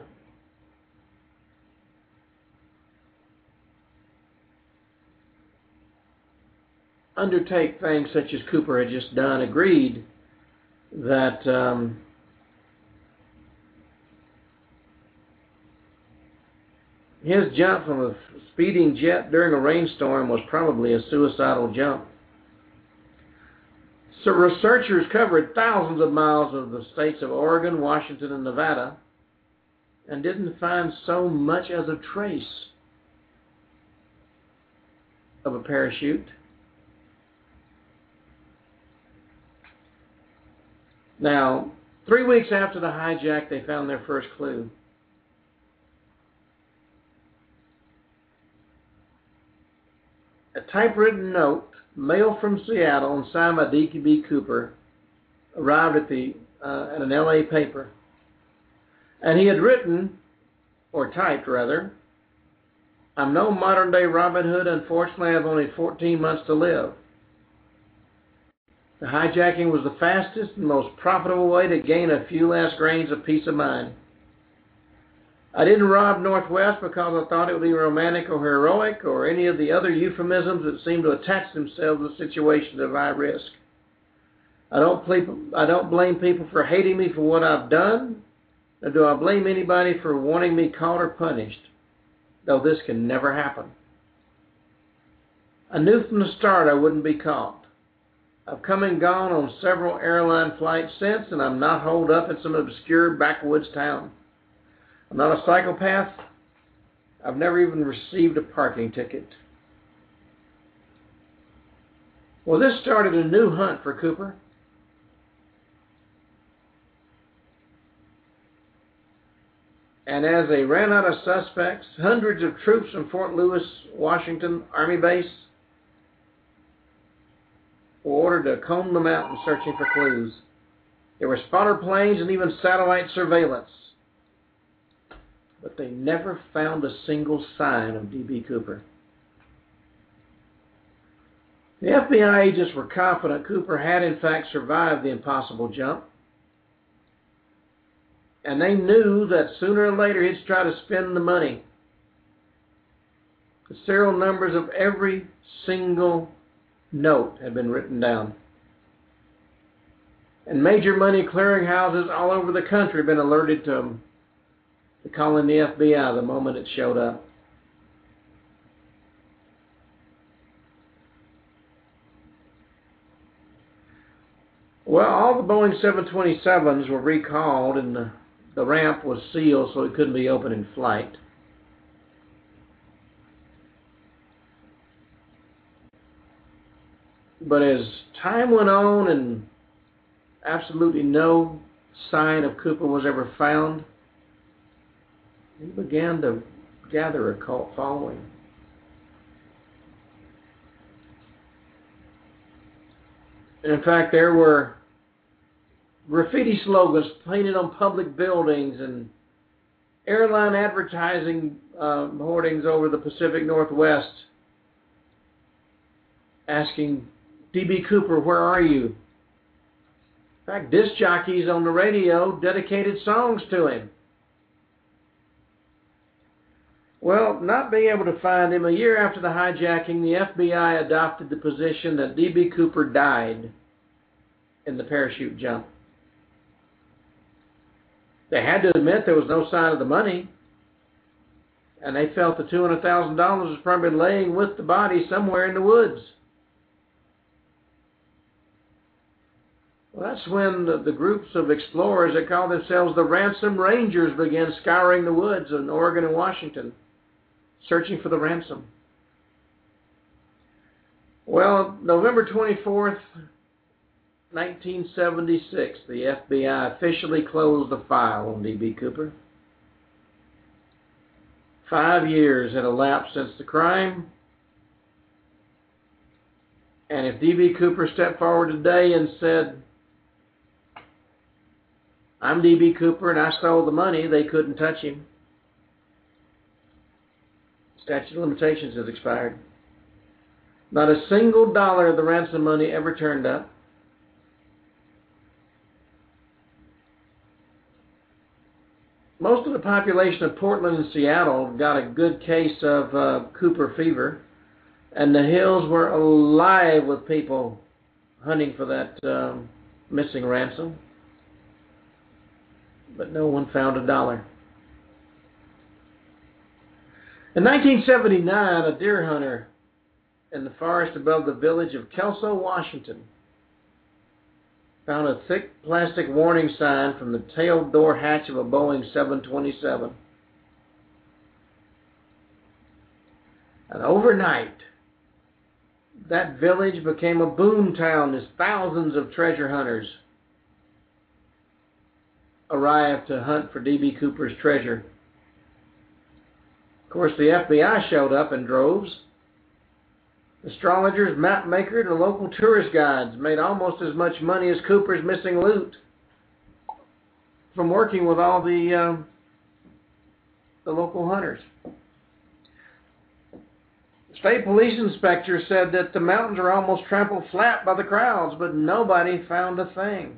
undertake things such as Cooper had just done agreed that um, his jump from a speeding jet during a rainstorm was probably a suicidal jump. So researchers covered thousands of miles of the states of Oregon, Washington, and Nevada and didn't find so much as a trace of a parachute. Now, three weeks after the hijack, they found their first clue. A typewritten note, mailed from Seattle and signed by D B. Cooper, arrived at the uh, at an L A paper. And he had written, or typed rather, "I'm no modern-day Robin Hood. Unfortunately, I have only fourteen months to live. The hijacking was the fastest and most profitable way to gain a few last grains of peace of mind. I didn't rob Northwest because I thought it would be romantic or heroic or any of the other euphemisms that seem to attach themselves to situations of high risk. I don't, ple- I don't blame people for hating me for what I've done, nor do I blame anybody for wanting me caught or punished, though this can never happen. I knew from the start I wouldn't be caught. I've come and gone on several airline flights since, and I'm not holed up in some obscure backwoods town. I'm not a psychopath. I've never even received a parking ticket. Well, this started a new hunt for Cooper. And as they ran out of suspects, hundreds of troops from Fort Lewis, Washington Army Base were ordered to comb the mountains searching for clues. There were spotter planes and even satellite surveillance. But they never found a single sign of D B. Cooper. The F B I agents were confident Cooper had in fact survived the impossible jump. And they knew that sooner or later he'd try to spend the money. The serial numbers of every single note had been written down. And major money clearinghouses all over the country had been alerted to him, to calling the F B I the moment it showed up. Well, all the Boeing seven twenty-sevens were recalled and the, the ramp was sealed so it couldn't be opened in flight. But as time went on and absolutely no sign of Cooper was ever found, he began to gather a cult following. In fact, there were graffiti slogans painted on public buildings and airline advertising uh, hoardings over the Pacific Northwest asking, D B. Cooper, where are you? In fact, disc jockeys on the radio dedicated songs to him. Well, not being able to find him, a year after the hijacking, the F B I adopted the position that D B. Cooper died in the parachute jump. They had to admit there was no sign of the money, and they felt the two hundred thousand dollars was probably laying with the body somewhere in the woods. Well, that's when the, the groups of explorers that call themselves the Ransom Rangers began scouring the woods in Oregon and Washington, searching for the ransom. Well, November twenty-fourth, nineteen seventy-six, the F B I officially closed the file on D B. Cooper. Five years had elapsed since the crime. And if D B. Cooper stepped forward today and said, I'm D B. Cooper and I stole the money, they couldn't touch him. Statute of limitations has expired. Not a single dollar of the ransom money ever turned up. Most of the population of Portland and Seattle got a good case of uh, Cooper fever, and the hills were alive with people hunting for that um, missing ransom. But no one found a dollar. In nineteen seventy-nine, a deer hunter in the forest above the village of Kelso, Washington, found a thick plastic warning sign from the tail door hatch of a Boeing seven twenty-seven. And overnight, that village became a boom town as thousands of treasure hunters arrived to hunt for D B. Cooper's treasure. Of course, the F B I showed up in droves. Astrologers, map makers, and local tourist guides made almost as much money as Cooper's missing loot from working with all the um, the local hunters. The state police inspector said that the mountains are almost trampled flat by the crowds, but nobody found a thing.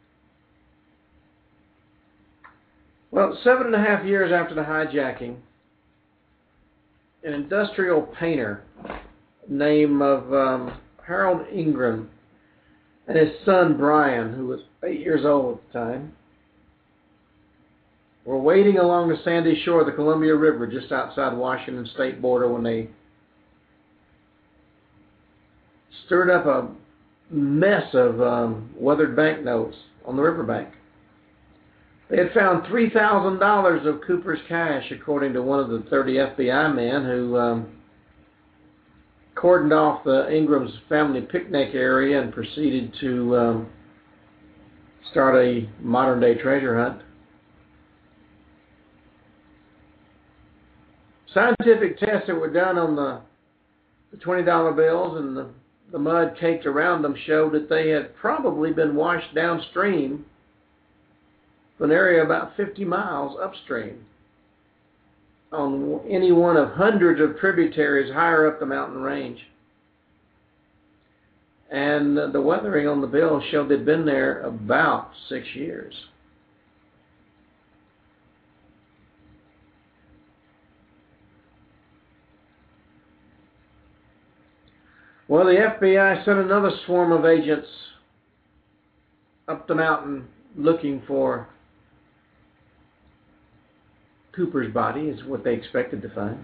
Well, seven and a half years after the hijacking, an industrial painter named of um, Harold Ingram and his son Brian, who was eight years old at the time, were wading along the sandy shore of the Columbia River just outside Washington state border when they stirred up a mess of um, weathered banknotes on the riverbank. They had found three thousand dollars of Cooper's cash, according to one of the thirty F B I men who um, cordoned off the Ingram's family picnic area and proceeded to um, start a modern-day treasure hunt. Scientific tests that were done on the, the twenty dollar bills and the, the mud caked around them showed that they had probably been washed downstream from an area about fifty miles upstream on any one of hundreds of tributaries higher up the mountain range. And the weathering on the bill showed they'd been there about six years. Well, the F B I sent another swarm of agents up the mountain looking for Cooper's body, is what they expected to find.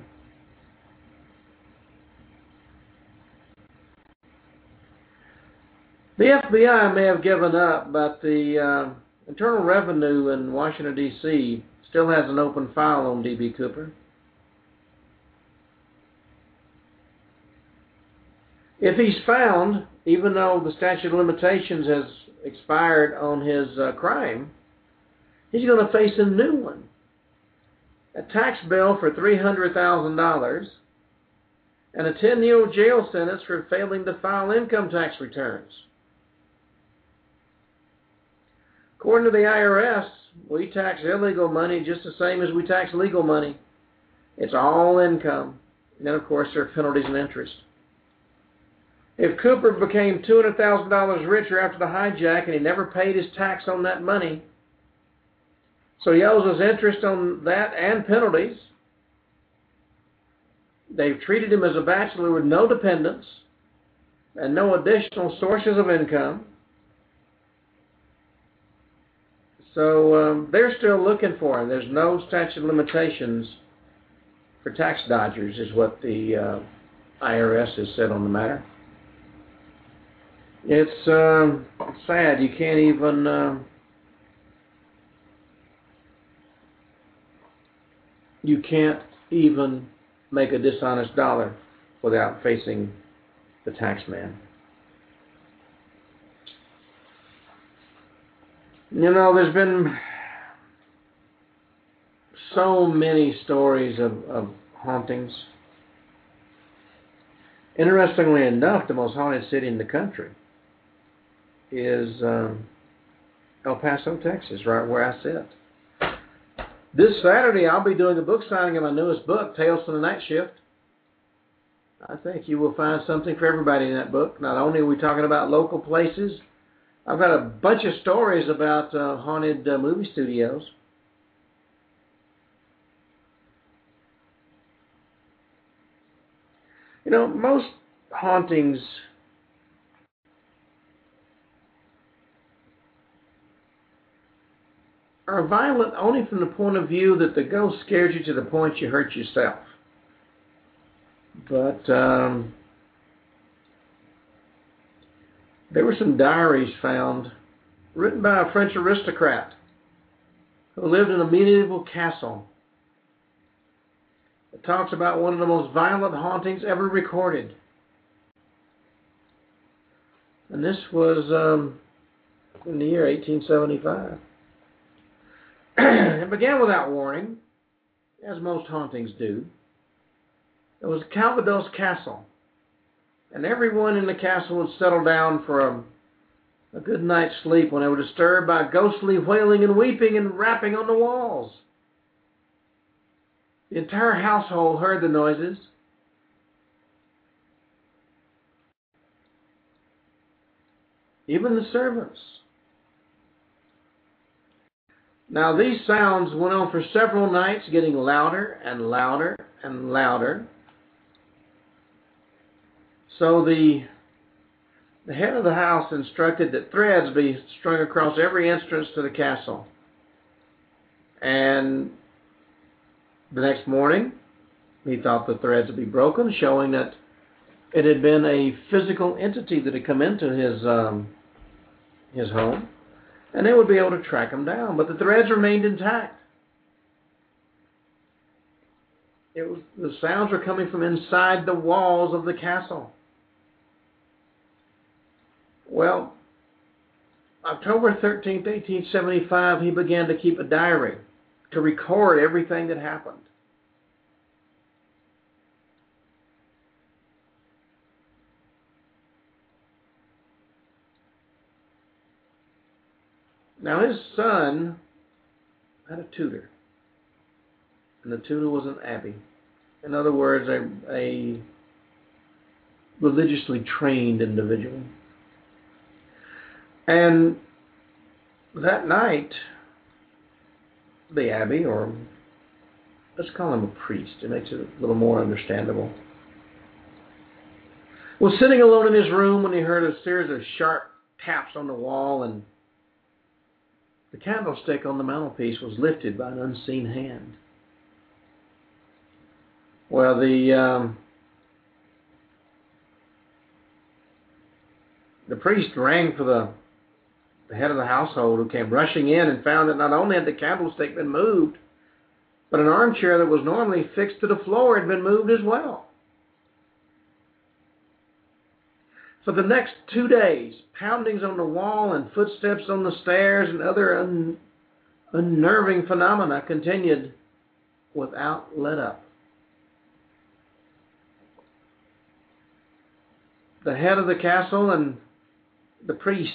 The F B I may have given up, but the uh, Internal Revenue in Washington, D C still has an open file on D B. Cooper. If he's found, even though the statute of limitations has expired on his uh, crime, he's going to face a new one. A tax bill for three hundred thousand dollars and a ten-year jail sentence for failing to file income tax returns. According to the I R S, we tax illegal money just the same as we tax legal money. It's all income. And then, of course, there are penalties and interest. If Cooper became two hundred thousand dollars richer after the hijack and he never paid his tax on that money, so he owes us interest on that and penalties. They've treated him as a bachelor with no dependents and no additional sources of income. So um, they're still looking for him. There's no statute of limitations for tax dodgers, is what the uh, I R S has said on the matter. It's um, sad. You can't even... Uh, You can't even make a dishonest dollar without facing the tax man. You know, there's been so many stories of, of hauntings. Interestingly enough, the most haunted city in the country is um, El Paso, Texas, right where I sit. This Saturday, I'll be doing a book signing of my newest book, Tales from the Night Shift. I think you will find something for everybody in that book. Not only are we talking about local places, I've got a bunch of stories about uh, haunted uh, movie studios. You know, most hauntings are violent only from the point of view that the ghost scares you to the point you hurt yourself. But um, there were some diaries found written by a French aristocrat who lived in a medieval castle. It talks about one of the most violent hauntings ever recorded. And this was um, in the year eighteen seventy-five. It began without warning, as most hauntings do. It was Calvados Castle, and everyone in the castle would settle down for a, a good night's sleep when they were disturbed by ghostly wailing and weeping and rapping on the walls. The entire household heard the noises. Even the servants. Now, these sounds went on for several nights, getting louder and louder and louder. So the, the head of the house instructed that threads be strung across every entrance to the castle. And the next morning, he thought the threads would be broken, showing that It had been a physical entity that had come into his um, his home, and they would be able to track him down. But the threads remained intact. It was, the sounds were coming from inside the walls of the castle. Well, October thirteenth, eighteen seventy-five, he began to keep a diary to record everything that happened. Now his son had a tutor, and the tutor was an abbé. In other words, a, a religiously trained individual. And that night, the abbé, or let's call him a priest, it makes it a little more understandable, was sitting alone in his room when he heard a series of sharp taps on the wall, and the candlestick on the mantelpiece was lifted by an unseen hand. Well, the um, the priest rang for the, the head of the household, who came rushing in and found that not only had the candlestick been moved, but an armchair that was normally fixed to the floor had been moved as well. For the next two days, poundings on the wall and footsteps on the stairs and other un- unnerving phenomena continued without let up. The head of the castle and the priest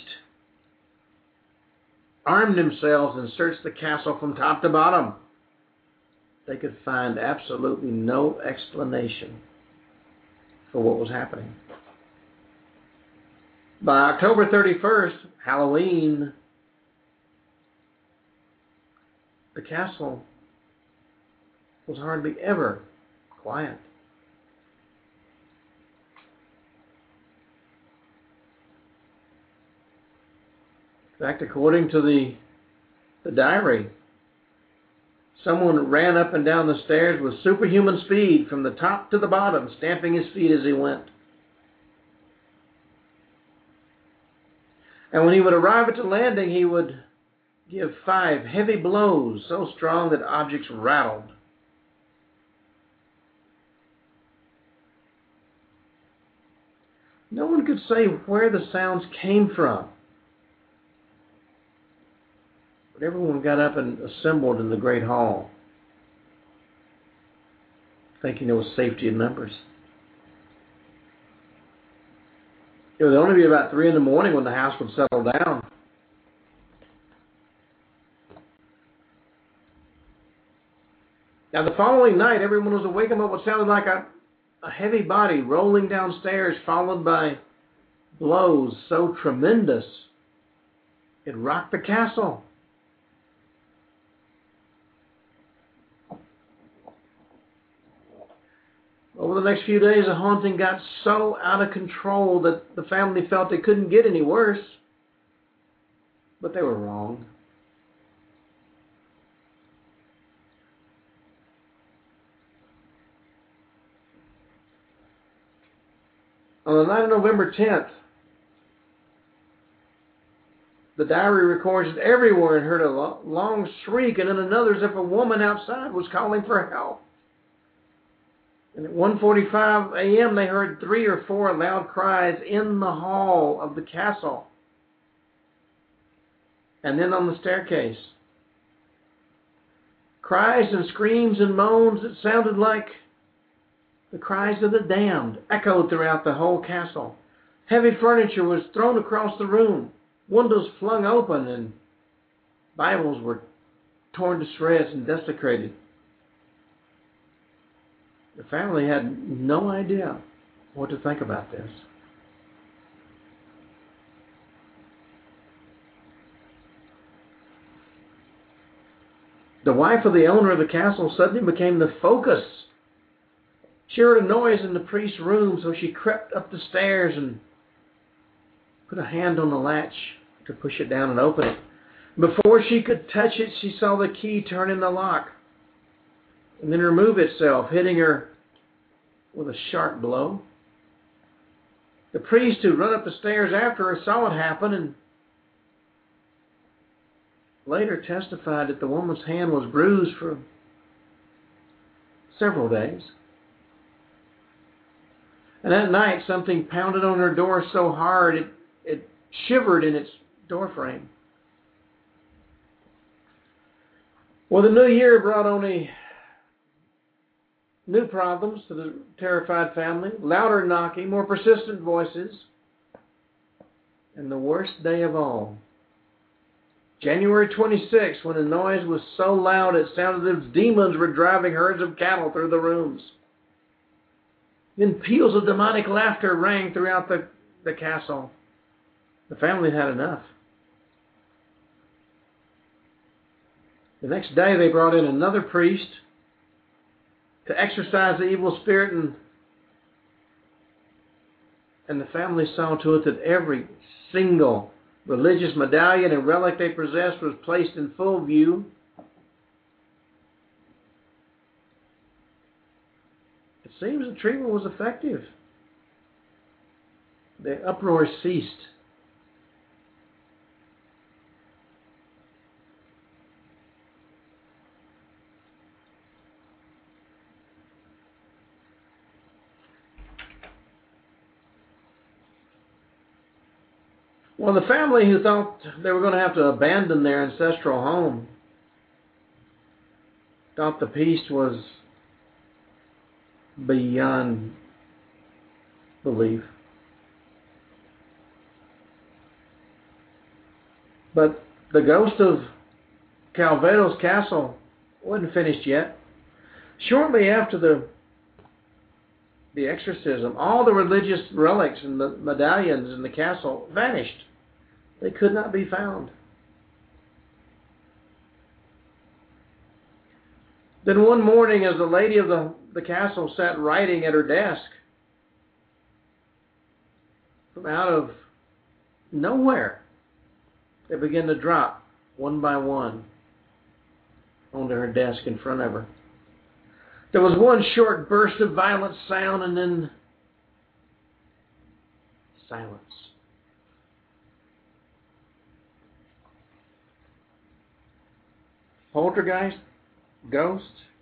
armed themselves and searched the castle from top to bottom. They could find absolutely no explanation for what was happening. By October thirty-first, Halloween, the castle was hardly ever quiet. In fact, according to the, the diary, someone ran up and down the stairs with superhuman speed from the top to the bottom, stamping his feet as he went. And when he would arrive at the landing, he would give five heavy blows so strong that objects rattled. No one could say where the sounds came from. But everyone got up and assembled in the great hall, thinking there was safety in numbers. It would only be about three in the morning when the house would settle down. Now, the following night, everyone was awakened by what sounded like a, a heavy body rolling downstairs, followed by blows so tremendous it rocked the castle. Over the next few days, the haunting got so out of control that the family felt it couldn't get any worse. But they were wrong. On the night of November tenth, the diary records that everyone heard a long shriek, and then another as if a woman outside was calling for help. And at one forty-five a.m. they heard three or four loud cries in the hall of the castle. And then on the staircase. Cries and screams and moans that sounded like the cries of the damned echoed throughout the whole castle. Heavy furniture was thrown across the room. Windows flung open and Bibles were torn to shreds and desecrated. The family had no idea what to think about this. The wife of the owner of the castle suddenly became the focus. She heard a noise in the priest's room, so she crept up the stairs and put a hand on the latch to push it down and open it. Before she could touch it, she saw the key turn in the lock and then remove itself, hitting her with a sharp blow. The priest who run up the stairs after her saw it happen and later testified that the woman's hand was bruised for several days. And that night something pounded on her door so hard it, it shivered in its doorframe. Well, the new year brought only new problems to the terrified family, louder knocking, more persistent voices, and the worst day of all, January twenty-sixth, when the noise was so loud it sounded as if demons were driving herds of cattle through the rooms. Then peals of demonic laughter rang throughout the, the castle. The family had enough. The next day they brought in another priest to exorcise the evil spirit, and, and the family saw to it that every single religious medallion and relic they possessed was placed in full view. It seems the treatment was effective. The uproar ceased. Well, the family who thought they were going to have to abandon their ancestral home thought the peace was beyond belief. But the ghost of Calvados Castle wasn't finished yet. Shortly after the the exorcism, all the religious relics and the medallions in the castle vanished. They could not be found. Then one morning, as the lady of the, the castle sat writing at her desk, from out of nowhere, they began to drop one by one onto her desk in front of her. There was one short burst of violent sound and then silence. Poltergeist? Ghost?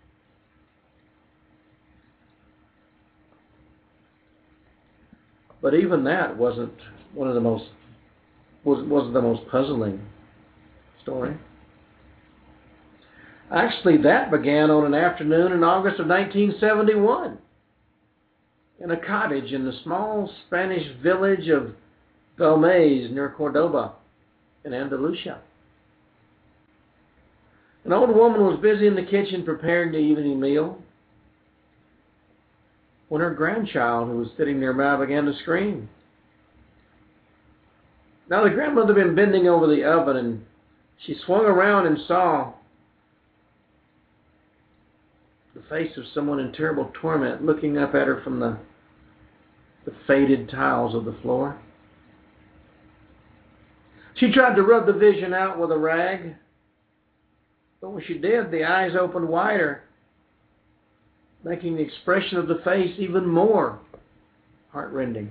But even that wasn't one of the most was wasn't the most puzzling story. Actually, that began on an afternoon in August of nineteen seventy-one in a cottage in the small Spanish village of Belmez near Cordoba in Andalusia. An old woman was busy in the kitchen preparing the evening meal when her grandchild, who was sitting nearby, began to scream. Now the grandmother had been bending over the oven, and she swung around and saw the face of someone in terrible torment looking up at her from the, the faded tiles of the floor. She tried to rub the vision out with a rag, but when she did, the eyes opened wider, making the expression of the face even more heartrending.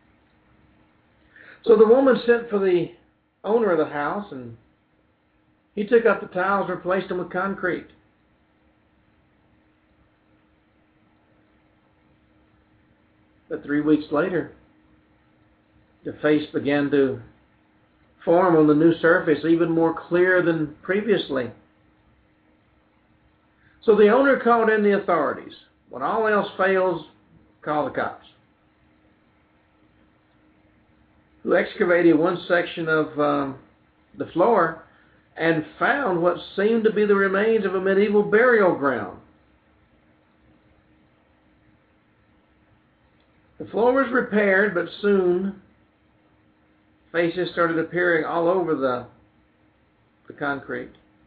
So the woman sent for the owner of the house, and he took up the tiles and replaced them with concrete. But three weeks later, the face began to form on the new surface, even more clear than previously. So the owner called in the authorities. When all else fails, call the cops. Who excavated one section of um, the floor and found what seemed to be the remains of a medieval burial ground. The floor was repaired, but soon faces started appearing all over the, the concrete.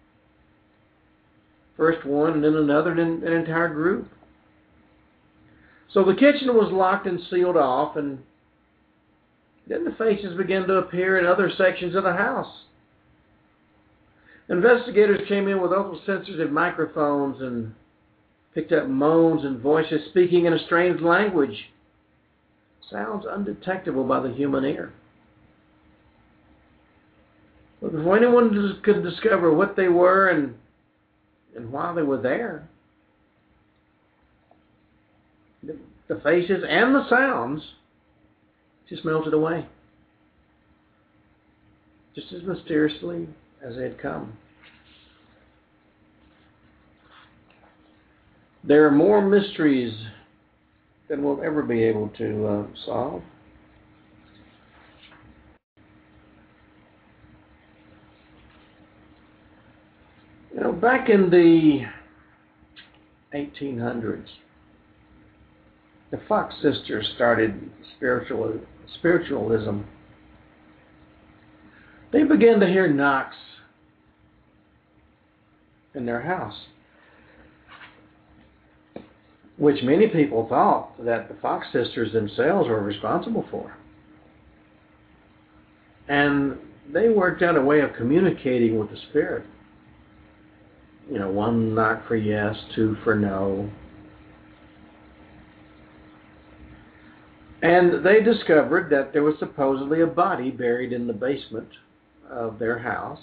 First one, and then another, and then an entire group. So the kitchen was locked and sealed off, and then the faces began to appear in other sections of the house. Investigators came in with ultra-sensitive microphones and picked up moans and voices speaking in a strange language. sounds undetectable by the human ear. But before anyone could discover what they were and, and why they were there, the, the faces and the sounds just melted away, just as mysteriously as they had come. There are more mysteries than we'll ever be able to uh, solve. You know, back in the eighteen hundreds, the Fox sisters started spiritual, spiritualism. They began to hear knocks in their house, which many people thought that the Fox sisters themselves were responsible for. And they worked out a way of communicating with the spirit. You know, one knock for yes, two for no. And they discovered that there was supposedly a body buried in the basement of their house.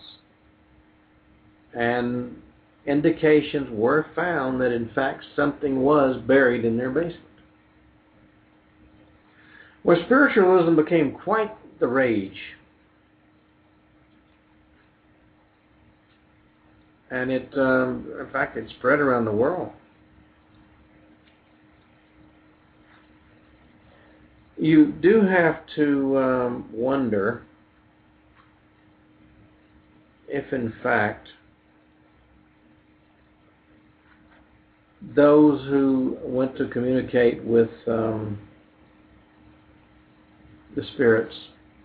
And indications were found that in fact something was buried in their basement. Where spiritualism became quite the rage. And it, um, in fact, it spread around the world. You do have to um, wonder if, in fact, those who went to communicate with um, the spirits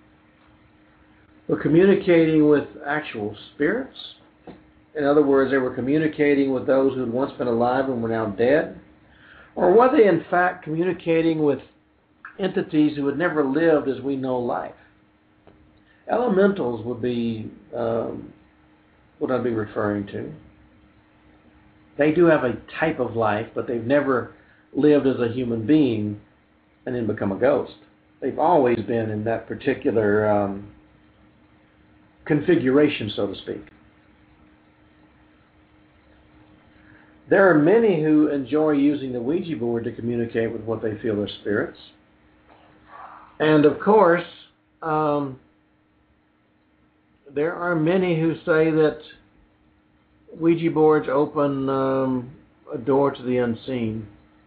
were communicating with actual spirits. In other words, they were communicating with those who had once been alive and were now dead. Or were they, in fact, communicating with entities who had never lived as we know life? Elementals would be um, what I'd be referring to. They do have a type of life, but they've never lived as a human being and then become a ghost. They've always been in that particular um, configuration, so to speak. There are many who enjoy using the Ouija board to communicate with what they feel are spirits. And of course, um, there are many who say that Ouija boards open um, a door to the unseen.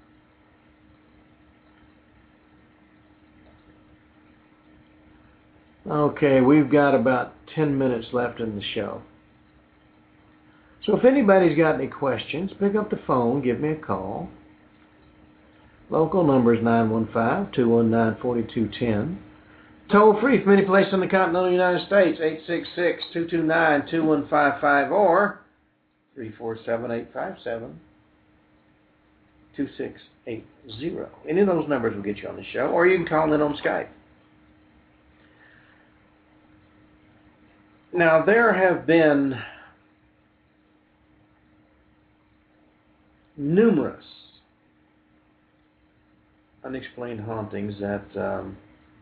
Okay, we've got about ten minutes left in the show. So if anybody's got any questions, pick up the phone, give me a call. Local number is nine one five, two one nine, four two one zero. Toll free from any place in the continental United States, eight six six, two two nine, two one five five or three four seven, eight five seven, two six eight zero. Any of those numbers will get you on the show, or you can call in on Skype. Now, there have been numerous unexplained hauntings that um,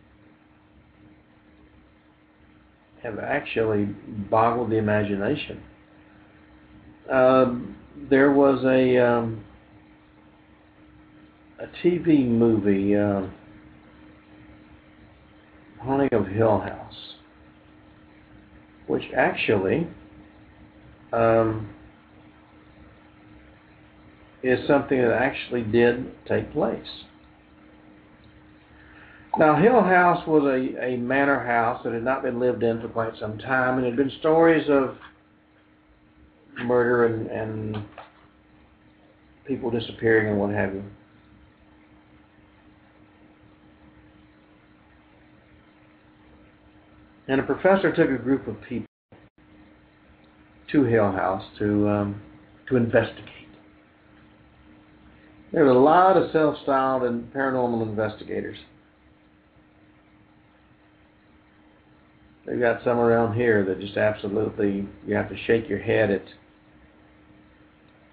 have actually boggled the imagination. Um, there was a um, a T V movie, uh, Haunting of Hill House, which actually um, is something that actually did take place. Now, Hill House was a, a manor house that had not been lived in for quite some time, and there had been stories of murder and, and people disappearing and what have you. And a professor took a group of people to Hill House to um, to investigate. There were a lot of self-styled and paranormal investigators. They've got some around here that just absolutely, you have to shake your head at.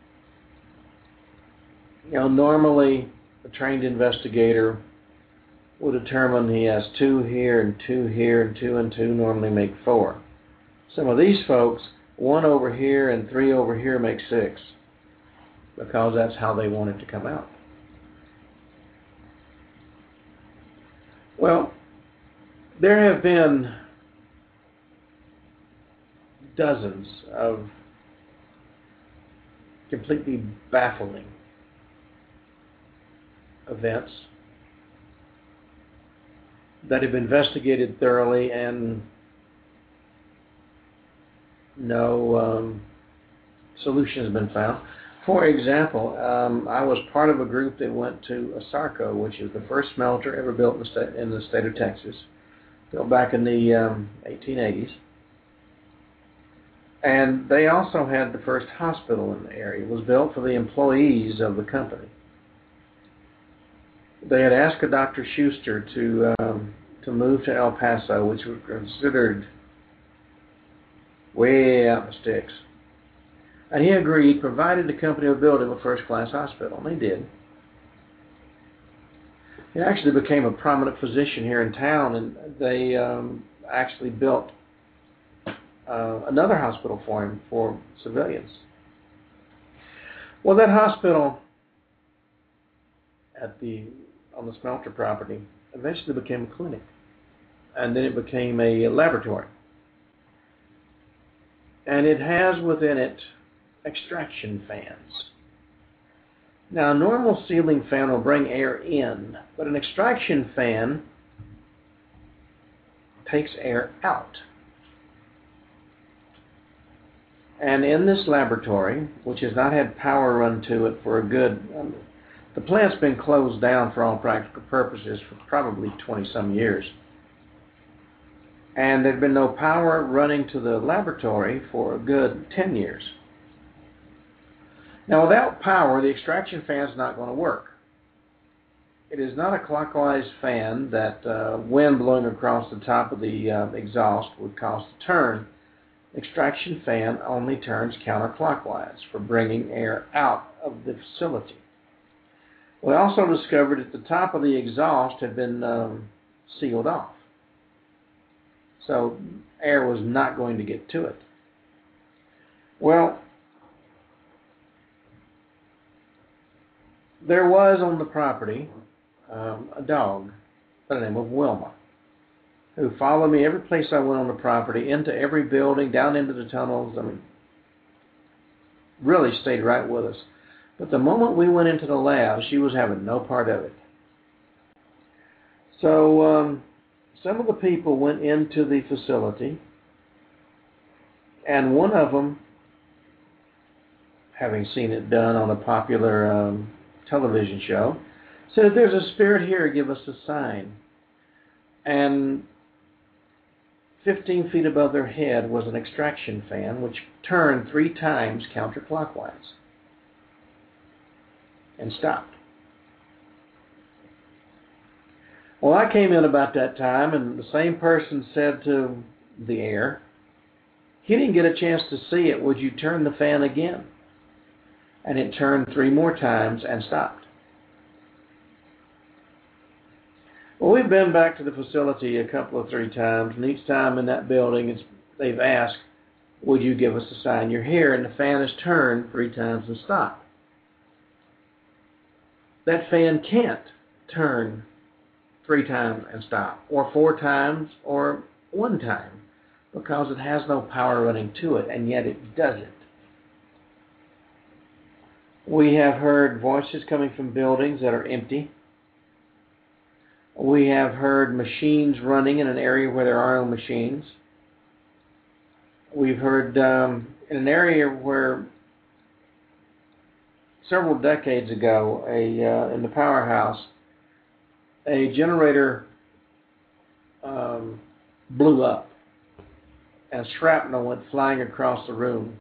You know, normally a trained investigator will determine he has two here and two here, and two and two normally make four. Some of these folks, one over here and three over here make six, because that's how they want it to come out. Well, there have been dozens of completely baffling events that have been investigated thoroughly, and no um, solution has been found. For example, um, I was part of a group that went to ASARCO, which is the first smelter ever built in the state, in the state of Texas, built back in the um, eighteen eighties. And they also had the first hospital in the area. It was built for the employees of the company. They had asked a Doctor Schuster to um, to move to El Paso, which was considered way out in the sticks. And he agreed, provided the company would build him a first-class hospital, and they did. He actually became a prominent physician here in town, and they um, actually built uh, another hospital for him for civilians. Well, that hospital at the on the smelter property eventually became a clinic, and then it became a laboratory. And it has within it extraction fans. Now, a normal ceiling fan will bring air in, but an extraction fan takes air out. And in this laboratory, which has not had power run to it for a good, um, the plant's been closed down for all practical purposes for probably twenty-some years. And there'd been no power running to the laboratory for a good ten years. Now, without power, the extraction fan is not going to work. It is not a clockwise fan that uh, wind blowing across the top of the uh, exhaust would cause to turn. The extraction fan only turns counterclockwise for bringing air out of the facility. We also discovered that the top of the exhaust had been um, sealed off, so air was not going to get to it. Well, there was on the property um, a dog by the name of Wilma, who followed me every place I went on the property, into every building, down into the tunnels. I mean, really stayed right with us. But the moment we went into the lab, she was having no part of it. So um, some of the people went into the facility, and one of them, having seen it done on a popular um, television show, said, "If there's a spirit here, give us a sign." And fifteen feet above their head was an extraction fan, which turned three times counterclockwise and stopped. Well, I came in about that time, and the same person said to the air, "He didn't get a chance to see it. Would you turn the fan again?" And it turned three more times and stopped. Well, we've been back to the facility a couple of three times, and each time in that building, it's, they've asked, "Would you give us a sign you're here?" And the fan has turned three times and stopped. That fan can't turn three times and stop, or four times, or one time, because it has no power running to it, and yet it does it. We have heard voices coming from buildings that are empty. We have heard machines running in an area where there are no machines. We've heard um, in an area where several decades ago, a uh, in the powerhouse, a generator um, blew up, and shrapnel went flying across the room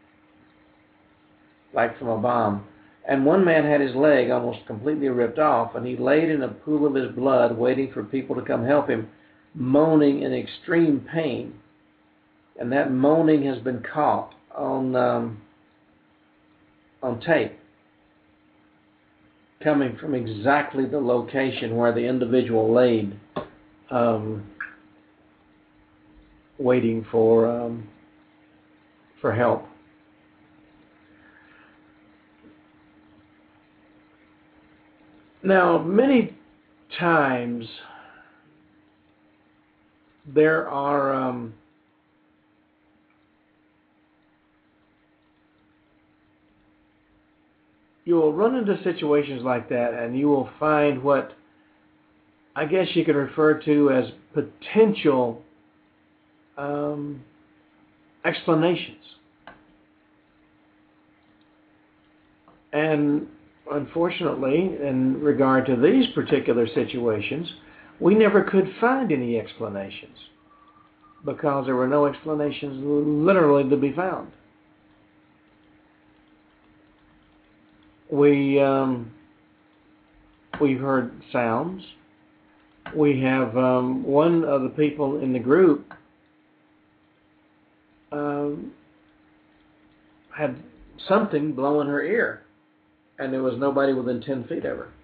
like from a bomb. And one man had his leg almost completely ripped off, and he laid in a pool of his blood waiting for people to come help him, moaning in extreme pain. And that moaning has been caught on um, on tape. coming from exactly the location where the individual laid, um, waiting for um, for help. Now, many times there are um, you will run into situations like that, and you will find what I guess you could refer to as potential um, explanations. And unfortunately, in regard to these particular situations, we never could find any explanations because there were no explanations literally to be found. We um, we've heard sounds. We have um, one of the people in the group um, had something blow in her ear, and there was nobody within ten feet of her.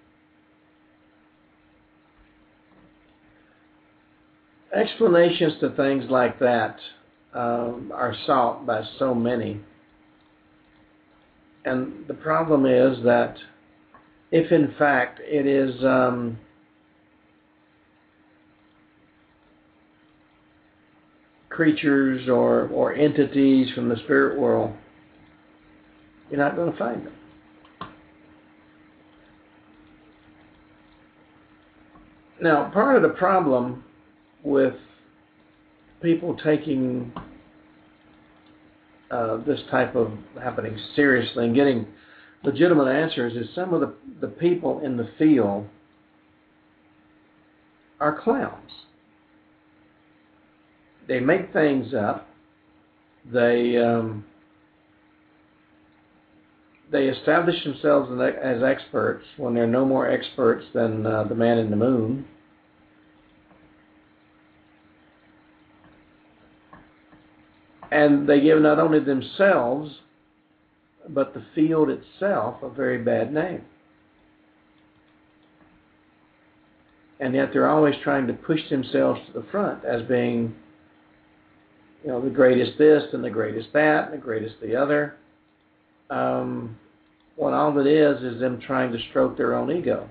Explanations to things like that um, are sought by so many. And the problem is that if in fact it is um, creatures or, or entities from the spirit world, you're not going to find them. Now, part of the problem with people taking uh, this type of happening seriously and getting legitimate answers is some of the, the people in the field are clowns. They make things up. They um, they establish themselves as experts when they're no more experts than uh, the man in the moon. And they give not only themselves, but the field itself a very bad name. And yet they're always trying to push themselves to the front as being, you know, the greatest this and the greatest that and the greatest the other. Um, when all it is is them trying to stroke their own ego.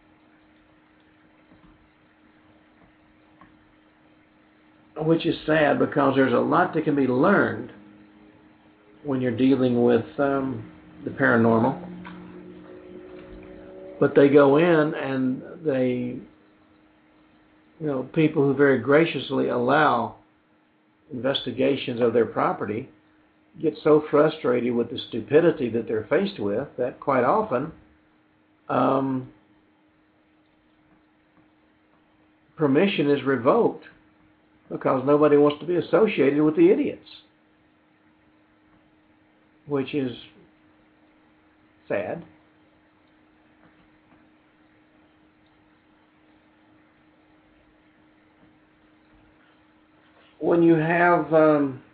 Which is sad because there's a lot that can be learned when you're dealing with um, the paranormal. But they go in and they, you know, people who very graciously allow investigations of their property get so frustrated with the stupidity that they're faced with that quite often um, permission is revoked because nobody wants to be associated with the idiots, which is sad. When you have um,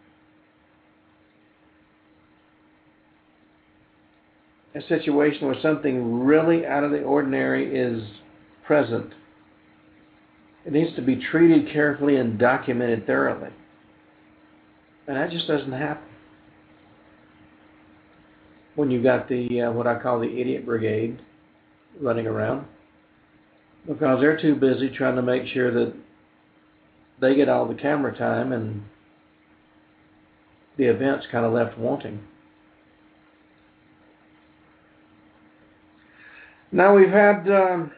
a situation where something really out of the ordinary is present, it needs to be treated carefully and documented thoroughly. And that just doesn't happen when you've got the uh, what I call the idiot brigade running around, because they're too busy trying to make sure that they get all the camera time and the event's kind of left wanting. Now we've had, um,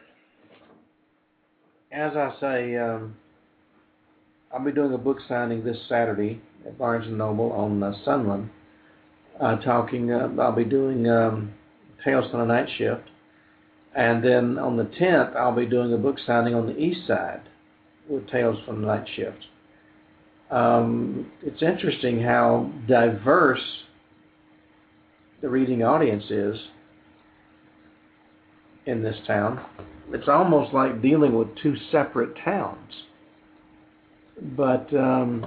as I say, um, I'll be doing a book signing this Saturday at Barnes and Noble on uh, Sunland. Uh, talking, uh, I'll be doing um, Tales from the Night Shift, and then on the tenth I'll be doing a book signing on the East Side with Tales from the Night Shift. Um, it's interesting how diverse the reading audience is in this town. It's almost like dealing with two separate towns. But um,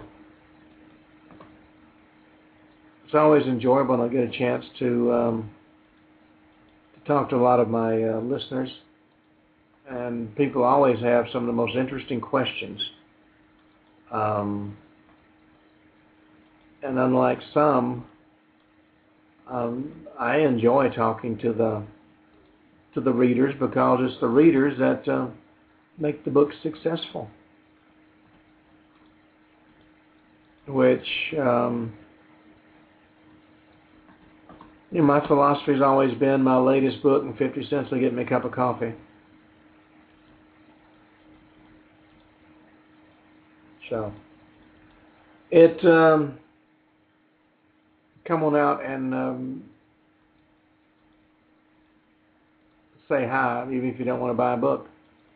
it's always enjoyable when I get a chance to, um, talked to a lot of my uh, listeners, and people always have some of the most interesting questions. Um, and unlike some, um, I enjoy talking to the to the readers because it's the readers that uh, make the book successful. Which, um, you know, my philosophy has always been my latest book and fifty cents will get me a cup of coffee. So, it, um, come on out and um, say hi, even if you don't want to buy a book.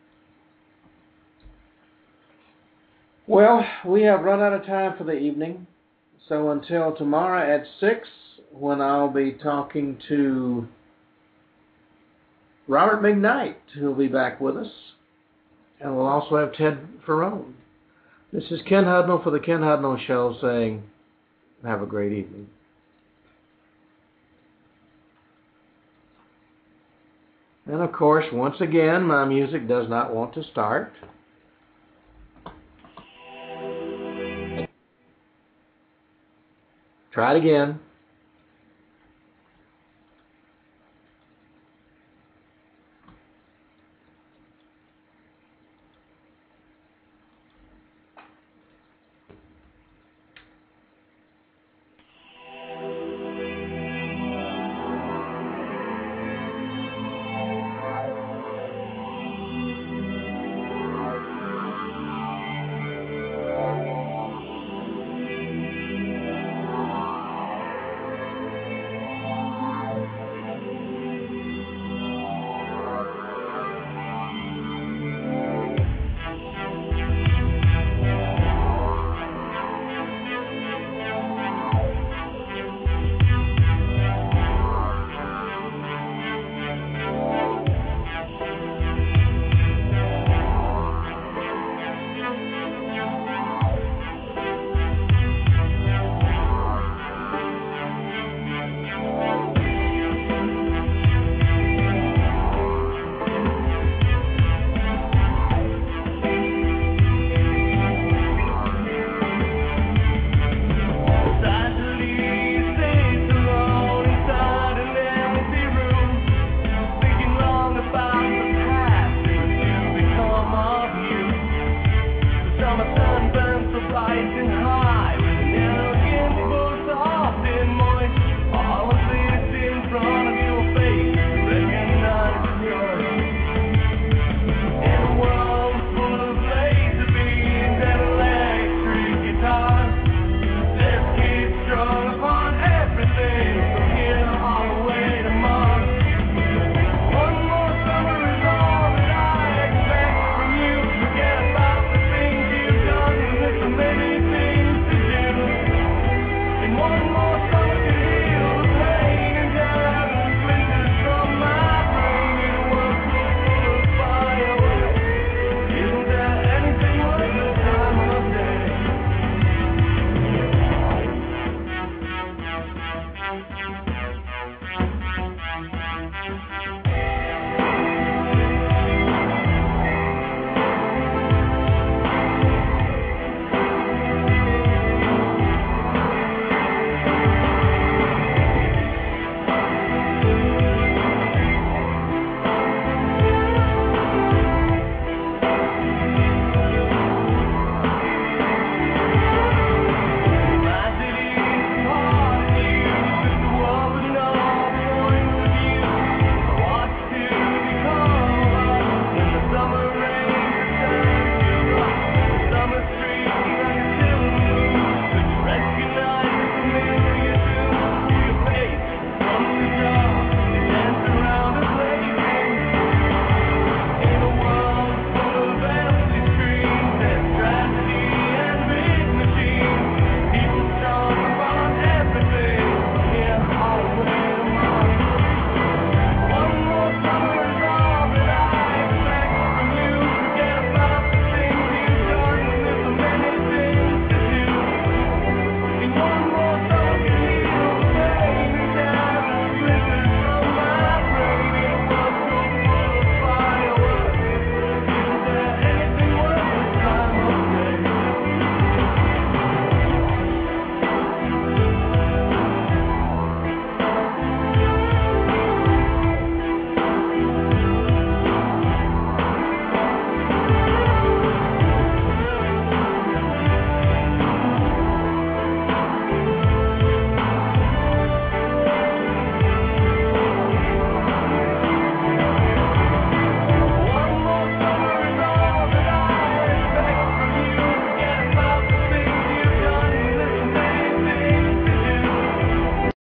Well, we have run out of time for the evening, so until tomorrow at six, when I'll be talking to Robert McKnight, who'll be back with us, and we'll also have Ted Ferrone. This is Ken Hudnall for the Ken Hudnall Show saying, have a great evening. And of course, once again, my music does not want to start. Try it again.